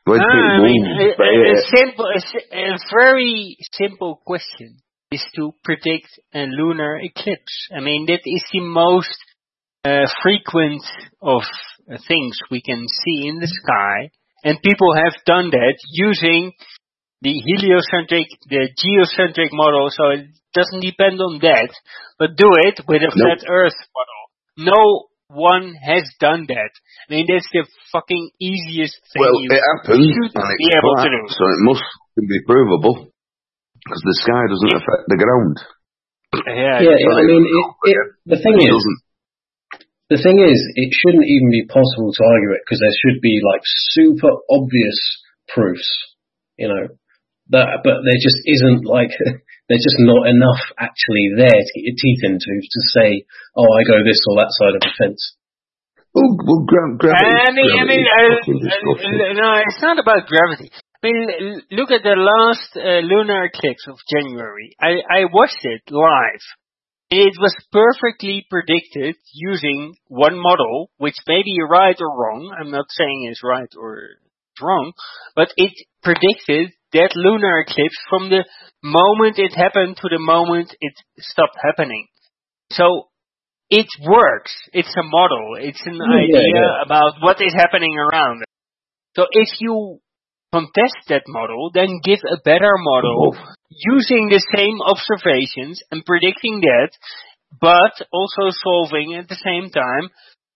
Why do you Ah, I think mean, wolves a, bay a, a it? simple, a, s- a very simple question is to predict a lunar eclipse. I mean, that is the most uh, frequent of uh, things we can see in the sky, and people have done that using the heliocentric, the geocentric model, so it doesn't depend on that, but do it with a Nope. flat Earth model. No one has done that. I mean, that's the fucking easiest thing Well, you it happened, should and be it's able to flat, do. so it must be provable, because the sky doesn't affect the ground. Yeah, Yeah, So I it- mean, it, it, the thing it is, doesn't. the thing is, it shouldn't even be possible to argue it because there should be like super obvious proofs, you know. That, but there just isn't like there's just not enough actually there to get your teeth into to say, oh, I go this or that side of the fence. Oh, well, gra- gravity. I mean, I mean, gravity's uh, fucking disgusting. uh, no, it's not about gravity. I mean, l- look at the last uh, lunar eclipse of January. I, I watched it live. It was perfectly predicted using one model, which may be right or wrong. I'm not saying it's right or wrong, but it predicted that lunar eclipse from the moment it happened to the moment it stopped happening. So it works. It's a model. It's an Yeah, idea yeah. about what is happening around it. So if you contest that model, then give a better model using the same observations and predicting that, but also solving at the same time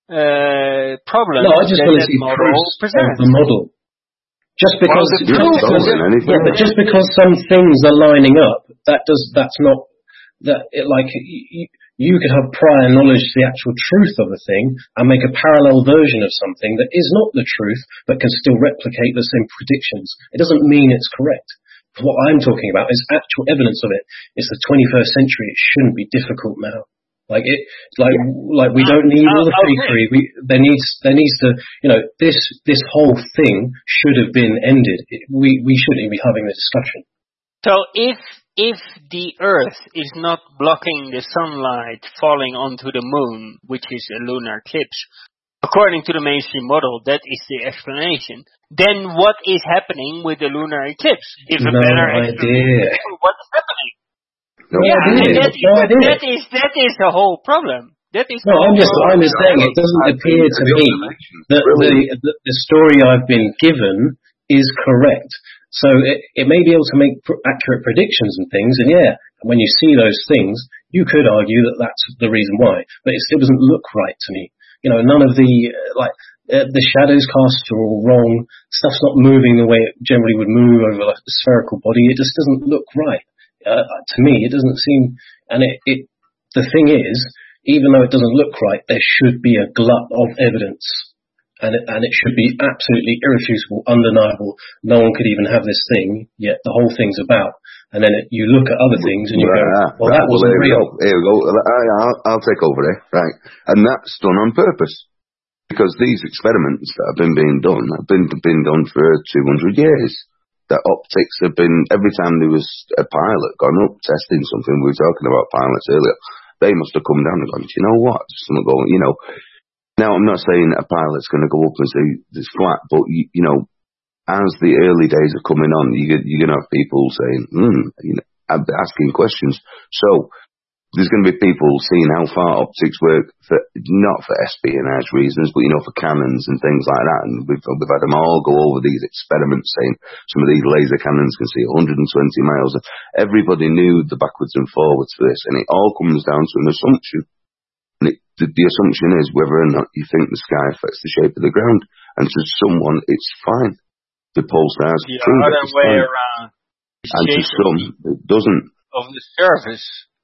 uh, problems No, I just that want to that see model proofs of presents. the model. Just because, Well, the just proof because is- yeah, but just because some things are lining up, that does that's not that it, like you, you could have prior knowledge to the actual truth of a thing and make a parallel version of something that is not the truth but can still replicate the same predictions. It doesn't mean it's correct. What I'm talking about is actual evidence of it. It's the twenty-first century. It shouldn't be difficult now. Like it, like like we don't need all the Uh, okay. fakery. We there needs there needs to you know this this whole thing should have been ended. It, we we shouldn't be having the discussion. So if if the Earth is not blocking the sunlight falling onto the moon, which is a lunar eclipse, according to the mainstream model, that is the explanation. Then what is happening with the lunar eclipse? Give a No better idea. explanation. What is happening? No yeah, idea. and that, No but idea. that is that is the whole problem. That is No, the whole I'm just problem. I'm just saying it doesn't appear to me that the, the the story I've been given is correct. So it, it may be able to make pr- accurate predictions and things, and yeah, when you see those things, you could argue that that's the reason why, but it still doesn't look right to me. You know, none of the uh, like uh, the shadows cast are all wrong. Stuff's not moving the way it generally would move over like a spherical body. It just doesn't look right. Uh, to me, it doesn't seem, and it, it, the thing is, even though it doesn't look right, there should be a glut of evidence, and it, and it should be absolutely irrefutable, undeniable. No one could even have this thing, yet the whole thing's about. And then it, you look at other things and you go, Right, well, right, that wasn't well, real. here we go. Here we go. I, I'll, I'll take over there. Right. And that's done on purpose. Because these experiments that have been being done have been, been done for two hundred years. That optics have been, every time there was a pilot gone up testing something, we were talking about pilots earlier, they must have come down and gone, do you know what? Something going, you know. Now, I'm not saying a pilot's going to go up and say it's flat, but, you, you know, as the early days are coming on, you, you're going to have people saying, hmm, you know, asking questions. So, there's going to be people seeing how far optics work, for, not for espionage reasons, but, you know, for cannons and things like that. And we've, we've had them all go over these experiments saying some of these laser cannons can see one hundred twenty miles. Everybody knew the backwards and forwards for this, and it all comes down to an assumption. And it, the, the assumption is whether or not you think the sky affects the shape of the ground. And to someone, it's fine. The pulsars The prove it, other it's way fine. around. The And to shape some, it doesn't. of the surface.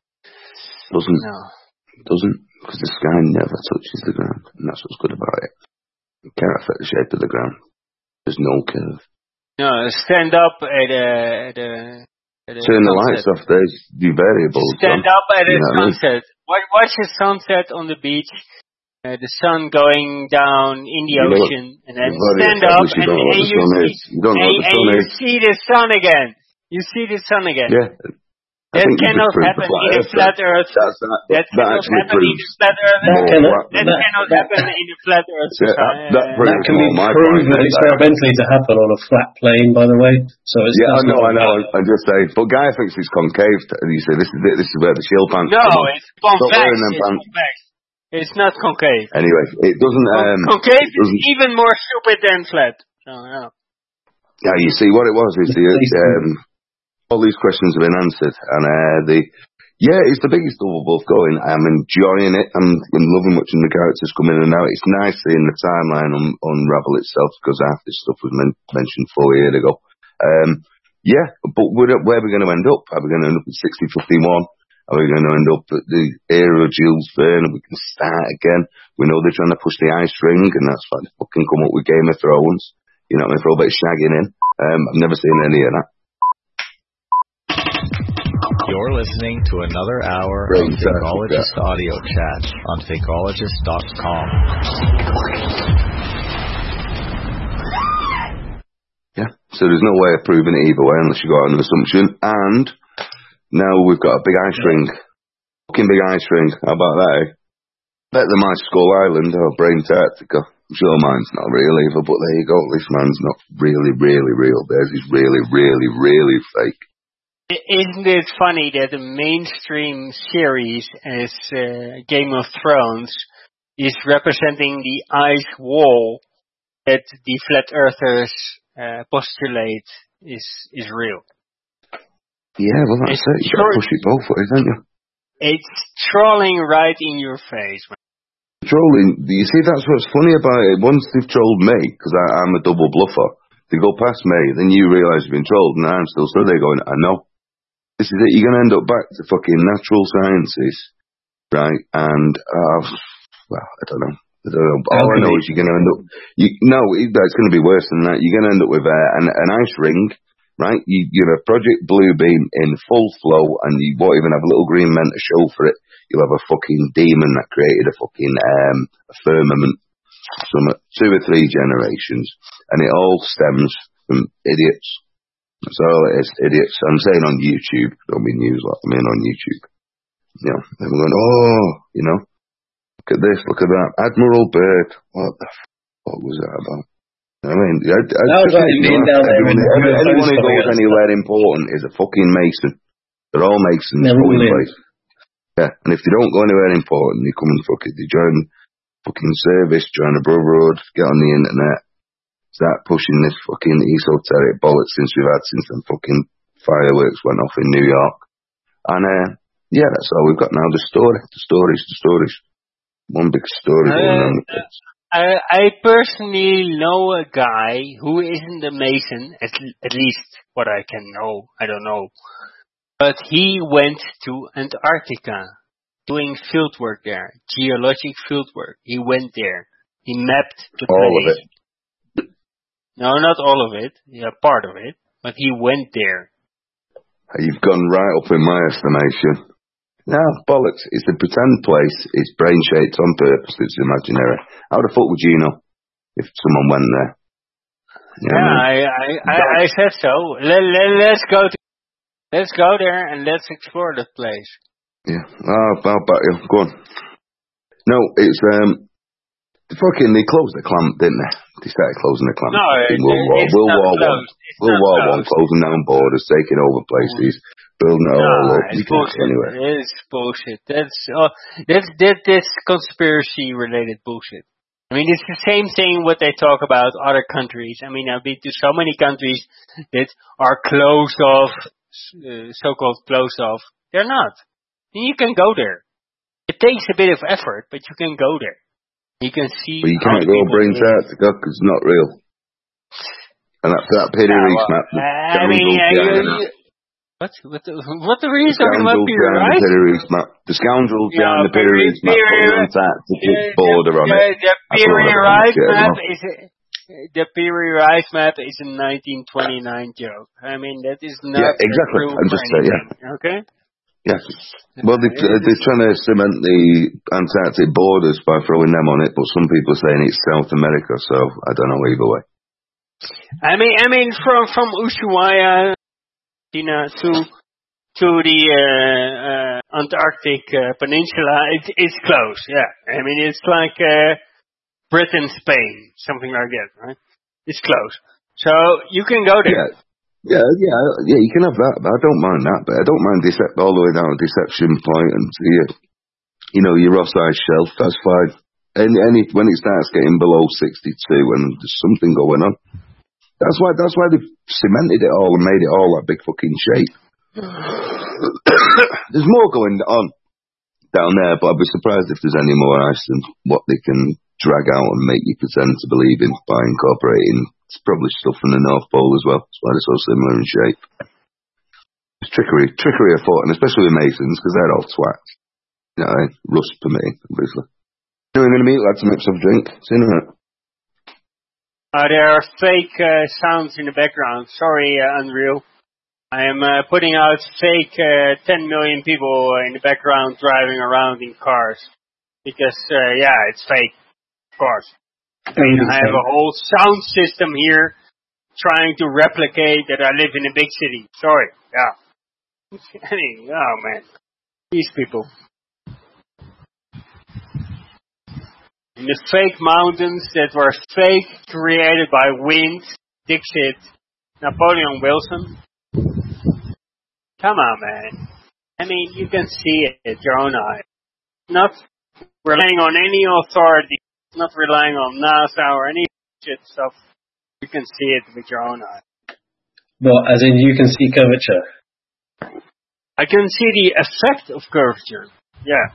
Doesn't. No. Doesn't. Because the sky never touches the ground. And that's what's good about it. It can't affect the shape of the ground. There's no curve. No, stand up at a, at a, at a Turn the sunset. lights off, there's the variables. Stand John. up at a You know what I mean? sunset. Watch, watch a sunset on the beach, uh, the sun going down in the You know what- ocean, and then you've already stand up established you and, don't know what and the you sun see, is. You don't know and, what the and sun you is. see the sun again. You see the sun again. Yeah. I That think you cannot just proved happen the flat in a earth. flat Earth. That's, that, That that cannot actually happen in a proves flat Earth. That more cannot, what- That that, cannot that, happen in a flat Earth Yeah, that, society. that that proves can be more my proven point. experimentally to happen on a flat plane, by the way. So it's Yeah, I that's know, not I know. I'm just saying. But Guy thinks it's concave, and you say this is it. This is where the shield pants No, come on. it's Stop convex. wearing them It's pants. convex. It's not concave. Anyway, it doesn't. Um, Con- concave is doesn't. even more stupid than flat. So, no. Yeah, you see, what it was is the um, all these questions have been answered, and uh, the yeah, it's the biggest double buff going. I'm enjoying it. I'm, I'm loving watching the characters come in and out. It's nice seeing the timeline un- unravel itself because half this stuff was men- mentioned four years ago. Um, yeah, but where, where are we going to end up? Are we going to end up at sixty fifty-one? Are we going to end up at the era of Jules Verne and we can start again? We know they're trying to push the ice ring, and that's why they fucking come up with Game of Thrones. You know what I mean? Throw a bit of shagging in. Um, I've never seen any of that. You're listening to another hour Brain of cell, Fakeologist yeah. Audio Chat on fakeologist dot com. Yeah, so there's no way of proving it either way unless you got an assumption. And now we've got a big ice ring. Fucking big ice ring. How about that, eh? Better than my Skull Island or Brain Tactica. I'm sure mine's not real either, but there you go. This man's not really, really real. Theirs is really, really, really fake. Isn't it funny that the mainstream series as uh, Game of Thrones is representing the ice wall that the flat earthers uh, postulate is is real? Yeah, well that's It's it. You gotta tro- push it both ways, don't you? It's trolling right in your face. Man. Trolling, you see, that's what's funny about it. Once they've trolled me, because I'm a double bluffer, they go past me, then you realise you've been trolled, and I'm still stood there going, I know. This is it, you're going to end up back to fucking natural sciences, right? And, uh, well, I don't know. I don't know. All I know is you're going to end up, you, no, it, it's going to be worse than that. You're going to end up with uh, an, an ice ring, right? You, you have Project Bluebeam in full flow, and you won't even have a little green man to show for it. You'll have a fucking demon that created a fucking um, a firmament from two or three generations, and it all stems from idiots. That's all it is, idiots. I'm saying on YouTube, don't be news like I mean on YouTube. You know, they're going, oh, you know, look at this, look at that. Admiral Byrd, what the fuck was that about? I mean, I, I that was just like think, being you know, down there everyone, in every, anyone who goes us. anywhere important is a fucking mason. They're all masons. They're all going in. place. Yeah, and if they don't go anywhere important, they come and fuck it. They join fucking service, join a brotherhood, get on the internet, start pushing this fucking esoteric bollocks since we've had since them fucking fireworks went off in New York. And, uh, yeah, that's all we've got now. The story, the stories, the stories. One big story going Uh, on with it. I, I personally know a guy who isn't a Mason, at, at least what I can know. I don't know. But he went to Antarctica doing field work there, geologic field work. He went there. He mapped the All of place. it. No, not all of it. Yeah, part of it. But he went there. You've gone right up in my estimation. No, bollocks. It's a pretend place. It's brain-shaped on purpose. It's imaginary. How the fuck would you know if someone went there? You know Yeah, what I mean? I, I, I, I said so. Let, let, let's go to, let's go there and let's explore that place. Yeah. Oh, I'll bet you. Go on. No, it's, um, fucking, they closed the clamp, didn't they? They started closing the clamp. No, in it, World War, it's World not War One. closed. It's World not War One, closed. closing down borders, taking over places, building it all No, up. You it's can't go bullshit. anywhere. It's bullshit. That's uh, that's that that's conspiracy related bullshit. I mean, it's the same thing what they talk about other countries. I mean, I've been to so many countries that are closed off, uh, so-called closed off. They're not. And you can go there. It takes a bit of effort, but you can go there. You can see. But you how can't go people brain live. Antarctica because it's not real. And that, that Peter Yeah, Reese well, map, the I mean, scoundrels yeah, behind you, that. you, what, what, the, what the reason The talking about scoundrels Peter behind the Rice? Peter Reese map. The scoundrels Yeah, behind the Peter Peter- Reese map put Peter- the Antarctic The, border on the, it. the That's all Peary they're Rice shit map about. is a, the Peary Rice map is a nineteen twenty-nine joke. I mean, that is not Yeah, exactly. true I'm for just saying, yeah. anything. Okay. Yes. Well, they, Yeah, it they're trying to cement the Antarctic borders by throwing them on it, but some people are saying it's South America, so I don't know either way. I mean, I mean, from from Ushuaia, China to to the uh, uh, Antarctic uh, Peninsula, it, it's close. Yeah, I mean it's like uh, Britain, Spain, something like that, right? It's close, so you can go there. Yeah. Yeah, yeah, yeah, you can have that, but I don't mind that, but I don't mind Decep- all the way down to Deception Point and to your, you know, your Ross Ice Shelf, that's fine. And any, when it starts getting below sixty-two and there's something going on, that's why, that's why they've cemented it all and made it all that big fucking shape. There's more going on down there, but I'd be surprised if there's any more ice than what they can drag out and make you pretend to believe in by incorporating. It's probably stuff from the North Pole as well. That's why they're so similar in shape. It's trickery, trickery afoot, and especially with Masons, because they're all twats. You know, eh? Rust permitting, obviously. Anyway, I'm going to meet lads to make some drink. See you in a minute. Uh, there are fake uh, sounds in the background. Sorry, uh, Unreal. I am uh, putting out fake uh, ten million people in the background driving around in cars. Because, uh, yeah, it's fake. Of course. I mean, I have a whole sound system here trying to replicate that I live in a big city. Sorry. Yeah. I mean, oh man. These people. In the fake mountains that were fake, created by wind, Dixit, Napoleon Wilson. Come on, man. I mean, you can see it with your own eye. Not relying on any authority. Not relying on NASA or any shit stuff. You can see it with your own eye. Well, as in you can see curvature? I can see the effect of curvature. Yeah.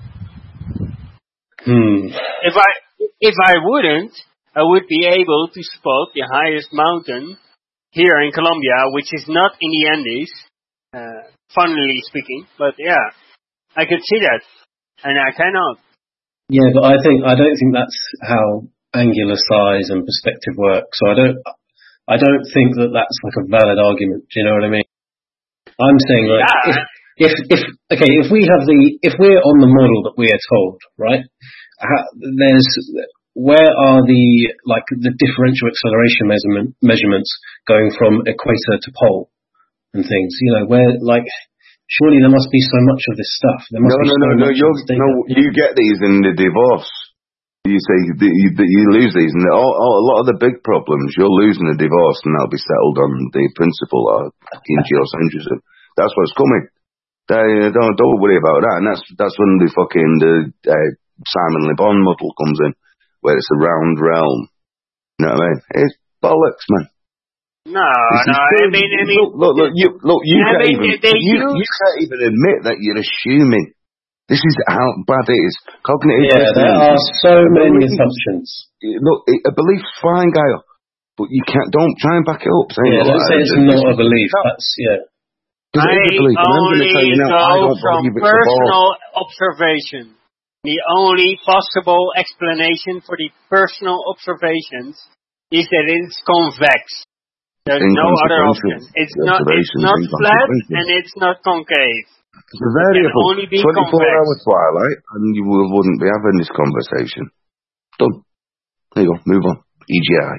Hmm. If I if I wouldn't, I would be able to spot the highest mountain here in Colombia, which is not in the Andes, uh, funnily speaking. But yeah, I could see that, and I cannot. Yeah, but I think I don't think that's how angular size and perspective work. So I don't I don't think that that's like a valid argument. Do you know what I mean? I'm saying like Yeah. if, if if okay if we have the if we're on the model that we are told, right? How, there's where are the like the differential acceleration measurement measurements going from equator to pole and things? You know where like. Surely there must be so much of this stuff. There must no, be no, so no, no, much you're, of this no, you get these in the divorce. You say that you, that you lose these, and all, all, a lot of the big problems, you're losing a divorce, and that'll be settled on the principle of in geocentrism. That's what's coming. They, don't don't worry about that, and that's that's when the fucking the uh, Simon Le Bon model comes in, where it's a round realm. You know what I mean? It's bollocks, man. No, no, I mean, I mean, look, look, look, you, look, you, I can't mean, even, they you, use- you can't even admit that you're assuming. This is how bad it is. Cognitive Yeah, there are dissonance. so A many belief- assumptions. Look, a belief's fine, guy, but you can't. Don't try and back it up. Saying, Yeah, "Oh, don't say I- it's this not is- a belief. No, That's yeah. 'cause it is a I belief, and I'm going to tell only you now, I go don't from believe it's a ball. personal observation. The only possible explanation for the personal observations is that it's convex. There's no other option. Inconsequential. It's The not. It's observation's not flat inconsequential. and it's not concave. It's a variable. only be twenty-four convex. hour twilight, and you will, wouldn't be having this conversation. Done. There you go. Move on. E G I.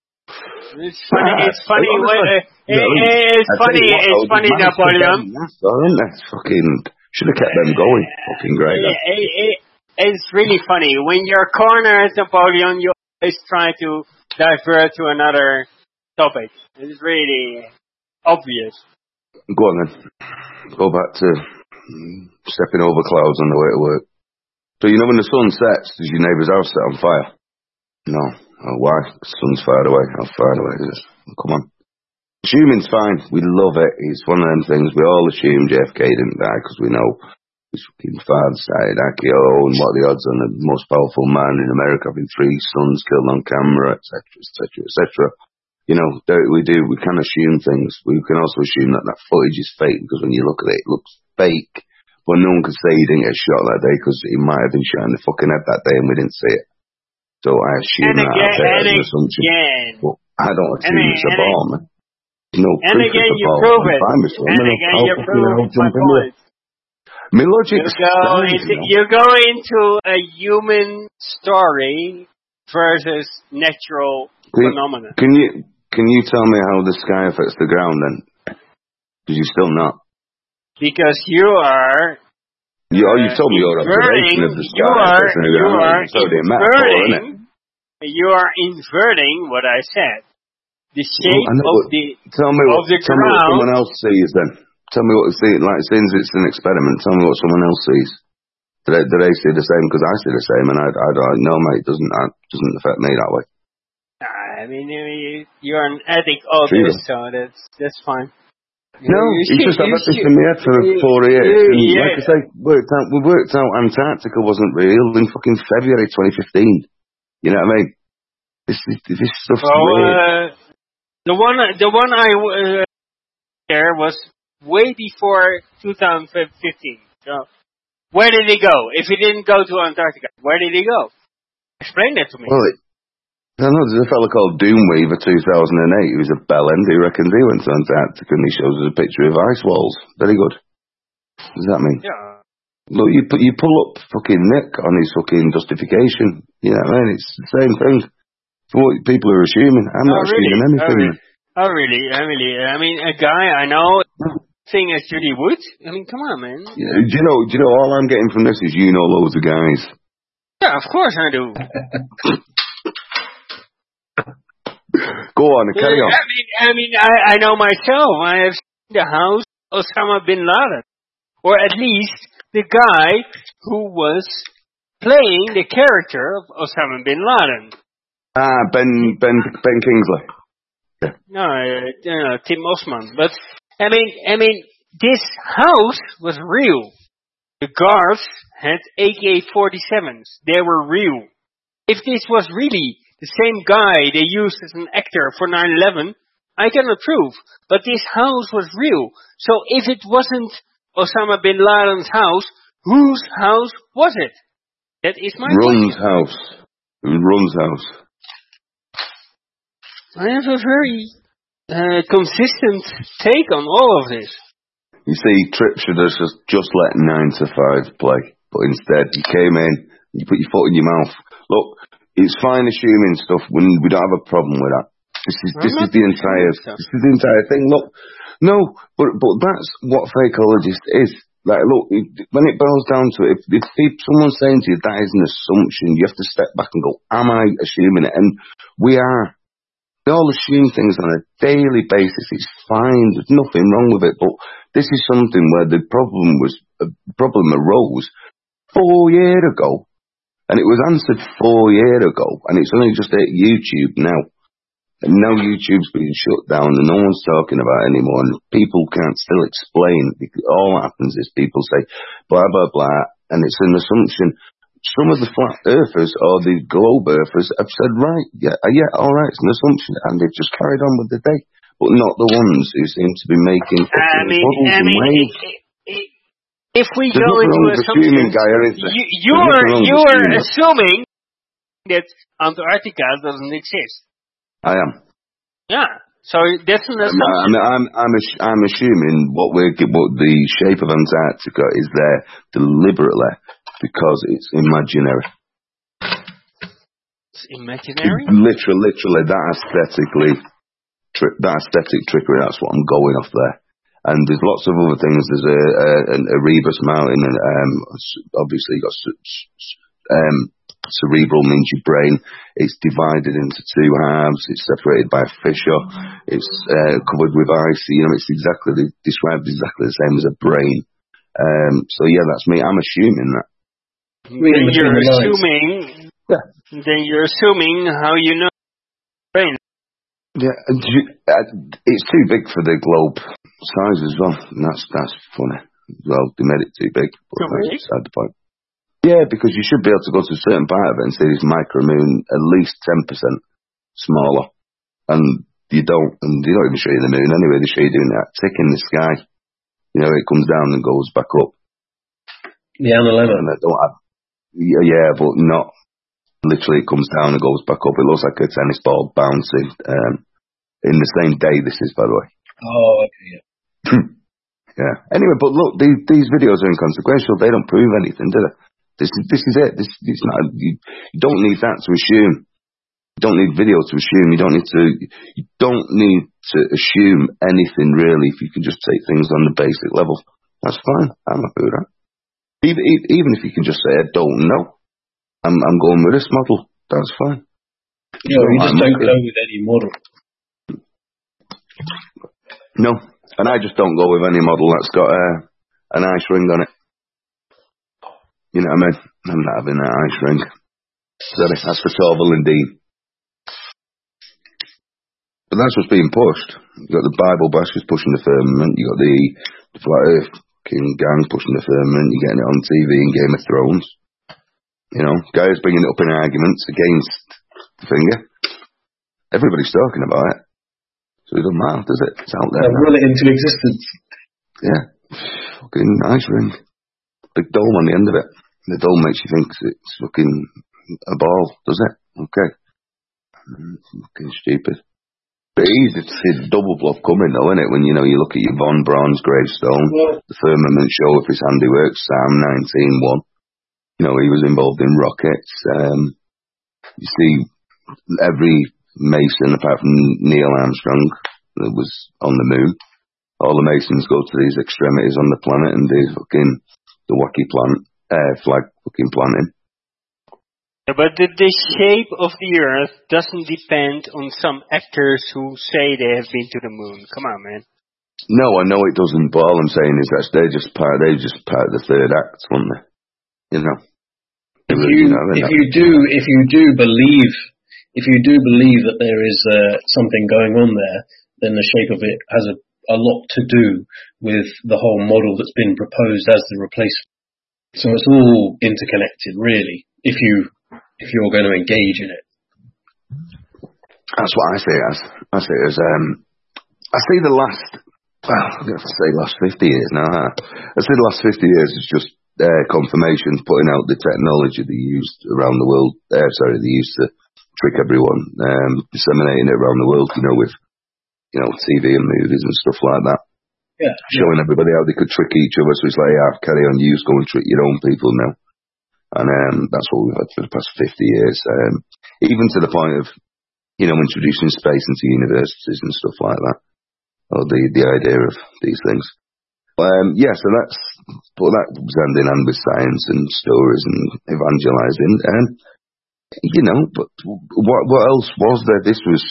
It's funny. It's funny. Hey, when, uh, honestly, it- no, it- it's I tell funny. you what, It's though, funny, these managed to Napoleon. get them, aren't they? Fucking should have kept them going. Fucking great. It, it, it, it's really funny when you're cornered, Napoleon. You always try to divert to another topic. It's really obvious. Go on then. Go back to mm, stepping over clouds on the way to work. So you know when the sun sets, does your neighbour's house set on fire? No. Oh, why? The sun's far away. How far away is it? Come on. Assuming's fine. We love it. It's one of them things. We all assume J F K didn't die because we know his fucking father started Akio and what are the odds on the most powerful man in America having three sons killed on camera, et cetera, et cetera, et cetera. You know, there, we do. We can assume things. We can also assume that that footage is fake because when you look at it, it looks fake. But no one could say he didn't get shot that day because he might have been shot in the fucking head that day and we didn't see it. So I assume And that. again, I take and that as an assumption. again, But I don't assume and it's a and bomb. There's no and proof again, it's a you bomb. prove I'm it. fine with it. And I'm gonna- again, I'll you fucking prove I'll my jump into it. point. My You logic's go sound, into you know. you go into a human story versus natural Can, phenomena. can you can you tell me how the sky affects the ground then? Because you're still not. because you are. You, oh, you uh, told me your observation of the sky. You are, That's you are so the metaphor, isn't it? inverting. You are inverting what I said. The shape I know, of but the tell me of what, the tell me what ground. someone else sees then. Tell me what they see. Like, since it's an experiment, tell me what someone else sees. Do they, do they see the same? Because I see the same, and I, I don't know, mate. It doesn't, it doesn't affect me that way. I mean, you, you're an addict of True. this, so that's that's fine. No, You it's should- just I've you had this should- in my head for you- four years. you- And yeah. like I say, worked out, we worked out Antarctica wasn't real in fucking February twenty fifteen. You know what I mean? This is this stuff's Well, weird. uh, the one the one I uh, there was way before two thousand fifteen. So where did he go? If he didn't go to Antarctica, where did he go? Explain that to me. Well, it, I don't know, there's a fella called Doomweaver two thousand eight who was a bellend who reckons he went to Antarctica and he shows us a picture of ice walls. Very good. What does that mean? Yeah. Look, you, put, you pull up fucking Nick on his fucking justification. You know what I mean? It's the same thing. For what people are assuming. I'm Oh, not really? assuming Oh, anything. really? Oh, really? I really, I mean, a guy I know, thing as Judy Wood. I mean, come on, man. You know, do you know, do you know, all I'm getting from this is you know loads of guys. Yeah, of course I do. Go on, carry on. I mean, I mean, I, I know myself. I have seen the house of Osama bin Laden, or at least the guy who was playing the character of Osama bin Laden. Ah, Ben Ben Ben Kingsley. No, uh, uh, Tim Osman. But I mean, I mean, this house was real. The guards had A K forty-sevens. They were real. If this was really the same guy they used as an actor for nine eleven, I cannot prove. But this house was real. So if it wasn't Osama bin Laden's house, whose house was it? That is my Run's question. house. It was Run's house. I have a very uh, consistent take on all of this. You see, Tripp should have just, just let nine to five play, but instead you came in, you put your foot in your mouth. Look, it's fine assuming stuff. We we don't have a problem with that. This is this is the entire this is the entire thing. Look, no, but but that's what fakeologist is. Like, look, it, when it boils down to it, if, if someone's saying to you that is an assumption, you have to step back and go, am I assuming it? And we are. They all assume things on a daily basis. It's fine. There's nothing wrong with it. But this is something where the problem was a problem arose four years ago, and it was answered four years ago, and it's only just at YouTube now. And now YouTube's being shut down, and no one's talking about it anymore. And people can't still explain. All that happens is people say blah blah blah, and it's an assumption. Some of the flat earthers or the globe earthers have said, right, yeah, yeah, all right, it's an assumption, and they've just carried on with the day, but not the ones who seem to be making I mean, bubbles I and mean, waves. if we There's go nothing into wrong with assuming, assumptions, Guy, is there? you, There's you nothing are wrong you with are assuming. assuming that Antarctica doesn't exist. I am. Yeah, so that's an I'm, assumption. I'm, I'm, I'm, ass- I'm assuming what we're, what the shape of Antarctica is there deliberately because it's imaginary. It's imaginary. Literally, literally, that aesthetically, tri- that aesthetic trickery. That's what I'm going off there. And there's lots of other things. There's a, a an Erebus Mountain, and um, s- obviously you got s- s- um, cerebral means your brain. It's divided into two halves. It's separated by a fissure. It's uh, covered with ice. You know, it's exactly described exactly the same as a brain. Um, so yeah, that's me. I'm assuming that. Then you're assuming. Yeah. Then you're assuming how you know brain. Yeah, and you- uh, it's too big for the globe size as well. And that's that's funny. Well, they made it too big. But Too that's big? beside the point. Yeah, because you should be able to go to a certain part of it and see this micromoon at least ten percent smaller, and you don't. And they don't even show you the moon anyway. They show you doing that tick in the sky. You know, it comes down and goes back up. The Analemma. And they don't have. Yeah, yeah, but not. Literally, it comes down and goes back up. It looks like a tennis ball bouncing. Um, in the same day, this is, by the way. Oh, okay, yeah. Yeah. Anyway, but look, these, these videos are inconsequential. They don't prove anything, do they? This is this is it. This it's not. You, you don't need that to assume. You don't need video to assume. You don't need to. You don't need to assume anything really. If you can just take things on the basic level, That's fine. I'm happy with that. Even, even if you can just say, I don't know, I'm, I'm going with this model. That's fine. Yeah, you just don't go with any model. No, and I just don't go with any model that's got uh, an ice ring on it. You know what I mean? I'm not having that ice ring. So that's for Torval and Dean. But that's what's being pushed. You've got the Bible bashers pushing the firmament. You've got the, the Flat Earth King gang pushing the firmament. You're getting it on T V in Game of Thrones. You know, guys bringing it up in arguments against the finger. Everybody's talking about it. So it doesn't matter, does it? It's out there. They'll will it into existence. Yeah. Fucking ice ring. Big dome on the end of it. The dome makes you think it's fucking a ball, does it? Okay. Mm, fucking stupid. But it's easy to see the double bluff coming though, isn't it? When, you know, you look at your Von Braun's gravestone, yeah. The firmament show of his handiwork, Psalm nineteen one. You know, he was involved in rockets. Um, you see every Mason, apart from Neil Armstrong, that was on the moon. All the Masons go to these extremities on the planet and do fucking the wacky plant, uh, flag fucking planting. Yeah, but the, the shape of the Earth doesn't depend on some actors who say they have been to the moon. Come on, man. No, I know it doesn't, but all I'm saying is that they're just part, they're just part of the third act, weren't they? You know. If you, you know, if you do, if you do believe, if you do believe that there is uh, something going on there, then the shape of it has a, a lot to do with the whole model that's been proposed as the replacement. So it's all interconnected, really. If you, if you're going to engage in it. That's what I see it as. I see it as, um, I see the last, well, I'm going to say last fifty years now, huh? I see the last fifty years as just uh, confirmation, putting out the technology they used around the world, uh, sorry, they used to trick everyone, um, disseminating it around the world, you know, with, you know, T V and movies and stuff like that. Yeah. Showing yeah. everybody how they could trick each other, so it's like, yeah, carry on, you go and trick your own people now. And um, that's what we've had for the past fifty years. Um, even to the point of, you know, introducing space into universities and stuff like that. Or the, the idea of these things. Um, yeah, so that's, but that was hand in hand with science and stories and evangelizing. Um, you know, but what what else was there? This was,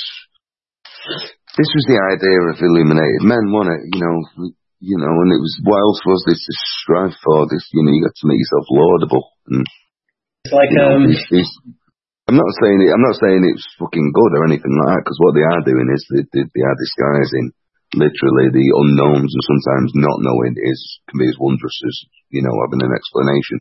this was the idea of illuminated men, wasn't it? You know, you know, and it was, what else was this to strive for? This, you know, you got to make yourself laudable. And, it's like, you know, um, these, these, I'm not saying it, I'm not saying it's fucking good or anything like that, because what they are doing is they, they, they are disguising literally the unknowns, and sometimes not knowing is can be as wondrous as, you know, having an explanation.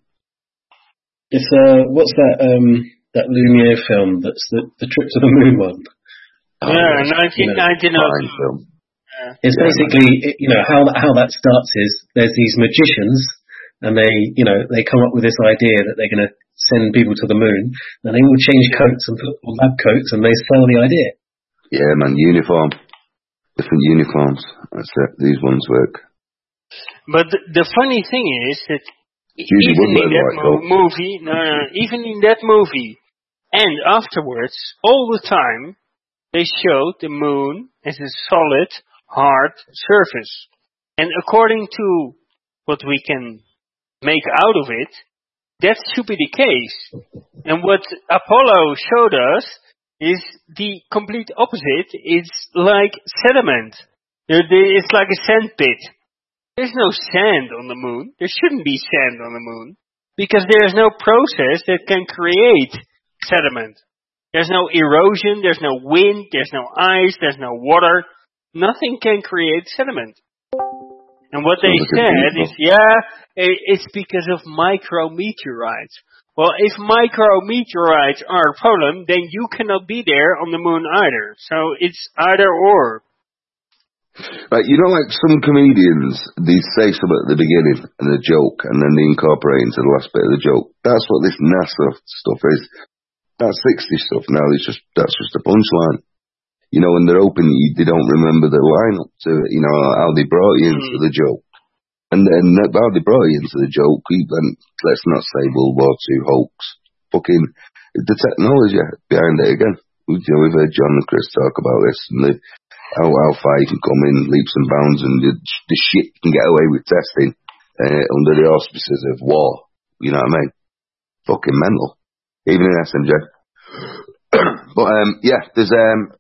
It's uh, what's that um that Lumiere film that's the the trip to the moon one? Yeah, oh, nineteen ninety-nine film. It's yeah, basically, it, you know, how how that starts is there's these magicians, and they, you know, they come up with this idea that they're going to send people to the moon, and they all change coats and put on lab coats, and they sell the idea. Yeah, man, uniform. Different uniforms. That's it. These ones work. But the, the funny thing is that Usually even in that like mo- movie, no, no, even in that movie, and afterwards, all the time, they showed the moon as a solid, hard surface. And according to what we can make out of it, that should be the case. And what Apollo showed us is the complete opposite. It's like sediment. It's like a sand pit. There's no sand on the moon. There shouldn't be sand on the moon, because there's no process that can create sediment. There's no erosion, there's no wind, there's no ice, there's no water. Nothing can create sediment. And what they said is, yeah, it's because of micrometeorites. Well, if micrometeorites are a problem, then you cannot be there on the moon either. So it's either or. Right, you know, like some comedians, they say something at the beginning and a joke, and then they incorporate into the last bit of the joke. That's what this NASA stuff is. That sixties stuff now, it's just, that's just a punchline. You know, when they're open, you, they don't remember the line up to it, you know, how they brought you into mm. the joke. And then how they brought you into the joke, even, let's not say World War Two hoax. Fucking, the technology behind it again. You know, we've heard John and Chris talk about this, and the, how, how far you can come in leaps and bounds, and the, the shit you can get away with testing. uh, under the auspices of war. You know what I mean? Fucking mental. Even in S M J. But, um, yeah, there's, um,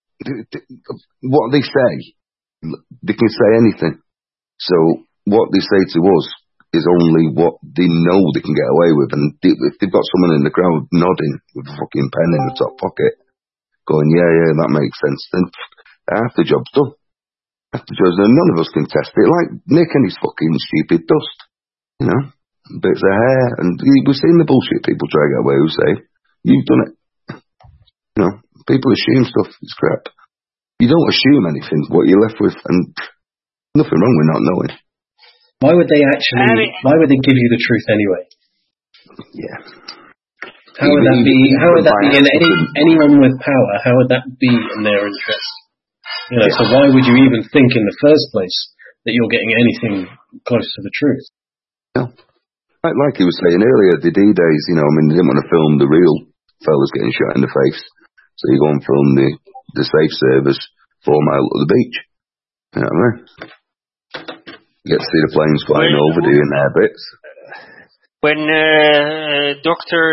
what they say, they can say anything. So, what they say to us is only what they know they can get away with. And they, if they've got someone in the crowd nodding with a fucking pen in the top pocket, going, yeah, yeah, that makes sense, then half the job's done. Half the job's done. None of us can test it. Like Nick and his fucking stupid dust. You know? Bits of hair. And we've seen the bullshit people try to get away with, say, you've done it. You know? People assume stuff. It's crap. You don't assume anything, what you're left with, and nothing wrong with not knowing. Why would they actually, why would they give you the truth anyway? Yeah. How would that be, how would that be in any, anyone with power, how would that be in their interest? You know, yeah. So why would you even think in the first place that you're getting anything close to the truth? No. Like, like he was saying earlier, the D-Days, you know, I mean, they didn't want to film the real fellas getting shot in the face. So you go and film the, the safe service four mile up the beach. You know what I mean? You get to see the planes flying when, over doing their bits. When uh, Doctor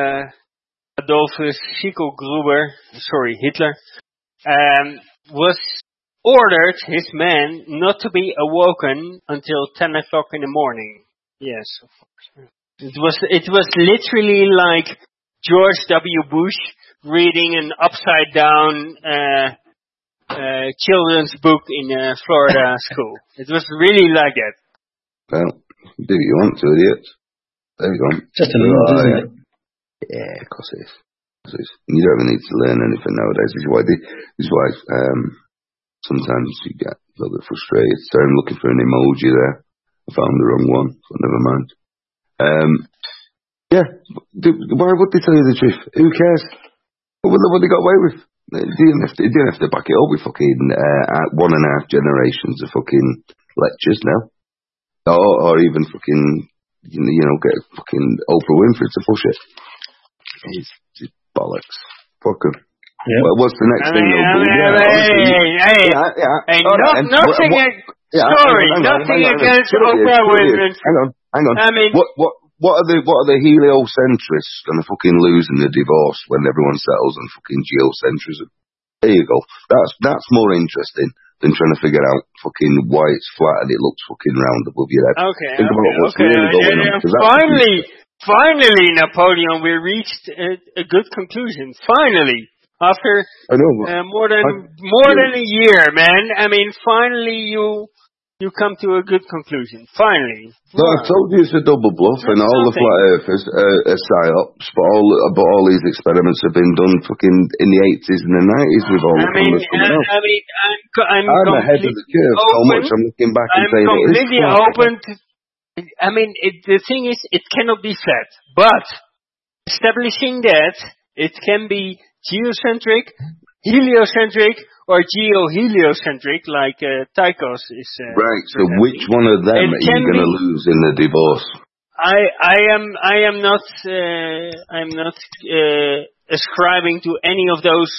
Uh, Adolphus Schicklgruber, sorry, Hitler, um, was ordered his men not to be awoken until ten o'clock in the morning. Yes, of course. It was, it was literally like George W. Bush reading an upside down uh, uh, children's book in a Florida school. It was really like that. Well, do what you want to, idiot. There you go. Just a little, isn't it? Yeah, of course it is. You don't even need to learn anything nowadays. This is why, this is why um, sometimes you get a little bit frustrated. So I'm looking for an emoji there. I found the wrong one, but never mind. Um, yeah, why would they tell you the truth? Who cares? What, what they got away with? They didn't have to, they didn't have to back it up with fucking uh, one and a half generations of fucking lectures now. Or, or even fucking, you know, get fucking Oprah Winfrey to push it. It's just bollocks. Fuck 'em. Yeah. Well, what's the next I thing? Mean, I mean, yeah, hey, hey, yeah, yeah. Hey, no, right, nothing, what, what, yeah, sorry, hang on, nothing hang on, hang on, against Oprah Winfrey. Hang on, hang on. I mean, what, what, what are the, what are the heliocentrists gonna fucking lose in the divorce when everyone settles on fucking geocentrism? There you go. That's, that's more interesting than trying to figure out fucking why it's flat and it looks fucking round above your head. Okay, Think okay, about what's okay. really going yeah, on. yeah. Finally, finally, Napoleon, we reached a, a good conclusion. Finally. After I know, uh, more than I, more yeah. than a year, man. I mean, finally you you come to a good conclusion. Finally. No, wow. I told you it's a double bluff, That's and all something. the flat earthers are, are psyops, but all but all these experiments have been done fucking in the eighties and the nineties with all I the mean, cameras coming uh, out. I mean, I'm I'm, I'm ahead of the curve open. so much. I'm looking back and I'm saying completely it is open. To, I mean, it, the thing is, it cannot be flat, but establishing that it can be geocentric, heliocentric, or geo-heliocentric, like uh, Tychos is. Uh, right. So, which one of them it are you going to lose in the divorce? I I am I am not uh, I'm not uh, ascribing to any of those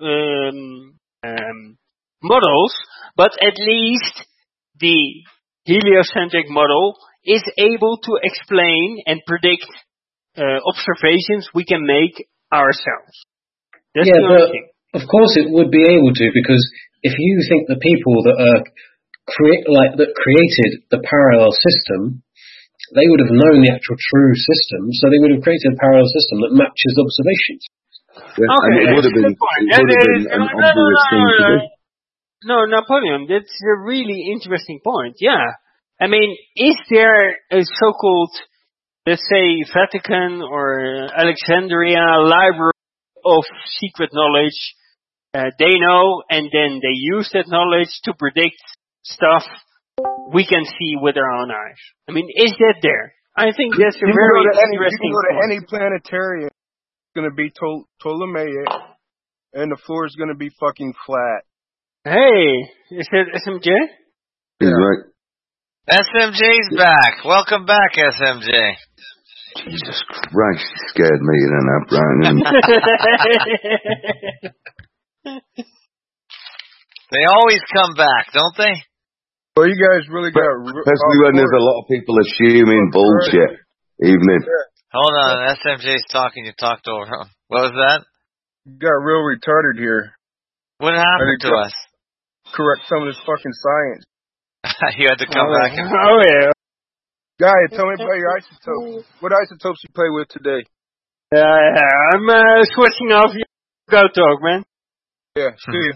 um, um, models, but at least the heliocentric model is able to explain and predict uh, observations we can make ourselves. That's yeah, the but only thing. Of course it would be able to, because if you think the people that are create like that created the parallel system, they would have known the actual true system, so they would have created a parallel system that matches observations. Yeah, okay, and it would have been, it would have been an no, no, obvious no, thing to do. No, Napoleon, that's a really interesting point. Yeah, I mean, is there a so-called, let's say, Vatican or Alexandria library of secret knowledge uh, they know, and then they use that knowledge to predict stuff we can see with our own eyes? I mean, is that there? I think that's a you very can any, interesting You can go to point. any planetarium. It's going to be Ptol- Ptolemaic, and the floor is going to be fucking flat. Hey, is that S M J? He's right. S M J's back. Welcome back, S M J. Jesus Christ, you scared me then, that Brian. They always come back, don't they? Well, you guys really got... Especially when there's a lot of people assuming bullshit. Evening. Hold on, S M J's talking. You talked over him. What was that? You got real retarded here. What happened to us? Correct some of this fucking science. You had to come oh, back and... Oh, yeah. Guy, tell me about your isotopes. What isotopes you play with today? Uh, I'm uh, switching off your go talk, man. Yeah, see you.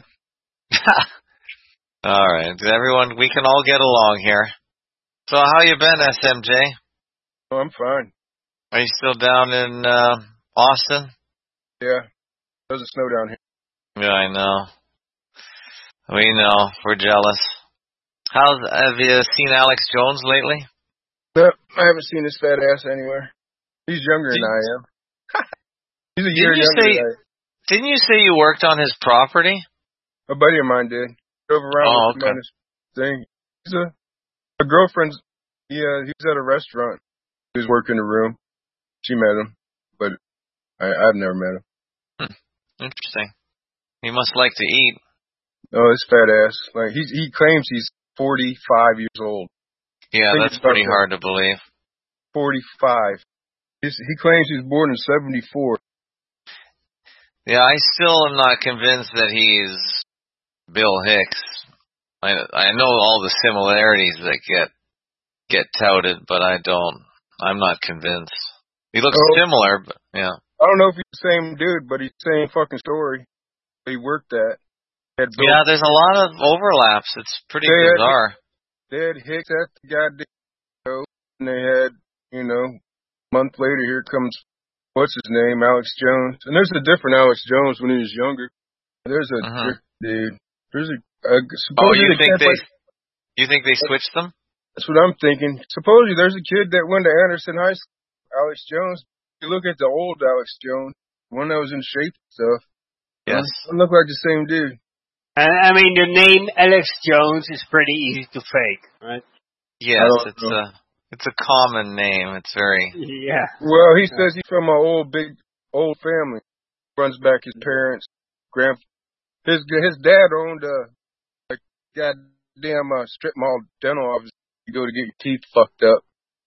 All right, everyone, we can all get along here. So, how you been, S M J? Oh, I'm fine. Are you still down in uh, Austin? Yeah, there's a snow down here. Yeah, I know. We know. We're jealous. How's have you seen Alex Jones lately? No, I haven't seen his fat ass anywhere. He's younger than I am. He's a year didn't you younger say, than I am. Didn't you say you worked on his property? A buddy of mine did. Drove around oh, with him okay. on his thing. He's a, a girlfriend's, yeah, he was at a restaurant. He was working the room. She met him, but I, I've never met him. Hmm. Interesting. He must like to eat. Oh, his fat ass. Like he's, he claims he's forty-five years old. Yeah, that's pretty hard to believe. forty-five. He's, he claims he was born in seventy-four. Yeah, I still am not convinced that he's Bill Hicks. I I know all the similarities that get get touted, but I don't. I'm not convinced. He looks oh, similar, but yeah. I don't know if he's the same dude, but he's the same fucking story. He worked at. Yeah, there's a lot of overlaps. It's pretty they bizarre. Had, they had Hicks at the goddamn show, and they had, you know, a month later, here comes, what's his name, Alex Jones. And there's a different Alex Jones when he was younger. There's a uh-huh. different dude. There's a, a oh, you think they, like, you think they switched them? That's what I'm thinking. Supposedly there's a kid that went to Anderson High School, Alex Jones. You look at the old Alex Jones, one that was in shape and stuff. Yes. It looked like the same dude. I mean, the name Alex Jones is pretty easy to fake, right? Yes, it's know. a it's a common name. It's very yeah. Well, he says he's from an old big old family. Runs back his parents, grand his his dad owned a, a goddamn uh, strip mall dental office. You go to get your teeth fucked up.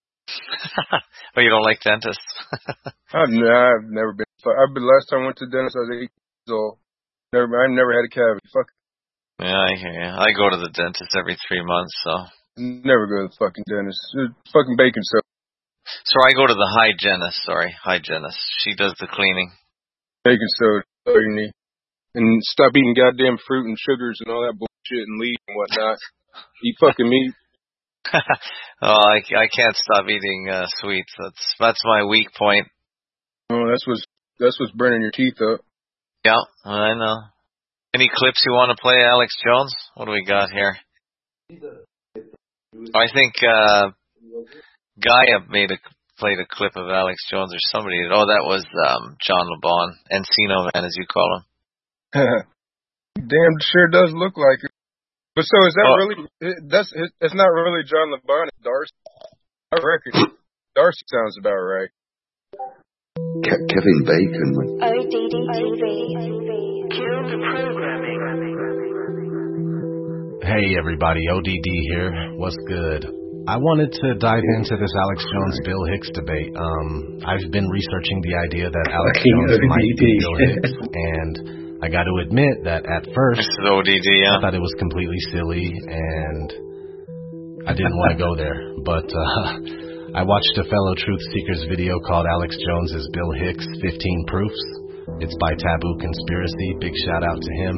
Oh, you don't like dentists? I've, I've never been. I've been last time I went to the dentist, I was eight years old. Never, I never had a cavity. Fuck. Yeah, I hear you. I go to the dentist every three months, so. Never go to the fucking dentist. It's fucking bacon soap. So I go to the hygienist, sorry, hygienist. She does the cleaning. Bacon soda, all you need. And stop eating goddamn fruit and sugars and all that bullshit and leaf and whatnot. Eat fucking meat. Oh, I, I can't stop eating uh, sweets. That's that's my weak point. Oh, that's what's that's what's burning your teeth up. Yeah, I know. Any clips you want to play, Alex Jones? What do we got here? I think uh, Gaia made a played a clip of Alex Jones or somebody. Oh, that was um, John LeBon, Encino Man, as you call him. Damn, sure does look like it. But so is that oh. really? It, that's it, it's not really John LeBon. It's Darcy. I reckon Darcy sounds about right. Ke- Kevin Bacon, man. O D D T V. Kill the programming. Hey everybody, O D D here. What's good? I wanted to dive into this Alex Jones Bill Hicks debate. Um, I've been researching the idea that Alex Jones might be Bill Hicks, and I got to admit that at first this is O D D, yeah. I thought it was completely silly, and I didn't want to go there. But uh, I watched a fellow Truth Seekers video called Alex Jones is Bill Hicks, fifteen Proofs. It's by Taboo Conspiracy. Big shout out to him.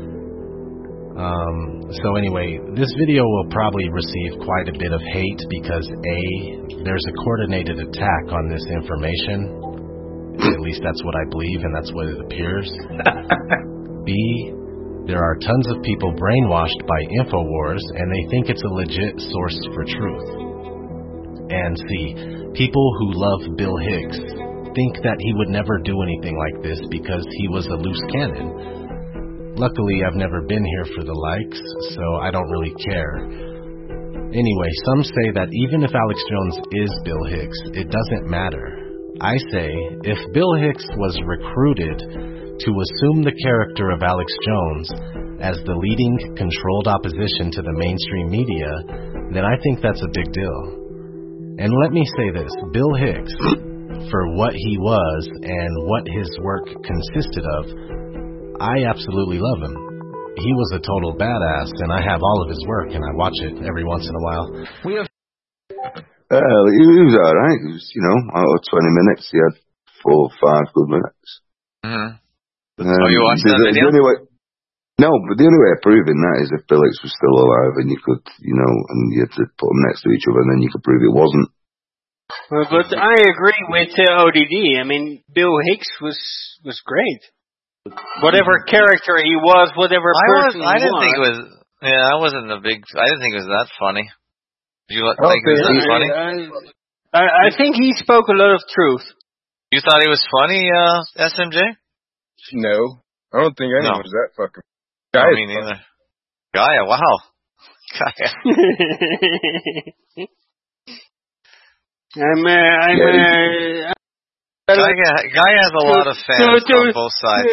Um, so anyway, this video will probably receive quite a bit of hate because A, there's a coordinated attack on this information. At least that's what I believe, and that's what it appears. B, there are tons of people brainwashed by InfoWars, and they think it's a legit source for truth. And C, people who love Bill Hicks think that he would never do anything like this because he was a loose cannon. Luckily, I've never been here for the likes, so I don't really care. Anyway, some say that even if Alex Jones is Bill Hicks, it doesn't matter. I say, if Bill Hicks was recruited to assume the character of Alex Jones as the leading controlled opposition to the mainstream media, then I think that's a big deal. And let me say this, Bill Hicks, for what he was and what his work consisted of, I absolutely love him. He was a total badass, and I have all of his work, and I watch it every once in a while. We have. Uh, he was alright. He was, you know, out of twenty minutes, he had four or five good minutes. Mm-hmm. Um, oh, you watched the, that video? The only way, no, but the only way of proving that is if Bill Hicks was still alive, and you could, you know, and you had to put them next to each other, and then you could prove it wasn't. Well, but I agree with uh, O D D. I mean, Bill Hicks was was great. Whatever character he was, whatever I person was, I he didn't was. think it was. Yeah, I wasn't a big. I didn't think it was that funny. Did you I think it was that I, funny? I, I, I think he spoke a lot of truth. You thought he was funny, uh, S M J? No, I don't think anyone No. was that fucking. No, Guy me neither. Gaia, wow. Gaia. I'm, uh, I'm, uh, Gaia, Gaia has a lot of fans to- to- on both sides.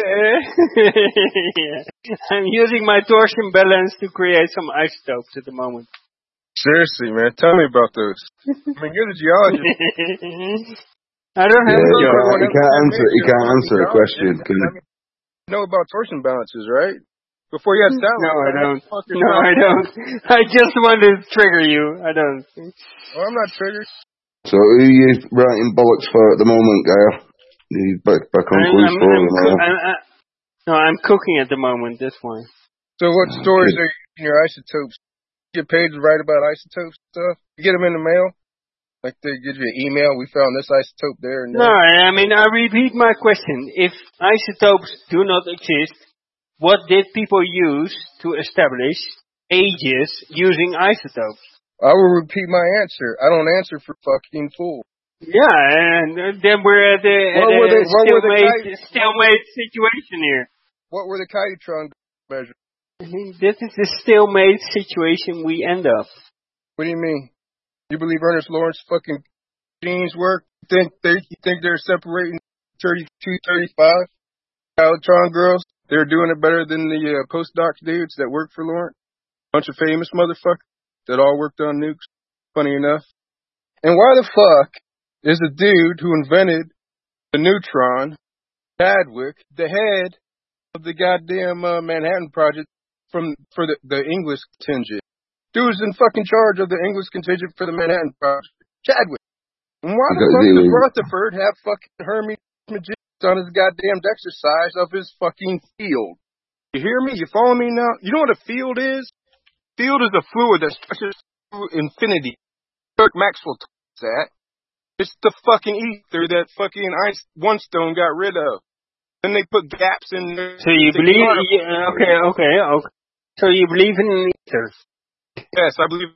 Yeah. I'm using my torsion balance to create some isotopes at the moment. Seriously, man, tell me about those. I mean, you're the geologist. I don't have Yeah, a you clue. can't, you can't answer. You can't answer a question. Can you? You know about torsion balances, right? Before you had satellite. No, I don't. No, I don't. I just wanted to trigger you. I don't. Well, I'm not triggered. So who are you writing bollocks for at the moment, Gaia? You back back on I'm, cruise I'm, for I'm, now? coo- I'm, I, no, I'm cooking at the moment. That's why. So what Oh, stories good. are you in your isotopes? You get paid to write about isotopes stuff? You get them in the mail? Like they give you an email, we found this isotope there and there? No, I mean, I repeat my question. If isotopes do not exist, what did people use to establish ages using isotopes? I will repeat my answer. I don't answer for fucking fool. Yeah, and then we're at a, at What were a the- what were the stalemate, guys- stalemate situation here. What were the Kitron measures? This is the stalemate situation we end up. What do you mean? You believe Ernest Lawrence fucking genes work? You think they you think they're separating thirty-two, thirty-five Kitron girls? They're doing it better than the uh, postdoc dudes that work for Lawrence? Bunch of famous motherfuckers that all worked on nukes. Funny enough. And why the fuck is the dude who invented the neutron, Chadwick, the head of the goddamn uh, Manhattan Project from for the, the English contingent? Dude's in fucking charge of the English contingent for the Manhattan Project. Chadwick. And why the Because fuck he does was- Rutherford have fucking Hermes Magicians on his goddamn exercise of his fucking field? You hear me? You follow me now? You know what a field is? Field is a fluid that stretches through infinity. Kirk Maxwell talks that. It's the fucking ether that fucking Ice One Stone got rid of. Then they put gaps in there. So you to believe? guard- Yeah, okay, okay, okay. So you believe in ether? Yes, I believe.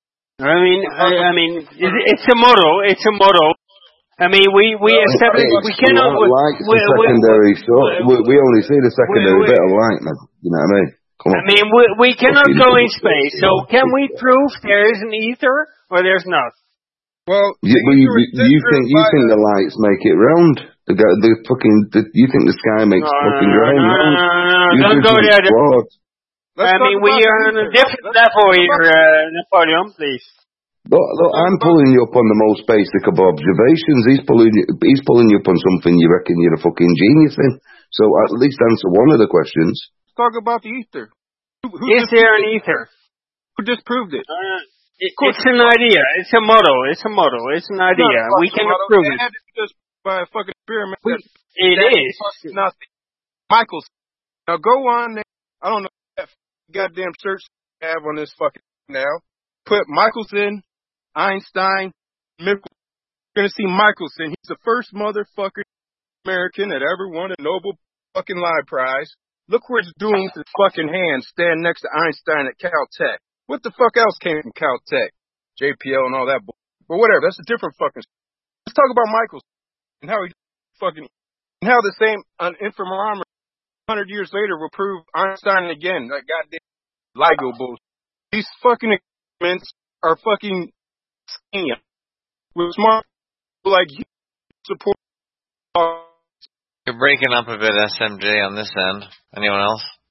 I mean, I, I mean, it- it's a model. It's a model. I mean, we we establish we cannot. Well, light is we, the we, secondary source. We, we only see the secondary we- bit of light, man. You know what I mean? Come I on. mean, we we cannot Fucking- go in space. So can we prove there is an ether or there's not? Well, You, well, you, you think you think the lights make it round? The, guy- the fucking the, you think the sky makes No, fucking no, ground no, round? no, no, You don't just go make there. flawed. I mean, we are on a different level here, uh, Napoleon. Please. Look, look, I'm pulling you up on the most basic of observations. He's pulling you, he's pulling you up on something you reckon you're a fucking genius in. So at least answer one of the questions. Talk about the ether. Who, who Is there an ether? Who disproved it? Uh, it it's an idea. It's a model. It's a model. It's an idea. We cannot prove it. It just by a fucking experiment. We, that, it that is. fucking nothing. Michael's. Now go on there. I don't know that goddamn search you have on this fucking now. Put Michelson, Einstein, Michelson. You're gonna see Michelson. He's the first motherfucker American that ever won a Nobel fucking Lie Prize. Look where it's doing with his fucking hand, stand next to Einstein at Caltech. What the fuck else came from Caltech? J P L and all that bull. But whatever, that's a different fucking. Let's talk about Michelson and how he fucking and how the same uh, inframometer hundred years later will prove Einstein again. That goddamn LIGO bullshit. These fucking experiments are fucking scam. With smart people like you support. You're breaking up a bit, S M J, on this end. Anyone else?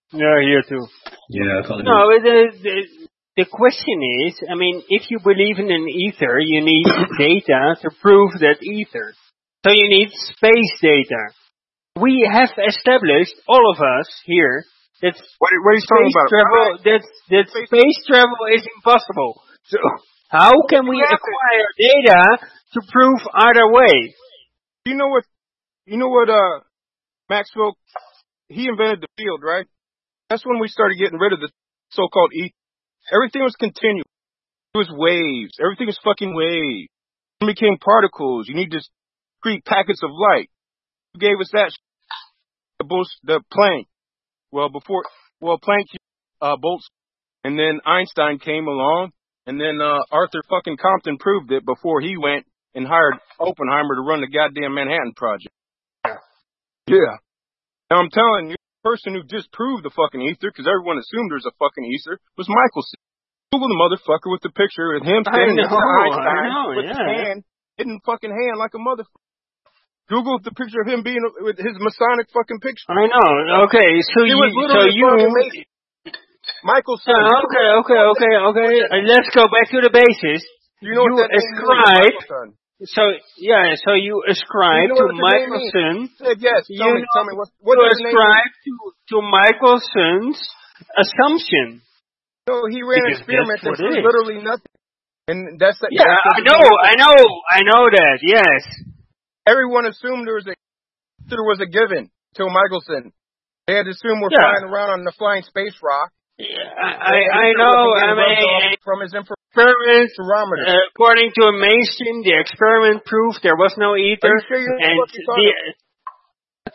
Yeah, here too. Yeah, I can't No, the, the the question is, I mean, if you believe in an ether, you need data to prove that ether. So you need space data. We have established, all of us here, that What, what are you talking space about? travel that that space travel is impossible. So how can we acquire data to prove either way? You know what? You know what? Uh, Maxwell, he invented the field, right? That's when we started getting rid of the so-called ether. Everything was continuous. It was waves. Everything was fucking waves. It became particles. You need to create packets of light. Who gave us that? The bull- the Planck. Well, before, well, Planck, uh, bolts, and then Einstein came along, and then uh, Arthur fucking Compton proved it before he went and hired Oppenheimer to run the goddamn Manhattan Project. Yeah. Now I'm telling you, the person who disproved the fucking ether, because everyone assumed there's a fucking ether, was Michelson. Google the motherfucker with the picture of him standing next to Einstein I know, with yeah. his hand, hidden fucking hand like a motherfucker. Google the picture of him being with his Masonic fucking picture. I know. Okay, so He you, was so literally you. fucking Mason. Michelson. Uh, okay, okay, okay, okay. Uh, let's go back to the basis. You know you what that name ascribe. means, Michelson? So yeah, so you ascribe You know to what the name Michelson. means? Yes. You Tell me. know, Tell me what. What you does the name ascribe mean? to to Michelson's assumption. No, he ran Because experiments that's and what it proved is. literally nothing. And that's that. Yeah, that's I know, I know, I know that. Yes. Everyone assumed there was a there was a given till Michelson. They had to assume we're Yeah. flying around on the flying space rock. I I, I know. I mean, from his experiment. interferometer. Uh, according to a mainstream, the experiment proved there was no ether. Are you sure you know and what you're talking the,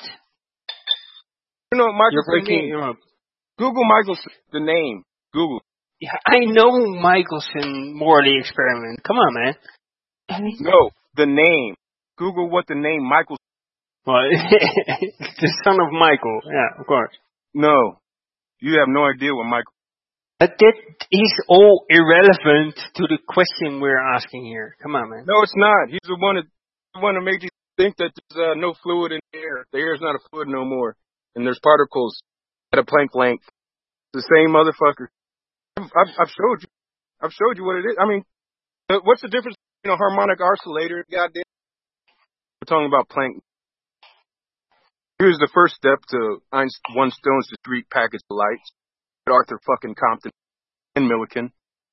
You know what You're Michelson breaking means? up. Google Michelson, the name. Google. Yeah, I know Michelson Morley experiment. Come on, man. No, the name. Google what the name Michelson. Well, the son of Michael. Yeah, of course. No, you have no idea what Michael. But that is all irrelevant to the question we're asking here. Come on, man. No, it's not. He's the one that the one that made you think that there's uh, no fluid in the air. The air is not a fluid no more, and there's particles at a Planck length. The same motherfucker. I've, I've, I've showed you. I've showed you what it is. I mean, uh, what's the difference between a harmonic oscillator? Goddamn. We're talking about Planck. Here's the first step to Einstein, one stone's to three packets of light. Arthur fucking Compton and Millikan.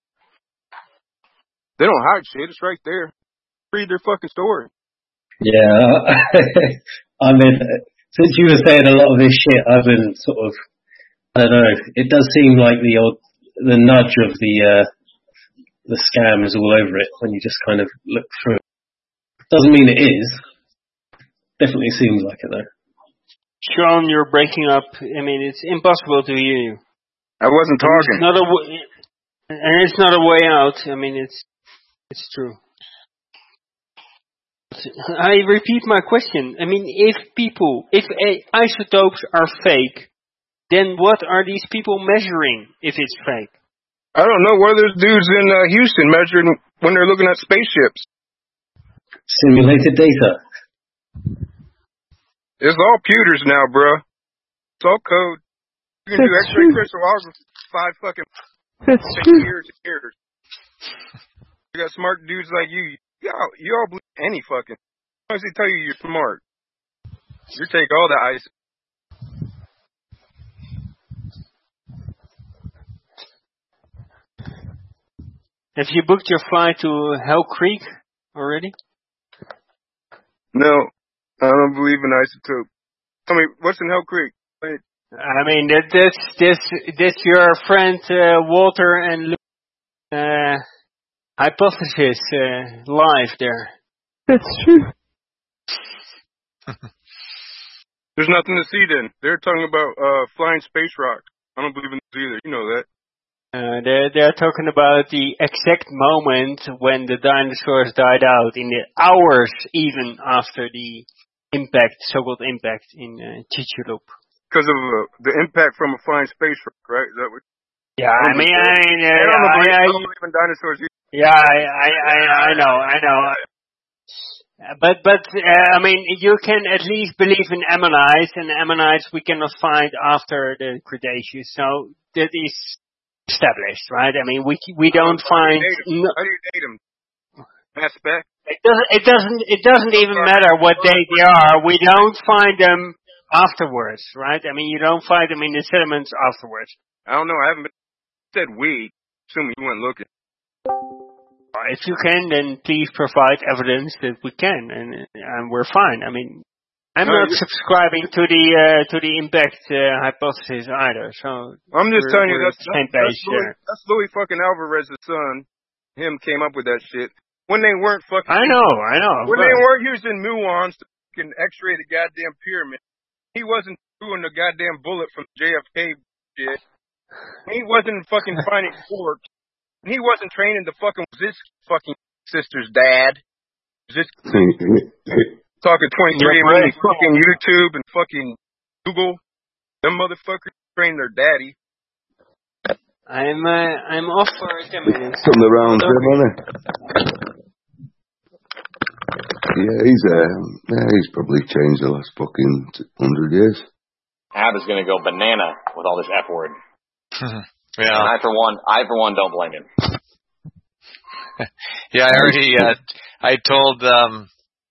They don't hide shit. It's right there. Read their fucking story. Yeah, I mean, since you were saying a lot of this shit, I've been sort of, I don't know, it does seem like the old, the nudge of the, uh, the scam is all over it when you just kind of look through it. Doesn't mean it is. Definitely seems like it though. Sean, you're breaking up. I mean, it's impossible to hear you. I wasn't talking. And it's not a w- and it's not a way out. I mean, it's it's true. I repeat my question. I mean, if people, if a- isotopes are fake, then what are these people measuring if it's fake? I don't know. What are those dudes in uh, Houston measuring when they're looking at spaceships? Simulated data. It's all pewters now, bro. It's all code. You can do That's X-ray true. crystal walls with five fucking That's six true. years and years. You got smart dudes like you. You all, you all believe any fucking. As long as they tell you you're smart, you take all the ice. Have you booked your flight to Hell Creek already? No, I don't believe in isotope. Tell me, what's in Hell Creek? Wait. I mean, that that's that's that's your friend uh, Walter and Lou, uh, hypothesis uh, live there. That's true. There's nothing to see then. They're talking about uh, flying space rocks. I don't believe in this either. You know that. Uh, they're, they're talking about the exact moment when the dinosaurs died out, in the hours even after the impact, so-called impact in uh, Chicxulub. Because of uh, the impact from a flying space rock, right? Is that what? Yeah, I mean, I mean, uh, I don't believe, I, I I, don't believe in dinosaurs either. yeah, I, I, I, I know, I know. But, but uh, I mean, you can at least believe in ammonites, and ammonites we cannot find after the Cretaceous, so that is established, right? I mean, we we don't How do you find. date 'em? No, How do you date them? Mass spec? it doesn't. It doesn't. It doesn't even matter what date they are. We don't find them afterwards, right? I mean, you don't find them in the sediments afterwards. I don't know. I haven't been, said we. Assuming you weren't looking. If you can, then please provide evidence that we can, and and we're fine. I mean, I'm No, not you- subscribing to the uh, to the impact uh, hypothesis either. So I'm just we're- telling you we're that's on the same that's, page that's, Louis, there. that's Louis fucking Alvarez's son. Him came up with that shit when they weren't fucking. I know, I know. When but- they weren't using muons to fucking X-ray the goddamn pyramid, he wasn't doing the goddamn bullet from J F K shit. He wasn't fucking finding forks. He wasn't training the fucking this fucking sister's dad. Just talking twenty-three and me, fucking YouTube and fucking Google. Them motherfuckers train their daddy. I'm uh, I'm off for ten minutes. Come around, isn't it? Yeah, he's uh, yeah, he's probably changed the last fucking hundred years. Ab is going to go banana with all this F word. Yeah. And I, for one, I, for one, don't blame him. Yeah, I already, uh, I told, um,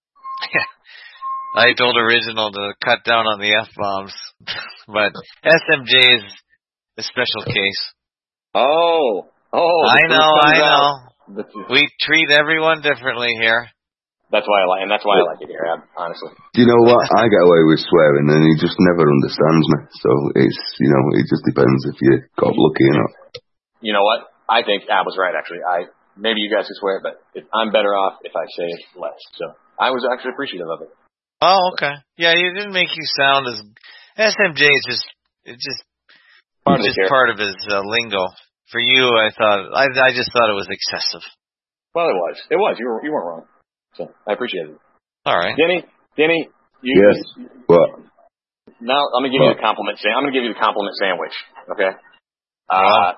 I told Original to cut down on the F-bombs. But S M J is a special case. Oh. Oh. I the know, truth I comes know. out. The- We treat everyone differently here. That's why I like, and that's why I like it here, Ab, honestly. Do you know what? I get away with swearing, and he just never understands me. So it's, you know, it just depends if you got lucky or not. You know what? I think Ab was right, actually. I Maybe you guys can swear, but if, I'm better off if I say it less. So I was actually appreciative of it. Oh, okay. Yeah, it didn't make you sound as S M J is just it's just Part it's of just it, part of his uh, lingo. For you, I thought I I just thought it was excessive. Well, it was. It was. You were you weren't wrong. So I appreciate it. All right, Denny, Denny, you. Yes. What? Now I'm gonna give you the compliment. Sa- I'm gonna give you the compliment sandwich. Okay. Uh,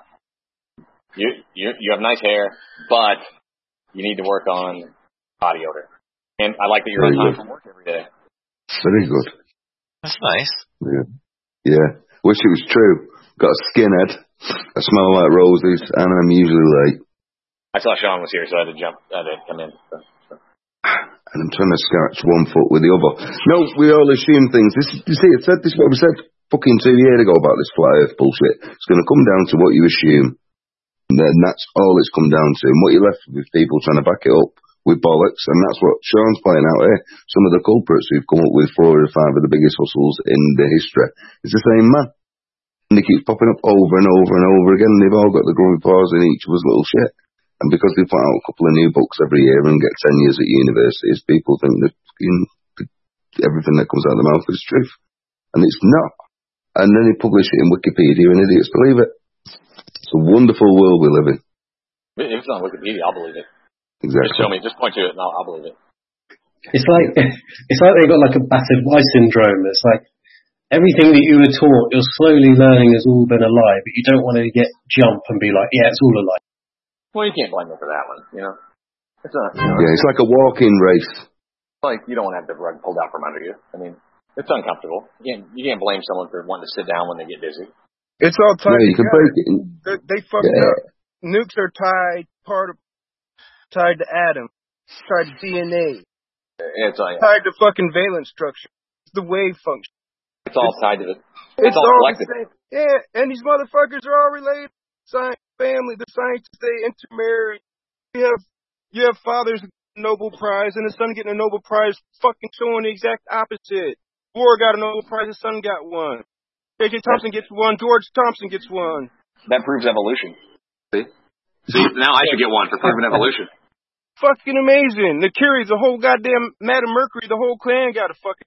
you you you have nice hair, but you need to work on body odor. And I like that you're on Very time good. from work every day. Very good. that's nice. Yeah. Yeah. Wish it was true. Got a skinhead. I smell like roses, and I'm usually late. I saw Sean was here, so I had to jump. I had to come in. So, so. And I'm trying to scratch one foot with the other. No, we all assume things. This, you see, it said this is what we said fucking two years ago about this flat earth bullshit. It's going to come down to what you assume. And then that's all it's come down to. And what you're left with people trying to back it up with bollocks. And that's what Sean's playing out here. Some of the culprits who've come up with four or five of the biggest hustles in the history. It's the same man. And they keep popping up over and over and over again. They've all got the growing paws in each of us little shit. And because they put out a couple of new books every year and get ten years at universities, people think that fucking everything that comes out of their mouth is truth. And it's not. And then they publish it in Wikipedia and idiots believe it. It's a wonderful world we live in. If it's on Wikipedia, I'll believe it. Exactly. Just show me. Just point to it, and I'll, I'll believe it. It's like it's like they've got like a battered wife syndrome. It's like everything that you were taught, you're slowly learning has all been a lie, but you don't want to get jump and be like, yeah, it's all a lie. Well, you can't blame me for that one. You know, it's not. You know, Yeah, it's like a walking race. like you don't want to have the rug pulled out from under you. I mean, it's uncomfortable. You can't, you can't blame someone for wanting to sit down when they get dizzy. It's all tied Yeah, you can together. break it. in- They, they fucked Yeah. up. Nukes are tied part of tied to atoms, tied to D N A, It's like tied to fucking valence structure. It's the wave function. it's all tied to the. It's, It's all all collective. the same. Yeah, and these motherfuckers are all related. Science family, the scientists, they intermarry. You have you have fathers getting a Nobel Prize and the son getting a Nobel Prize, fucking showing the exact opposite. Bohr got a Nobel Prize, his son got one. J J Thompson gets one, George Thompson gets one. That proves evolution. See, see, now I should get one for proving evolution. Fucking amazing. The Curies, the whole goddamn Madam Mercury, the whole clan got a fucking.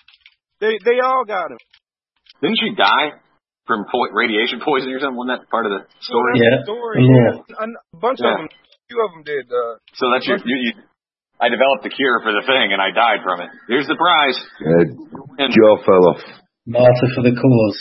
They they all got him. Didn't she die from po- radiation poisoning or something? Wasn't that part of the story? Yeah. Story, Yeah. yeah. A bunch Yeah. of them, a few of them did. Uh, So that's your. You, you, I developed the cure for the thing, and I died from it. Here's the prize. Yeah, jaw fell off. Martyr for the cause.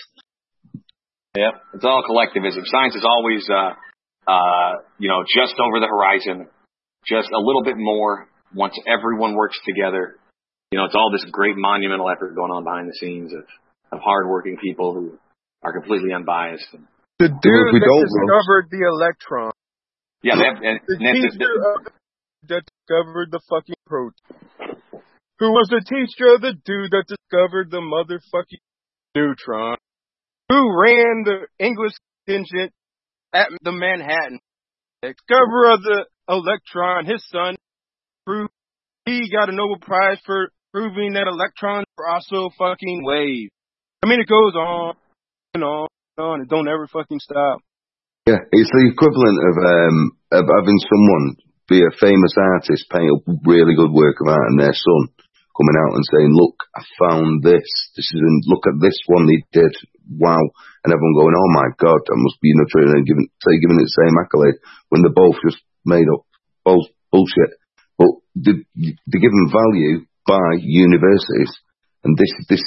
Yeah, it's all collectivism. Science is always, uh, uh, you know, just over the horizon, just a little bit more, once everyone works together, you know, it's all this great monumental effort going on behind the scenes of, of hardworking people who are completely unbiased. The dude that discovered the electron. Yeah, they have, and, the and that's- teacher of the, that discovered the fucking proton. Who was the teacher of the dude that discovered the motherfucking neutron? Who ran the English contingent at the Manhattan? The discoverer of the electron, his son, proved he got a Nobel Prize for proving that electrons are also fucking waves. I mean, it goes on and on and on. It don't ever fucking stop. Yeah, it's the equivalent of um of having someone be a famous artist paint a really good work of art and their son coming out and saying, look, I found this. This is, look at this one they did. Wow. And everyone going, oh my God, that must be, you know, trying to give, say, giving it the same accolade when they're both just made up both bullshit. But they, they're given value by universities. And this, this,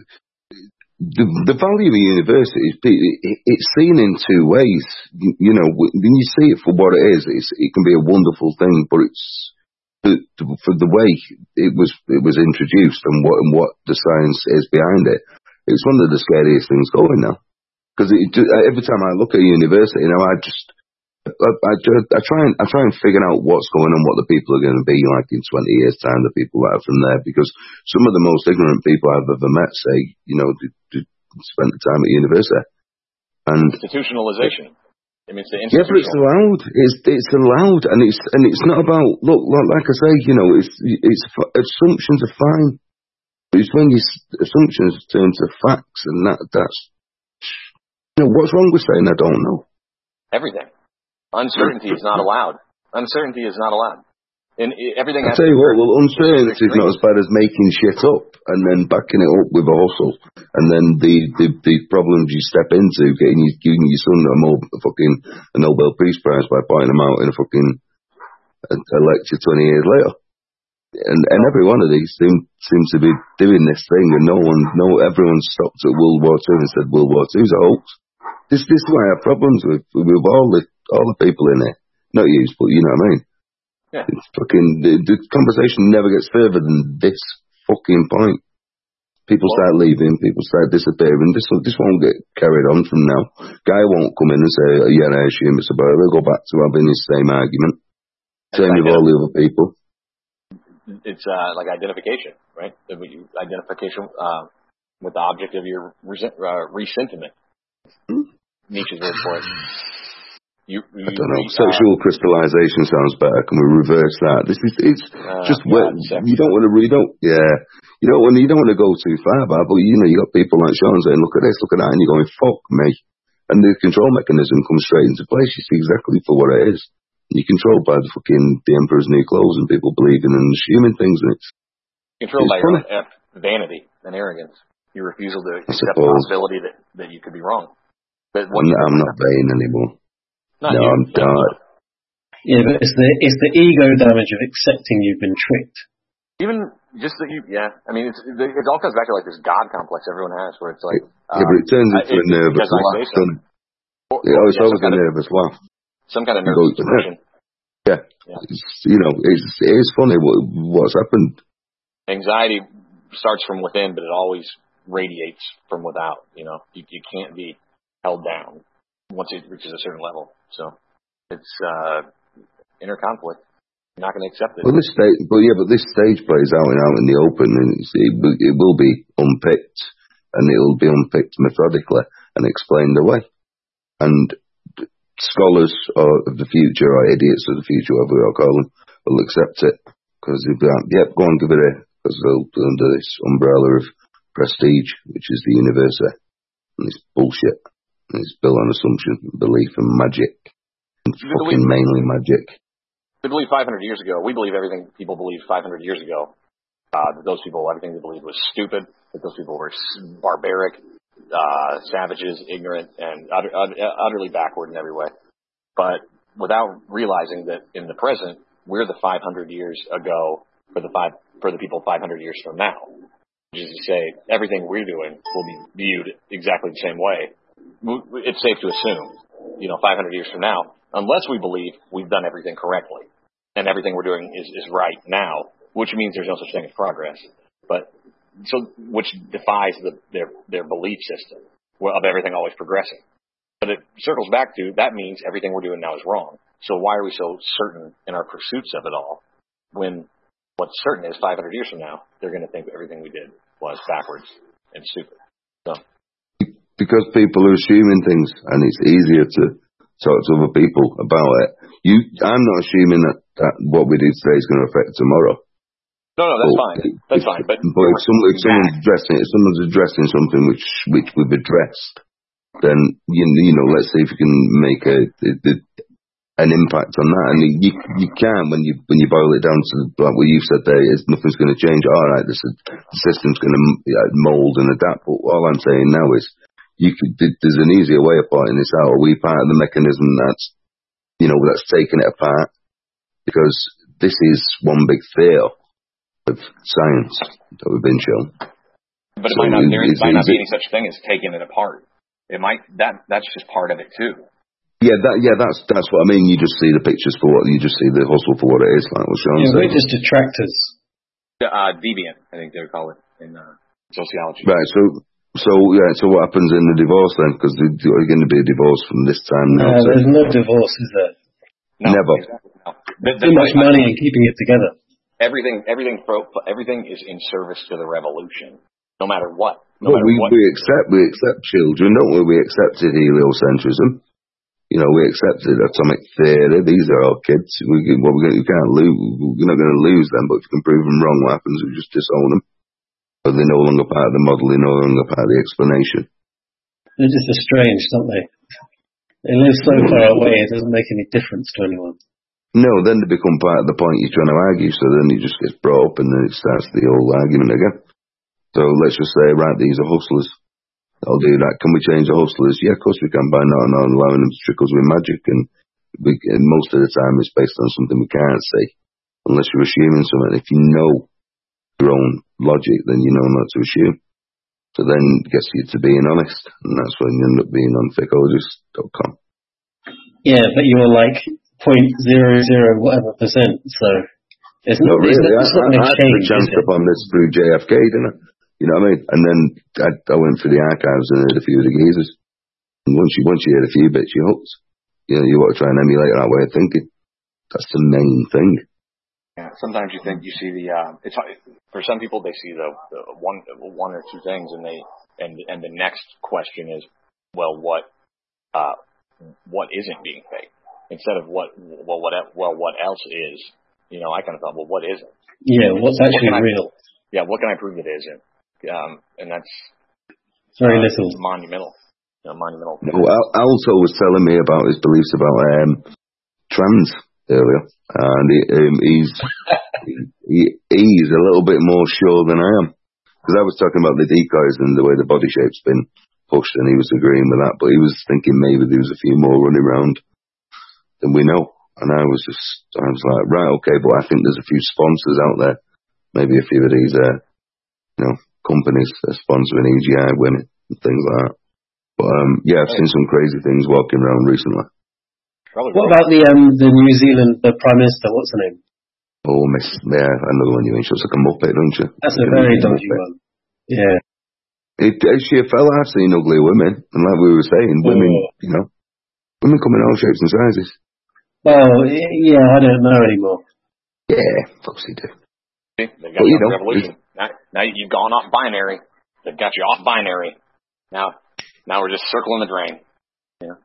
the, the value of a university is, it, it's seen in two ways. You, you know, when you see it for what it is, it's, it can be a wonderful thing, but it's, for the way it was it was introduced and what and what the science is behind it, it's one of the scariest things going now. Because every time I look at a university, you know, I just I, I, I try and I try and figure out what's going on, what the people are going to be like in twenty years' time, the people that are from there. Because some of the most ignorant people I've ever met say, you know, to, to spend the time at university. And institutionalization. I mean, it's the yeah, but it's allowed. It's it's allowed, and it's and it's not about look. Like, like I say, you know, it's it's assumptions are fine. It's when your assumptions turn to facts, and that that's you know what's wrong with saying I don't know. Everything. Uncertainty is not allowed. Uncertainty is not allowed. And everything. I tell you what, well, uncertainty is not as bad as making shit up and then backing it up with a hustle, and then the the, the problems you step into, getting you, giving your son a, mo, a fucking a Nobel Peace Prize by pointing him out in a fucking a, a lecture twenty years later, and and every one of these seem seems to be doing this thing, and no one, no everyone stopped at World War Two and said World War Two is a hoax. This this is why I have problems with with all the all the people in it, not you, but you know what I mean. Yeah. It's fucking, the, the conversation never gets further than this fucking point. People well, start leaving, people start disappearing. This this won't get carried on from now. Guy won't come in and say, oh, yeah, I assume it's about it. They'll go back to having the same argument. Same with all the other people. It's uh, like identification, right? Identification uh, with the object of your resent, uh, resentiment. Hmm? Nietzsche's word for it. You, you, I don't know. Uh, Sexual crystallization sounds better. Can we reverse that? This is it's uh, just yeah, where you don't want to. You don't. Yeah. You don't want. You don't want to go too far, but you know, you got people like Sean saying, "Look at this, look at that," and you're going, "Fuck me," and the control mechanism comes straight into place. You see exactly for what it is. You're controlled by the fucking the emperor's new clothes and people believing and assuming things. And it's controlled it's by funny. your own vanity and arrogance. Your refusal to accept the possibility that, that you could be wrong. But I'm, I'm not vain anymore. Not no, you. I'm done. Yeah, but it's the it's the ego damage of accepting you've been tricked. Even just that you, yeah. I mean, it's it all comes back to like this God complex everyone has, where it's like, yeah, um, but it turns into a nervous laugh. So. Or, yeah, it's yeah, always a nervous of, laugh. Some kind of nervous depression. Yeah, yeah. It's, you know, it's it is funny what what's happened. Anxiety starts from within, but it always radiates from without. You know, you you can't be held down once it reaches a certain level. So it's uh, inner conflict. You're not going to accept it. Well, this stage, but yeah, but this stage plays out and out in the open, and it's, it, it will be unpicked, and it will be unpicked methodically and explained away. And scholars or of the future, or idiots of the future, whatever we all call them, will accept it because they'll be like, "Yep, go on, give it a," because they'll under this umbrella of prestige, which is the university, and it's bullshit. And it's built on assumption, belief, and magic. And fucking believe, mainly magic. They believe five hundred years ago. We believe everything people believed five hundred years ago. Uh, that those people, everything they believed was stupid. That those people were barbaric, uh, savages, ignorant, and utter, utterly backward in every way. But without realizing that in the present, we're the five hundred years ago for the five for the people five hundred years from now. Which is to say, everything we're doing will be viewed exactly the same way. It's safe to assume, you know, five hundred years from now, unless we believe we've done everything correctly. and everything we're doing is, is right now, which means there's no such thing as progress. But so, which defies the, their their belief system of everything always progressing. But it circles back to that means everything we're doing now is wrong. So why are we so certain in our pursuits of it all when what's certain is five hundred years from now they're going to think everything we did was backwards and stupid. So. Because people are assuming things, and it's easier to talk to other people about it. You, I'm not assuming that, that what we do today is going to affect tomorrow. No, no, that's but, fine. That's fine. But, but if, some, if someone's addressing, if someone's addressing something which which we've addressed, then you, you know, let's see if we can make a, a, a an impact on that. And you you can when you when you boil it down to like what you've said there, is nothing's going to change. All right, this is, the system's going to mould and adapt. But all I'm saying now is, you could there's an easier way of pointing this out. Are we part of the mechanism that's you know that's taking it apart? Because this is one big theory of science that we've been shown. But it so might not, there is, might not is be it, any such thing as taking it apart. It might that that's just part of it too. Yeah, that yeah, that's that's what I mean. You just see the pictures for what you just see the hustle for what it is. Like what Sean yeah, said. we're just detractors. Uh, deviant, I think they would call it in uh, sociology. Right. So so yeah. So what happens in the divorce then? Because there's going to be a divorce from this time now. No, there's no divorce, is there? No, Never. Exactly, no. The, the, Too much money in keeping it together. Everything, everything, everything is in service to the revolution, no matter what. No well, matter we what. we accept we accept children, don't we? We accepted heliocentrism. You know, we accepted atomic theory. These are our kids. We well, we can't lose. We're not going to lose them, but if you can prove them wrong, what happens? We just disown them. So they're no longer part of the model. They're no longer part of the explanation. They're just estranged, don't they? They live so far away, it doesn't make any difference to anyone. No, then they become part of the point you're trying to argue, so then it just gets brought up and then it starts the whole argument again. So let's just say, right, these are hustlers. I'll do that. Can we change the hustlers? Yeah, of course we can by not, not allowing them to trick us with magic. And, we, and most of the time it's based on something we can't see, unless you're assuming something. If you know your own logic, then you know not to assume. So then it gets you to being honest, and that's when you end up being on fakeologist dot com. Yeah, but you're like point zero zero whatever percent, so it's not, not really. It's not, it's not I, I had change, the chance upon this through J F K, didn't I? You know what I mean? And then I, I went through the archives and heard a few of the geezers. And once you once you hear a few bits, you're hooked. You know, you want to try and emulate that way of thinking. That's the main thing. Yeah, sometimes you think you see the. Uh, it's for some people they see the, the one one or two things, and they and and the next question is, well, what uh, what isn't being fake? Instead of what well what well what else is? You know, I kind of thought, well, what isn't? Yeah, what's actually what real? I, yeah, what can I prove it isn't? Um, and that's very uh, little. Monumental. You know, monumental. No, Al- Alto was telling me about his beliefs about um, trans earlier, and he, um, he's he, he's a little bit more sure than I am, because I was talking about the decoys and the way the body shape's been pushed, and he was agreeing with that, but he was thinking maybe there was a few more running around than we know, and I was just I was like, right, okay, but I think there's a few sponsors out there, maybe a few of these uh, you know companies that are sponsoring E G I women and things like that. But um, yeah, I've seen some crazy things walking around recently. What about the um the New Zealand the Prime Minister? What's her name? Oh, Miss, yeah, another one you mean. She looks like a muppet, don't you? That's a very dodgy one. Yeah. It, is she a fella? I've seen ugly women, and like we were saying, women, Oh. you know, women come in all shapes and sizes. Well, yeah, I don't know anymore. Yeah, of course they do. See, they got Well, you you on the know, revolution. Now, now you've gone off binary. They've got you off binary. Now, now we're just circling the drain. Yeah.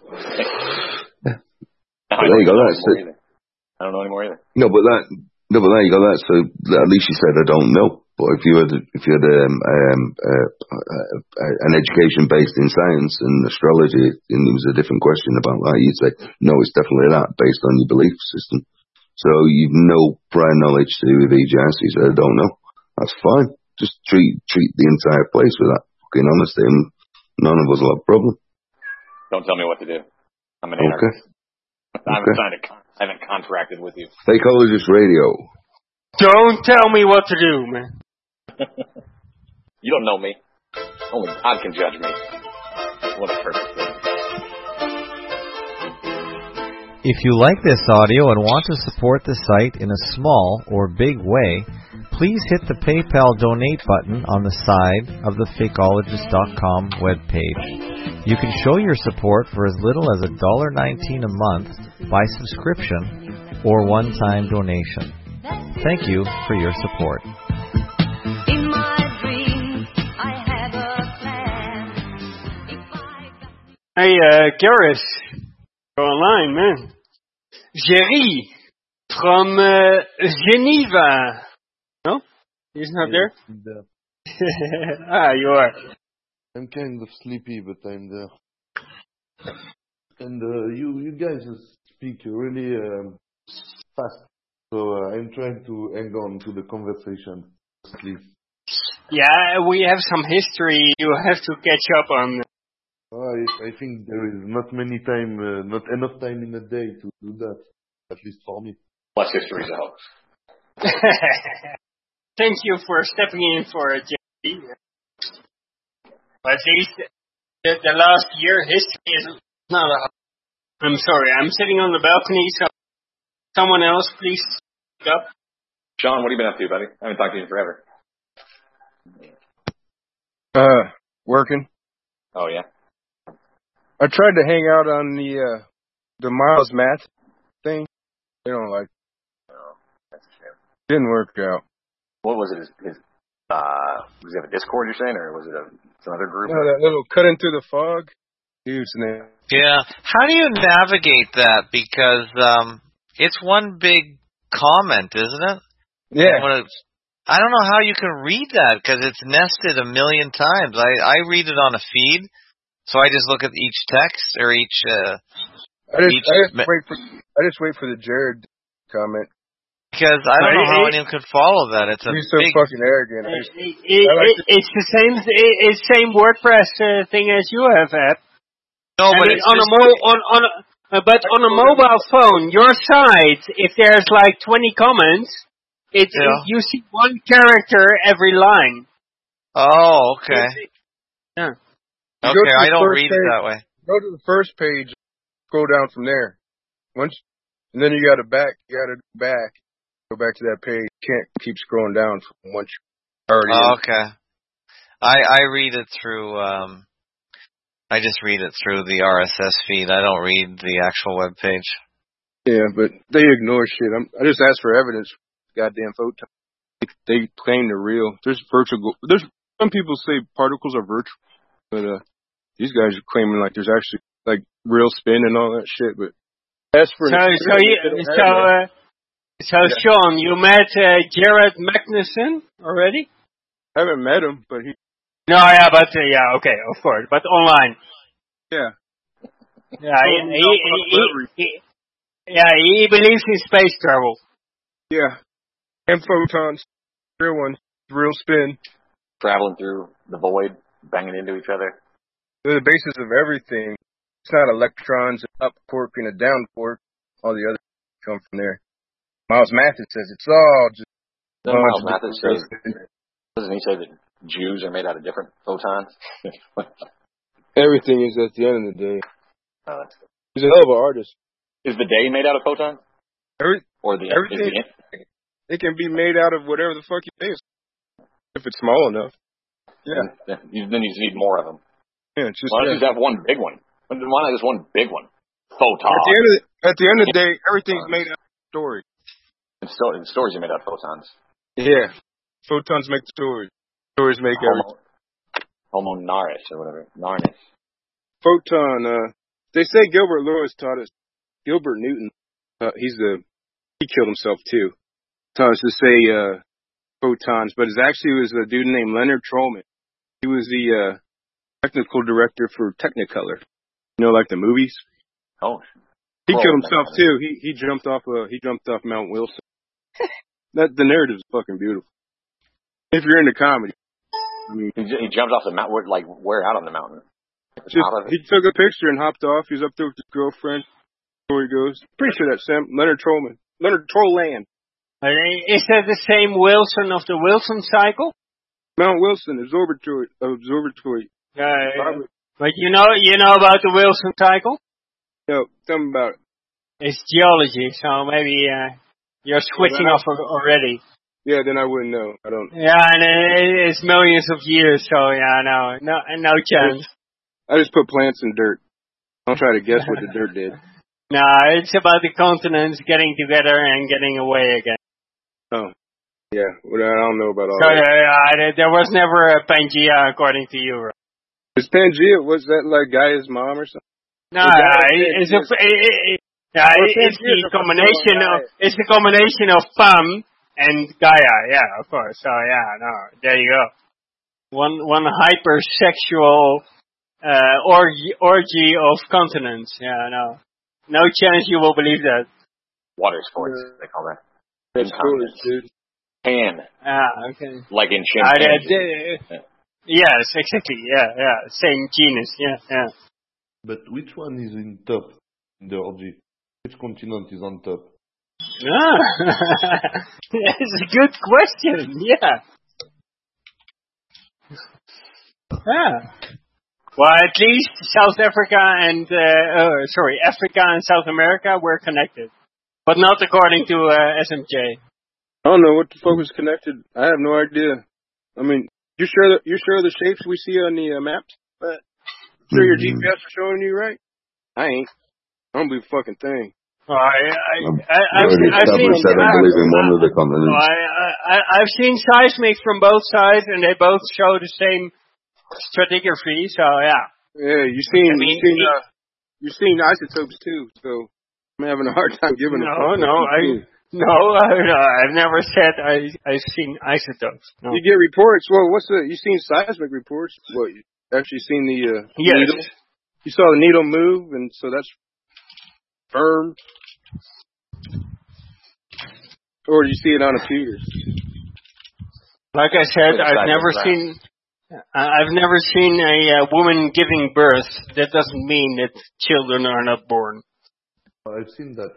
Yeah. Now, But I there you go. don't know That's anymore it. either. I don't know anymore either. No, but that, no, but there you go. That so at least you said I don't know. But if you had, if you had um, um, uh, uh, uh, an education based in science and astrology, and there was a different question about that, you'd say no, it's definitely that based on your belief system. So you've no prior knowledge to do with E G I, so you said I don't know. That's fine. Just treat treat the entire place with that fucking honesty, and none of us will have a problem. Don't tell me what to do. I'm an Okay. anarchist. I haven't Okay. signed a con- I haven't contracted with you. Fakeologist Radio. Don't tell me what to do, man. You don't know me. Only God can judge me. What a perfect thing. If you like this audio and want to support the site in a small or big way, please hit the PayPal donate button on the side of the fakeologist dot com webpage. You can show your support for as little as one dollar nineteen a month by subscription or one-time donation. Thank you for your support. In my dreams, I have a plan. Hey, uh, Gareth, go online, man. Jerry from uh, Geneva. No? He's not there? there. Ah, you are. I'm kind of sleepy, but I'm there. And uh, you, you guys speak really um, fast, so uh, I'm trying to hang on to the conversation. Sleep. Yeah, we have some history you have to catch up on. I, I think there is not many time, uh, not enough time in a day to do that, at least for me. Plus history's a hoax. Thank you for stepping in for it, J D. But at least the, the last year history is not a hoax. I'm sorry, I'm sitting on the balcony, so someone else please speak up. Sean, what have you been up to, buddy? I haven't talked to you in forever. Uh, working. Oh, yeah? I tried to hang out on the, uh, the Miles Math thing. They don't like it. Oh, that's a shame. Didn't work out. What was it? His, his, uh, was it a Discord you're saying, or was it a, some other group? No, that little cut into the fog. Huge name. Yeah. How do you navigate that? Because, um, it's one big comment, isn't it? Yeah. When it's, I don't know how you can read that because it's nested a million times. I, I read it on a feed, so I just look at each text or each. Uh, I just, each I just me- wait for I just wait for the Jared comment because I don't know how anyone could follow that. It's a he's so big, fucking arrogant. I It, just, it, it, I like it's the same. It, it's same WordPress uh, thing as you have had. No, I but mean, it's on a just, mo- on on a, uh, but on a mobile phone, your site, if there's like twenty comments, it's Yeah. it, you see one character every line. Oh, okay. Yeah. You go Okay, to the I don't first read it page- that way. Go to the first page, scroll down from there. Once, and then you got to back. You got to go back. Go back to that page. You can't keep scrolling down from once you're already. Oh, in. okay. I I read it through. Um, I just read it through the R S S feed. I don't read the actual web page. Yeah, but they ignore shit. I'm, I just asked for evidence. Goddamn photon. They, they claim they're real. There's virtual. There's some people say particles are virtual, but uh, these guys are claiming like there's actually like real spin and all that shit. But as for So so you so uh, so Yeah. Sean, you met uh, Jared Magnuson already? I haven't met him, but he. No, yeah, but uh, yeah, okay, of course, but online. Yeah. Yeah, Oh, he, no, he, he, whatever. he, yeah, he believes in space travel. Yeah. And photons, real ones, real spin. Traveling through the void, banging into each other. They're the basis of everything. It's not electrons, an up quark and a down quark. All the other come from there. Miles Mathis says it's all just. Doesn't Miles bunch of Mathis say, different- doesn't he say that Jews are made out of different photons? Everything is at the end of the day. Oh, that's good. He's a hell of an artist. Is the day made out of photons? Every, Or the, everything. is It can be made out of whatever the fuck you think. If it's small enough. the, Yeah. then, you, then you just need more of them. Yeah, it's just. Why don't yeah. you just have one big one? Why not just one big one? Photon. At the end of the, at the end of the day, everything's made out of story. And, sto- and stories are made out of photons. Yeah. Photons make stories. Stories make everything. Homo, Homo naris or whatever. Narnis. Photon, uh, they say Gilbert Lewis taught us, Gilbert Newton, uh, he's the, he killed himself too, taught us to say, uh, photons, but it actually was a dude named Leonard Trollman. He was the, uh, technical director for Technicolor. You know, like the movies? Oh. He Troll, killed himself man. too. He, he jumped off, uh, he jumped off Mount Wilson. That, the narrative's fucking beautiful. If you're into comedy. I mean, He, he jumped off the mountain, where, like, where out on the mountain? At the just, top of it? he took a picture and hopped off. He was up there with his girlfriend. Where he goes. Pretty sure that's Sam, Leonard Trollman. Leonard Trolland. Uh, Is that the same Wilson of the Wilson cycle? Mount Wilson, observatory, observatory. Uh, but you know, you know about the Wilson cycle? No, tell me about it. It's geology, so maybe uh, you're switching Well, off al- already. Yeah, then I wouldn't know. I don't. Yeah, and it, it's millions of years, so yeah, no, no, no chance. I just put plants in dirt. Don't try to guess what the dirt did. No, it's about the continents getting together and getting away again. Oh, yeah. Well, I don't know about all So that. uh, there- there was never a Pangea, according to you, right? Is Pangea, was that like Gaia's mom or something? No, The guy uh, said it's he a, was- it, it, it, yeah, Well, it- it's Pangea is the a combination fucking of guy. it's the combination of Pam and Gaia. Yeah, of course. So yeah, no, there you go. One one hypersexual uh, orgy orgy of continents. Yeah, no, no chance you will believe that. Water sports, they call that. That's cool, dude. Pan. Ah, okay. Like in Uh, chimpanzee. uh, yes, exactly. Yeah, yeah. Same genus. Yeah, yeah. But which one is in top in the orgy? Which continent is on top? Ah, that's a good question. Yeah. Yeah. Well, at least South Africa and uh, uh, sorry, Africa and South America were connected, but not according to uh, S M J. I don't know what the fuck was connected. I have no idea. I mean, you sure that you sure the shapes we see on the uh, maps? But sure your G P S is showing you right? I ain't. I don't believe a fucking thing. Oh, I, I, I, I I've, already I've seen. established that I believe in one of the continents. I, I, I've seen seismic from both sides, and they both show the same stratigraphy. So yeah. Yeah, you seen I mean, you seen it- uh, you seen isotopes too. So I'm having a hard time giving a No, fuck. no, what I you see. no, I, no, I've never said I I've seen isotopes. No. You get reports. Well, what's the? You seen seismic reports? What? You actually seen the uh, Yes. needle? You saw the needle move, and so that's firm. Or do you see it on a pewter? Like I said, Other I've side never is right. seen. I- I've never seen a uh, woman giving birth. That doesn't mean that children are not born. I've seen that.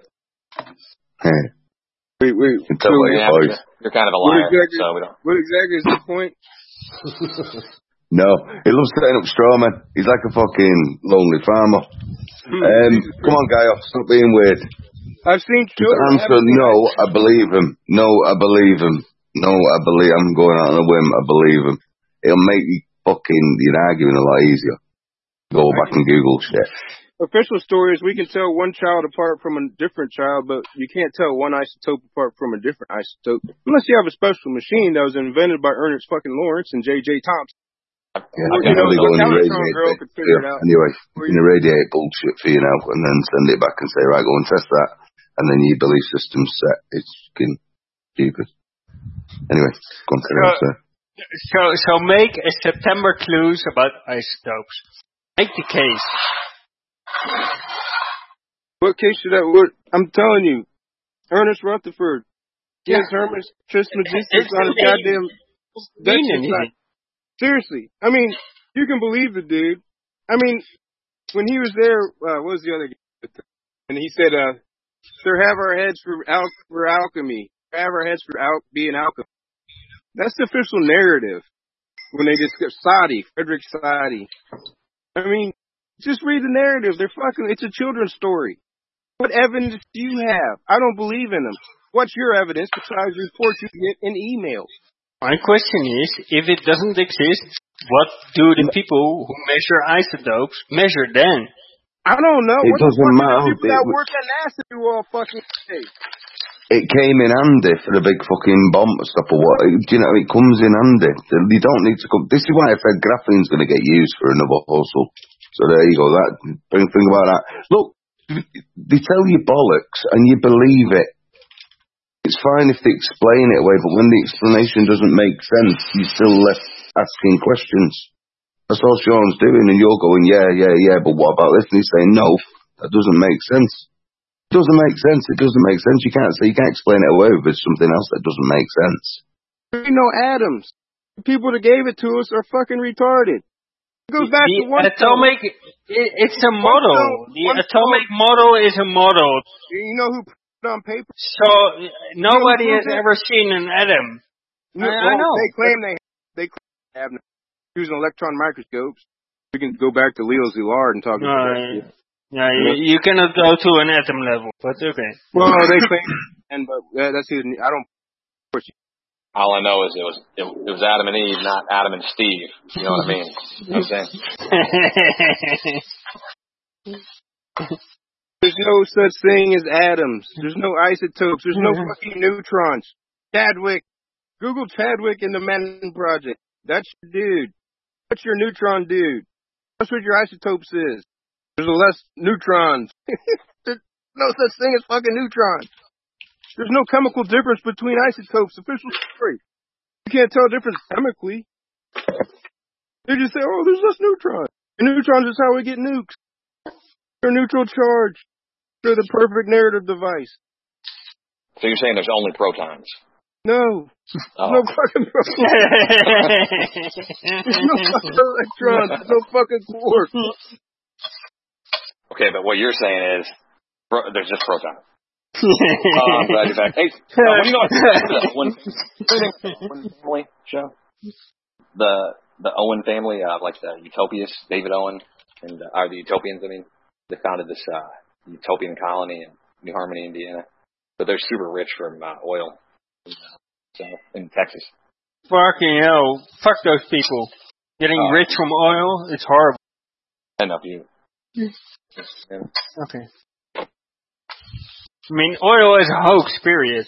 Wait, wait. You can tell by your Yeah, voice. you're kind of a What liar, exactly? so we don't. What exactly is the point? No, he loves setting up straw man. He's like a fucking lonely farmer. Um, come on, guy, stop being weird. I've seen Just children. answer no, I believe him. No, I believe him. No, I believe I'm going out on a whim, I believe him. It'll make you fucking your arguing a lot easier. Go back and Google shit. Official story is we can tell one child apart from a different child, but you can't tell one isotope apart from a different isotope. Unless you have a special machine that was invented by Ernest fucking Lawrence and J J Thompson. Yeah, Well, I you can know, only the go and California irradiate girl it. could figure it Yeah, out. anyway, you can irradiate bullshit for you now and then send it back and say, right, go and test that. And then your belief system's set. It's fucking stupid. Anyway, go on to the next, uh, So, so make a September clues about isotopes. Make the case. What case should I, what, I'm telling you, Ernest Rutherford, Yeah. James Hermes, Trismegistus It's on his mean- goddamn, that's mean just anything. not, seriously. I mean, you can believe the dude. I mean, when he was there, uh, what was the other guy? And he said, uh, sir, have our heads for, al- for alchemy. Have our heads for al- being alchemy. That's the official narrative. When they discuss Sadi, Frederick Sadi. I mean, just read the narrative. They're fucking, it's a children's story. What evidence do you have? I don't believe in them. What's your evidence besides reports you get in emails? My question is, if it doesn't exist, what do the people who measure isotopes measure then? I don't know. It what the doesn't fuck matter. do the people It that w- work at NASA do all fucking day? It came in handy for the big fucking bomb stuff or what. Do you know, it comes in handy. You don't need to come. This is why I said graphene's going to get used for another hustle. So there you go. That think, think about that. Look, they tell you bollocks and you believe it. It's fine if they explain it away, but when the explanation doesn't make sense, you're still left asking questions. That's all Sean's doing, and you're going, yeah, yeah, yeah, but what about this? And he's saying, no, that doesn't make sense. It doesn't make sense. It doesn't make sense. You can't say, you can't explain it away with something else that doesn't make sense. There ain't no atoms. The people that gave it to us are fucking retarded. It goes back The to one atomic, it, it's a model. stone, The one atomic model is a model. You know who put it on paper? So nobody You know who has proved it? ever seen an atom. No, I, I well, know. They claim they they claim they have using electron microscopes. We can go back to Leo Szilard and talk about that Uh, shit. Yeah, you, you cannot go to an atom level, but okay. Well, they claim, and but uh, that's it. I don't. All I know is it was it, it was Adam and Eve, not Adam and Steve. You know what I mean? You know what I'm saying? There's no such thing as atoms. There's no isotopes. There's no fucking neutrons. Chadwick. Google Chadwick in the Manhattan Project. That's your dude. That's your neutron dude. That's what your isotopes is. There's less neutrons. There's no such thing as fucking neutrons. There's no chemical difference between isotopes. Official story. You can't tell the difference chemically. They just say, oh, there's less neutrons. And neutrons is how we get nukes. They're neutral charge. They're the perfect narrative device. So you're saying there's only protons? No. Oh. No fucking protons. There's no fucking electrons. There's no fucking quarks. Okay, but what you're saying is pro- there's just protons. Oh, I'm glad you're back. Hey, uh, what do you know about the Owen family show? The the Owen family, uh, like the Utopias, David Owen, and uh, are the Utopians? I mean, they founded this uh, utopian colony in New Harmony, Indiana. But they're super rich from uh, oil, so in Texas. Fucking hell! Fuck those people. Getting uh, rich from oil, it's horrible. Enough you. Yeah. Okay. I mean, oil is a hoax, period.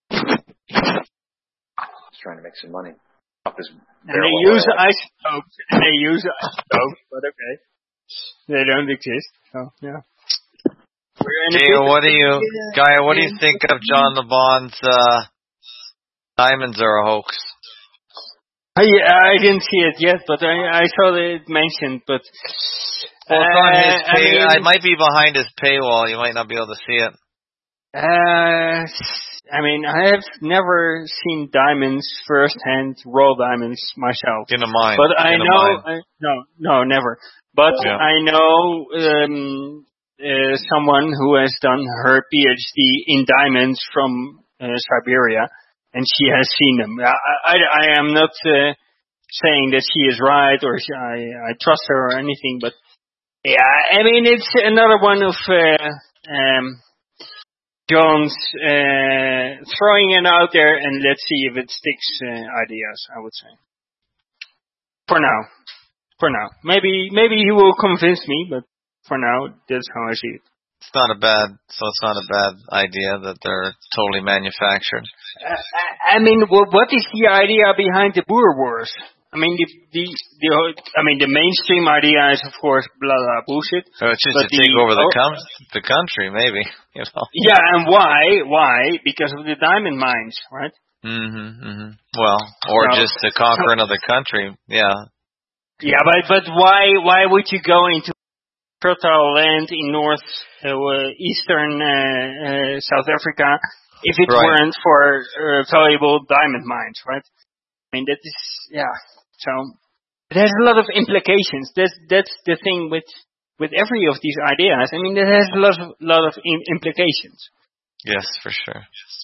Just trying to make some money off this. And they use oil. isotopes, and they use isotopes, but okay. They don't exist, so, yeah. Gaia, what do you, Gaia, what do you think of John LeBon's, uh, diamonds are a hoax? I, I didn't see it yet, but I, I saw it mentioned, but... Well, it's on his uh, pay, I, mean, it might be behind his paywall, you might not be able to see it. Uh, I mean, I have never seen diamonds firsthand, raw diamonds myself. In a mine. But I In know, I, no, no, never. But yeah. I know um, uh, someone who has done her PhD in diamonds from uh, Siberia, and she has seen them. I, I, I am not uh, saying that she is right or she, I, I trust her or anything, but yeah, I mean, it's another one of uh, um, John's uh, throwing it out there, and let's see if it sticks uh, ideas, I would say. For now. For now. Maybe maybe he will convince me, but for now, that's how I see it. It's not a bad, so it's not a bad idea that they're totally manufactured. Uh, I, I mean, what, what is the idea behind the Boer Wars? I mean, the, the, the, I mean, the mainstream idea is, of course, blah, blah, bullshit. Oh, it's just to take the, over the, oh, com- the country, maybe, you know. Yeah, and why? Why? Because of the diamond mines, right? Mm-hmm, mm-hmm. Well, or so, just to conquer so, another country, yeah. Yeah, but, but why, why would you go into fertile land in north, uh, eastern, uh, uh, South Africa if it right. weren't for uh, valuable diamond mines, right? I mean, that is, yeah. So it has a lot of implications. That's that's the thing with with every of these ideas. I mean, it has a lot of lot of in, implications. Yes, for sure.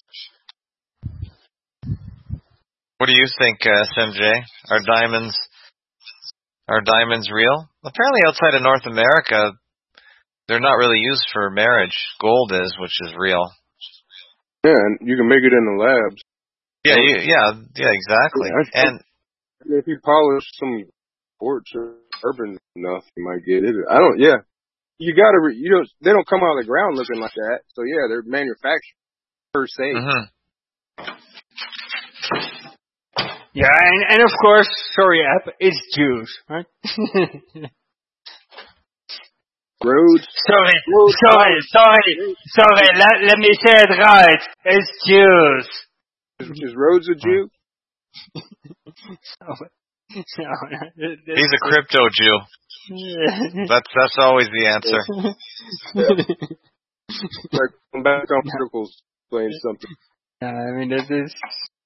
What do you think, uh, S M J? Are diamonds are diamonds real? Apparently, outside of North America, they're not really used for marriage. Gold is, which is real. Yeah, and you can make it in the labs. Yeah, you, yeah, yeah, exactly. Yeah, and if you polish some quartz or urban enough, you might get it. I don't. Yeah, you gotta. Re, you don't. They don't come out of the ground looking like that. So yeah, they're manufactured per se. Mm-hmm. Yeah, and, and of course, sorry, app, it's Jews, right? Roads. Sorry, sorry, sorry, sorry. Let, let me say it right. It's Jews. Is Rhodes a Jew? so, so, He's a crypto Jew. that's that's always the answer. Like, come back on articles playing something. Yeah, I mean, this is.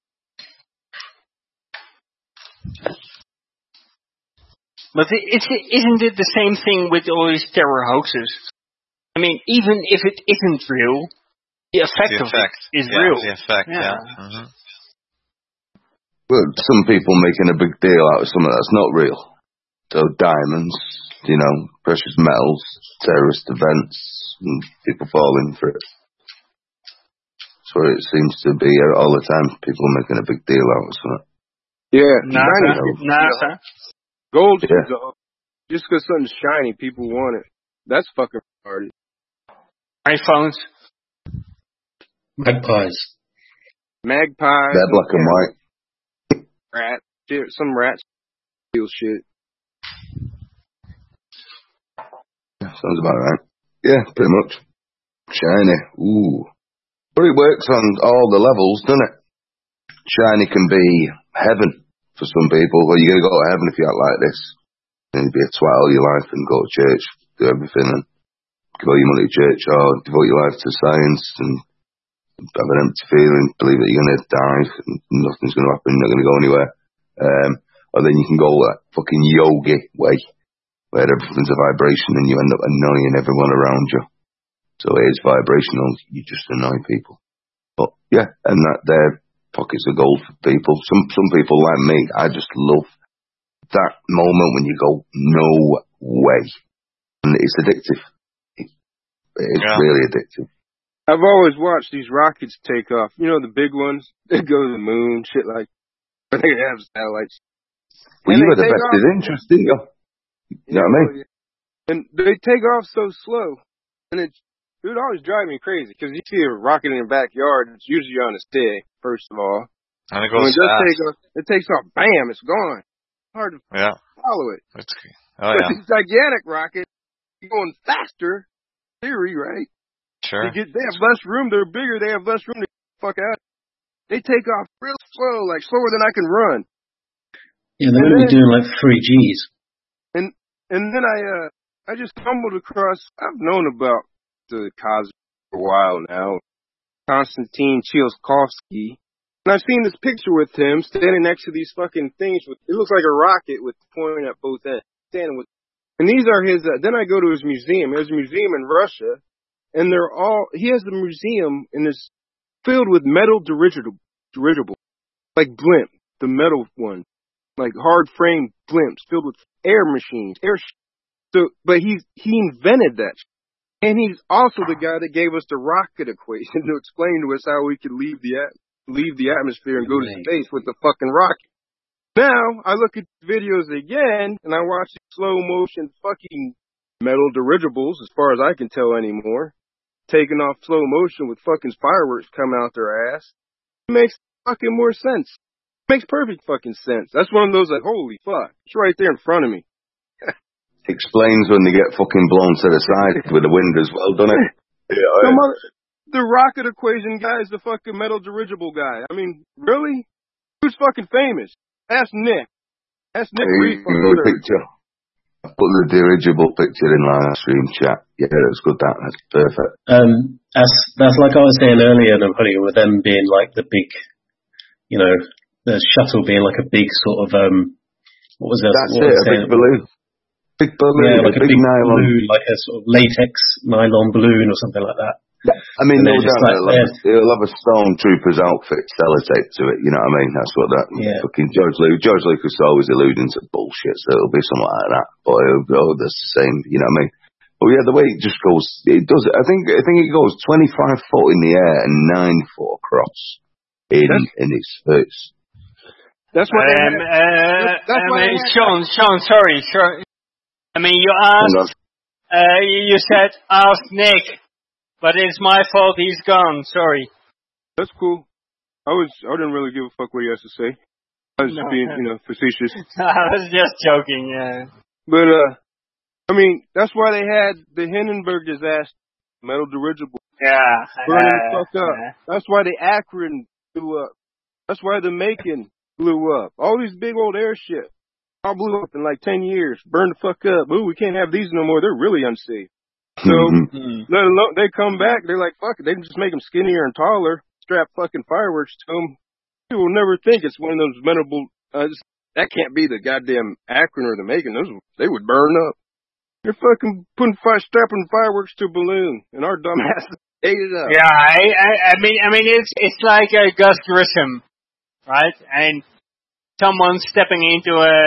But it's, isn't it the same thing with all these terror hoaxes? I mean, even if it isn't real, the effect, the effect. of it is yeah, real. The effect, yeah. yeah. Mm-hmm. Well, some people making a big deal out of something that's not real. So diamonds, you know, precious metals, terrorist events, and people falling for it. That's what it seems to be all the time. People making a big deal out of something. Yeah, NASA. shiny. NASA. Gold, Yeah. gold. Just because something's shiny, people want it. That's fucking retarded. iPhones. Magpies. Magpies. They're black and white. Rat. Shit, some rats steal shit. Sounds about right. Yeah, pretty much. Shiny. Ooh. But it works on all the levels, doesn't it? Shiny can be heaven for some people. Well, you're going to go to heaven if you act like this. And you'd be a twat all your life and go to church, do everything, and give all your money to church, or devote your life to science and have an empty feeling, believe that you're going to die and nothing's going to happen, you're not going to go anywhere. Um, or then you can go that fucking yogi way, where everything's a vibration and you end up annoying everyone around you. So it is vibrational, you just annoy people. But yeah, and that they're pockets of gold for people. Some some people like me, I just love that moment when you go, no way. And it's addictive. It, it's Yeah. really addictive. I've always watched these rockets take off. You know, the big ones that go to the moon, shit like that. They have satellites. Well, And you they had a take vested off- interest, didn't you? You know what I mean? And they take off so slow. And it's, it would always drive me crazy because you see a rocket in your backyard, it's usually on a stick, first of all. And it When goes it does fast. take off, it takes off, bam, it's gone. Hard to Yeah. follow it. It's, oh, But yeah. these gigantic rockets, you're going faster, theory, right? Sure. They get, they have less room, they're bigger, they have less room to get the fuck out. They take off real slow, like slower than I can run. Yeah, they're And only then- doing like three Gs. And and then I uh I just stumbled across, I've known about the Cosmos for a while now, Konstantin Tsiolkovsky. And I've seen this picture with him standing next to these fucking things with, it looks like a rocket with pointing at both ends. Standing with, and these are his, uh, then I go to his museum. There's a museum in Russia, and they're all, he has a museum and it's filled with metal dirigible, dirigible, like blimp, the metal one, like hard frame blimps filled with air machines, air. Sh- so, but he's he invented that, sh- and he's also the guy that gave us the rocket equation to explain to us how we could leave the at- leave the atmosphere and go to space with the fucking rocket. Now I look at videos again and I watch slow motion fucking metal dirigibles, as far as I can tell anymore, taking off slow motion with fucking fireworks coming out their ass. It makes fucking more sense. It makes perfect fucking sense. That's one of those like, holy fuck, it's right there in front of me. Explains when they get fucking blown to the side with the wind as well, doesn't it? Yeah, Some other, the rocket equation guy is the fucking metal dirigible guy. I mean, really? Who's fucking famous? Ask Nick. Ask Nick Hey, Reed. good picture. I put the dirigible picture in live stream chat. Yeah, that's good. That that's perfect. Um, that's that's like I was saying earlier, Napoleon, with them being like the big, you know, the shuttle being like a big sort of um, what was that? That's what it. was A big saying? balloon. Big balloon. Yeah, like a a big, big nylon. balloon, like a sort of latex nylon balloon or something like that. I mean, And no they're just doubt like, it'll, have, it'll have a stormtrooper's outfit sellotape to it. You know what I mean? That's what that Yeah. fucking George Lucas. George Lucas is always alluding to bullshit, so it'll be something like that. But it'll go that's the same. You know what I mean? But yeah, the way it just goes, it does. I think I think it goes twenty-five foot in the air and nine foot across in in its space. That's what they Um, had. uh, That's I why mean, they had- Sean, Sean, sorry, sorry. I mean, you asked, uh, you you said, ask Nick, but it's my fault he's gone, sorry. That's cool. I was, I didn't really give a fuck what he has to say. I was No. just being, you know, facetious. I was just joking, yeah. But, uh, I mean, that's why they had the Hindenburg disaster, metal dirigible. Yeah. Burning uh, the fuck up. uh, That's why the Akron blew up. That's why the Macon blew up. All these big old airships all blew up in like ten years. Burned the fuck up. Ooh, we can't have these no more. They're really unsafe. So, hmm. let alone, they come back, they're like, fuck it. They can just make them skinnier and taller, strap fucking fireworks to them. People will never think it's one of those metal, uh, just, that can't be the goddamn Akron or the Macon. Those, they would burn up. You're fucking putting fire, strapping fireworks to a balloon, and our dumbass ate it up. Yeah, I, I, I mean, I mean, it's it's like a Gus Grissom, right? And someone stepping into a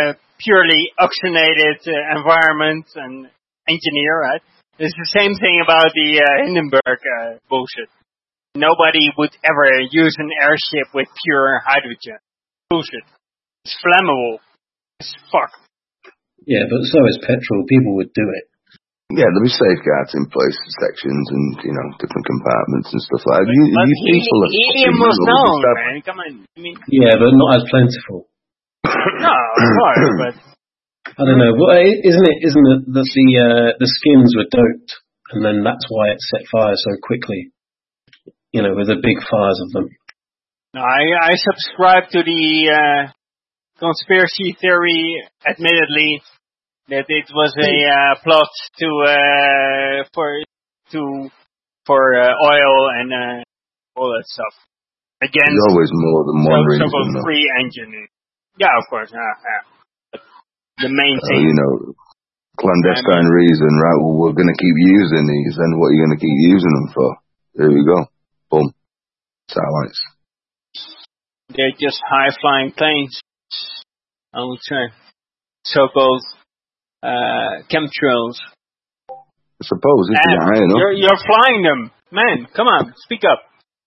purely oxygenated uh, environment and engineer, right? It's the same thing about the uh, Hindenburg uh, bullshit. Nobody would ever use an airship with pure hydrogen. Bullshit. It's flammable. It's fuck. Yeah, but so is petrol. People would do it. Yeah, there'll be safeguards in place, sections and, you know, different compartments and stuff like that. But, You, but you people are helium was known, man. Come on. I mean, Yeah, but not as plentiful. no, of course, but I don't know. Well, i- isn't it? Isn't it that the uh, the skins were doped, and then that's why it set fire so quickly? You know, with the big fires of them. no, I, I subscribe to the uh, conspiracy theory, admittedly, that it was a uh, plot to uh, for to for uh, oil and uh, all that stuff against There's always more than one reason. so-called though. free engineering. Yeah, of course. Yeah, yeah. But the main Uh, thing. you know, clandestine reason, right? Well, we're going to keep using these, and what are you going to keep using them for? There we go. Boom. Satellites. They're just high-flying planes, I would say. So-called uh, chemtrails. I suppose if you're high And enough. you're, you're flying them. Man, come on, speak up.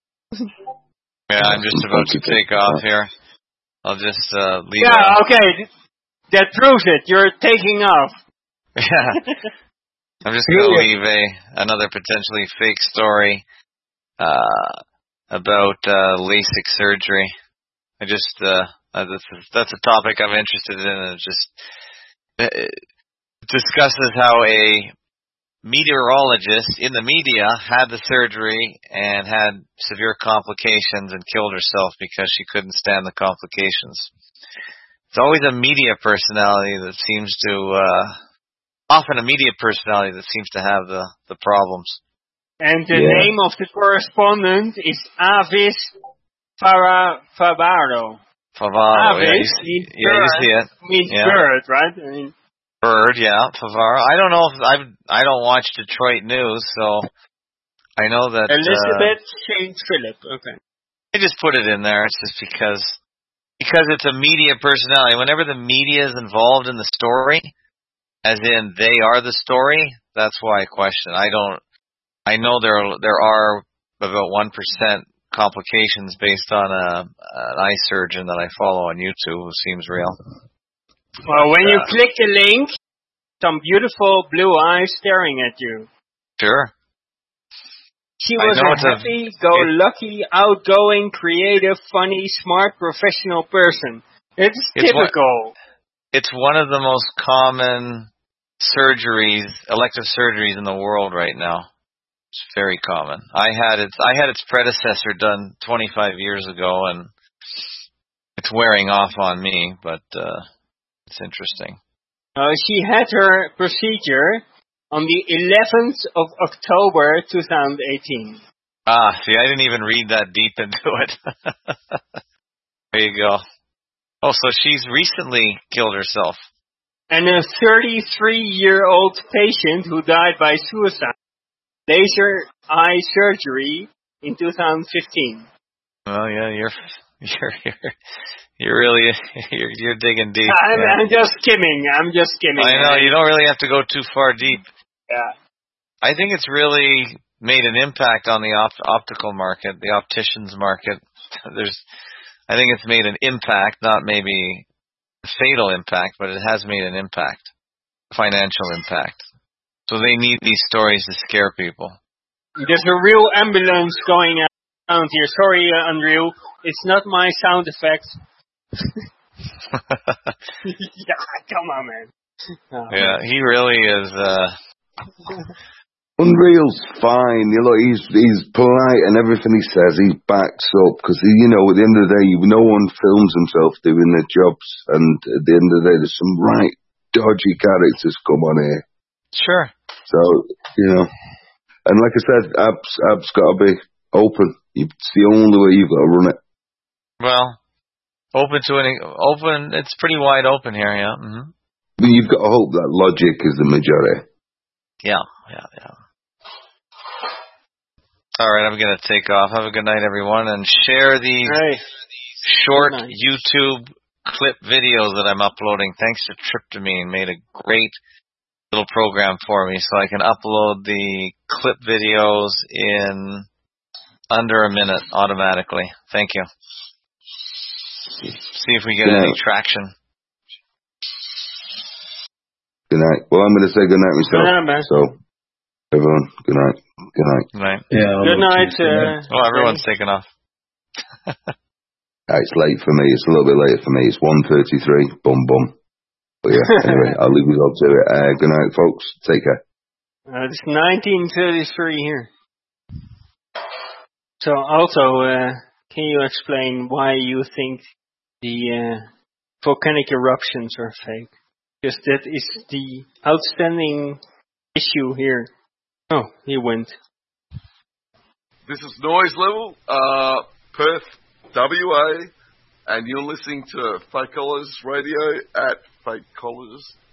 Yeah, I'm just about to take off here. I'll just uh, leave. Yeah, it. okay. That proves it. You're taking off. Yeah. I'm just going to leave a another potentially fake story uh, about uh, LASIK surgery. I just uh, uh, that's, that's a topic I'm interested in. It just it discusses how a meteorologist in the media had the surgery and had severe complications and killed herself because she couldn't stand the complications. It's always a media personality that seems to, uh, often a media personality that seems to have the, the problems. And the Yeah. name of the correspondent is Avis Fara Favaro. Favaro, yeah, Avis you, means yeah, you bird, see it. means Yeah. bird, right? I mean, Bird, yeah, Favaro. I don't know if I I don't watch Detroit news, so I know that Elizabeth Saint Philip. Okay. uh, I just put it in there. It's just because because it's a media personality. Whenever the media is involved in the story, as in they are the story, that's why I question. I don't. I know there are, there are about one percent complications based on a an eye surgeon that I follow on YouTube who seems real. Well, when you Uh, click the link, some beautiful blue eyes staring at you. Sure. She I was know a it's a- happy-go-lucky, outgoing, creative, funny, smart, professional person. It's, It's what- typical. It's one of the most common surgeries, elective surgeries in the world right now. It's very common. I had its I had its predecessor done twenty-five years ago, and it's wearing off on me, but uh, it's interesting. Uh, she had her procedure on the eleventh of October two thousand eighteen. Ah, see, I didn't even read that deep into it. There you go. Oh, so she's recently killed herself. And a thirty-three-year-old patient who died by suicide, laser eye surgery in two thousand fifteen. Well, yeah, you're you're you're, you're really you're, you're digging deep. I'm, yeah. I'm just skimming. I'm just skimming. I know you don't really have to go too far deep. Yeah. I think it's really made an impact on the opt- optical market, the opticians market. There's, I think it's made an impact, not maybe a fatal impact, but it has made an impact, financial impact. So they need these stories to scare people. There's a real ambulance going around here. Sorry, uh, Andrew. It's not my sound effects. Yeah, come on, man. Oh. Yeah, he really is. Uh, Unreal's fine. You know, he's he's polite and everything he says, he backs up because you know at the end of the day, no one films himself doing their jobs, and at the end of the day, there's some right dodgy characters come on here. Sure. So you know, and like I said, Ab's Ab's got to be open. It's the only way you've got to run it. well, open to any open. It's pretty wide open here. Yeah. Mm-hmm. But you've got to hope that logic is the majority. Yeah. Yeah. Yeah. All right, I'm going to take off. Have a good night, everyone, and share these Right. short Good night. YouTube clip videos that I'm uploading, thanks to Tryptamine, made a great little program for me, so I can upload the clip videos in under a minute automatically. Thank you. See if we get Good any night. traction. Good night. Well, I'm going to say good night myself. Good night, man. So, everyone, good night. Good night. Good night. Yeah. I'm Good not night. too sure. Uh, Oh, everyone's taking off. Ah, it's late for me. It's a little bit later for me. It's one thirty-three. Bum, bum. But yeah, anyway, I'll leave you all to it. Uh, good night, folks. Take care. uh, it's nineteen thirty-three here. So also, uh, can you explain why you think the uh, volcanic eruptions are fake? Because that is the outstanding issue here. Oh, he went. This is Noise Level, uh, Perth, W A, and you're listening to Fakeologist Radio at fakeologist